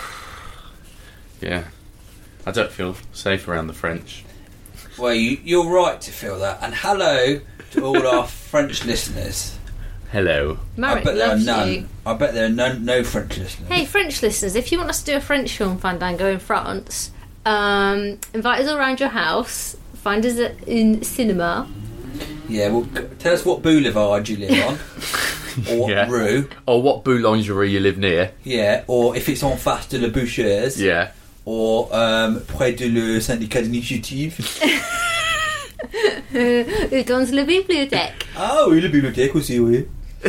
Speaker 2: Yeah, I don't feel safe around the French.
Speaker 4: Well, you, you're right to feel that. And hello to all our French listeners.
Speaker 2: Hello.
Speaker 4: I
Speaker 3: Marek
Speaker 4: bet there are
Speaker 3: loves
Speaker 4: none.
Speaker 3: you.
Speaker 4: I bet there are no, no French listeners.
Speaker 3: Hey, French listeners, if you want us to do a French film Fandango in France, um, invite us all around your house, find us at, in cinema.
Speaker 4: Yeah, well, g- tell us what boulevard you live on. Or what
Speaker 2: Yeah.
Speaker 4: rue.
Speaker 2: Or what boulangerie you live near.
Speaker 4: Yeah, or if it's en face de la Boucheuse.
Speaker 2: Yeah.
Speaker 4: Or um, près de le syndicat d'initiative.
Speaker 3: Who dans la bibliothèque?
Speaker 4: Ah oui, la bibliothèque aussi, oui.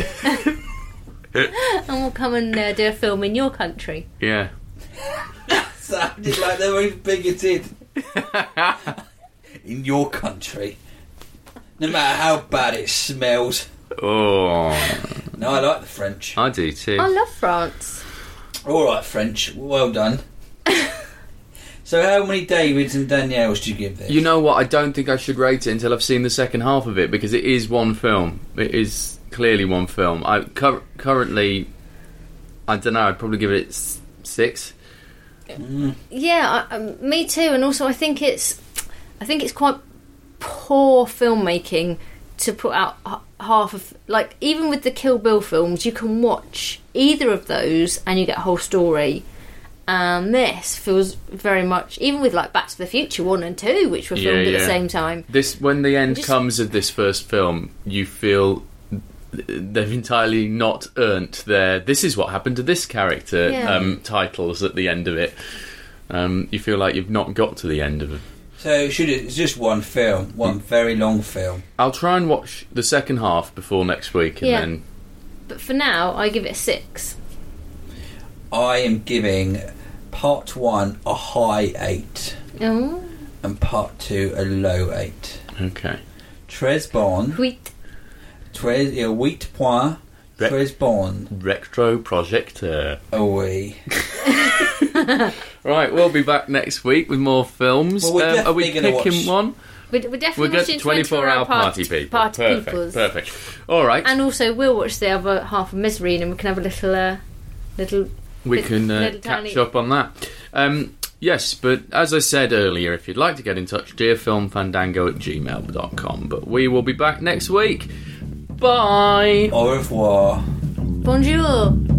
Speaker 3: And we'll come and uh, do a film in your country.
Speaker 2: Yeah.
Speaker 4: Sounded like they were bigoted. In your country. No matter how bad it smells.
Speaker 2: Oh,
Speaker 4: No, I like the French.
Speaker 2: I do too.
Speaker 3: I love France.
Speaker 4: Alright, French. Well done. So how many Davids and Danielles do you give this?
Speaker 2: You know what? I don't think I should rate it until I've seen the second half of it because it is one film. It is clearly one film. I cur- currently, I don't know. I'd probably give it s- six.
Speaker 4: Mm.
Speaker 3: Yeah, I, um, me too. And also, I think it's, I think it's quite poor filmmaking to put out h- half of, like, even with the Kill Bill films, you can watch either of those and you get a whole story. And this feels very much, even with like Back to the Future one and two, which were
Speaker 2: Yeah,
Speaker 3: filmed at
Speaker 2: yeah.
Speaker 3: the same time.
Speaker 2: This when the end
Speaker 3: Just-
Speaker 2: comes of this first film, you feel they've entirely not earned their "this is what happened to this character"
Speaker 3: Yeah.
Speaker 2: um, titles at the end of it. Um, you feel like you've not got to the end of it.
Speaker 4: So should it, it's just one film, one very long film.
Speaker 2: I'll try and watch the second half before next week, and
Speaker 3: Yeah.
Speaker 2: then
Speaker 3: But for now, I give it a six.
Speaker 4: I am giving part one a high eight
Speaker 3: Oh,
Speaker 4: and part two a low eight.
Speaker 2: okay.
Speaker 4: Très bon.
Speaker 3: wheat.
Speaker 4: Très, yeah, huit points.
Speaker 2: Re-
Speaker 4: Très bon.
Speaker 2: Retro projector.
Speaker 4: Oh oui.
Speaker 2: Right, we'll be back next week with more films.
Speaker 4: Well, we're
Speaker 2: um, are we
Speaker 4: definitely gonna
Speaker 2: picking
Speaker 4: watch-
Speaker 2: one?
Speaker 3: We're, we're definitely
Speaker 2: We'll get
Speaker 3: watching
Speaker 2: twenty-four hour party people.
Speaker 3: Party
Speaker 2: perfect,
Speaker 3: Peoples.
Speaker 2: perfect. All right.
Speaker 3: And also, we'll watch the other half of Misery, and we can have a little, uh, little.
Speaker 2: We
Speaker 3: bit-
Speaker 2: can uh,
Speaker 3: little
Speaker 2: catch
Speaker 3: tiny-
Speaker 2: up on that. Um, yes, but as I said earlier, if you'd like to get in touch, dearfilmfandango at gmail dot com. But we will be back next week. Bye.
Speaker 4: Au revoir.
Speaker 3: Bonjour.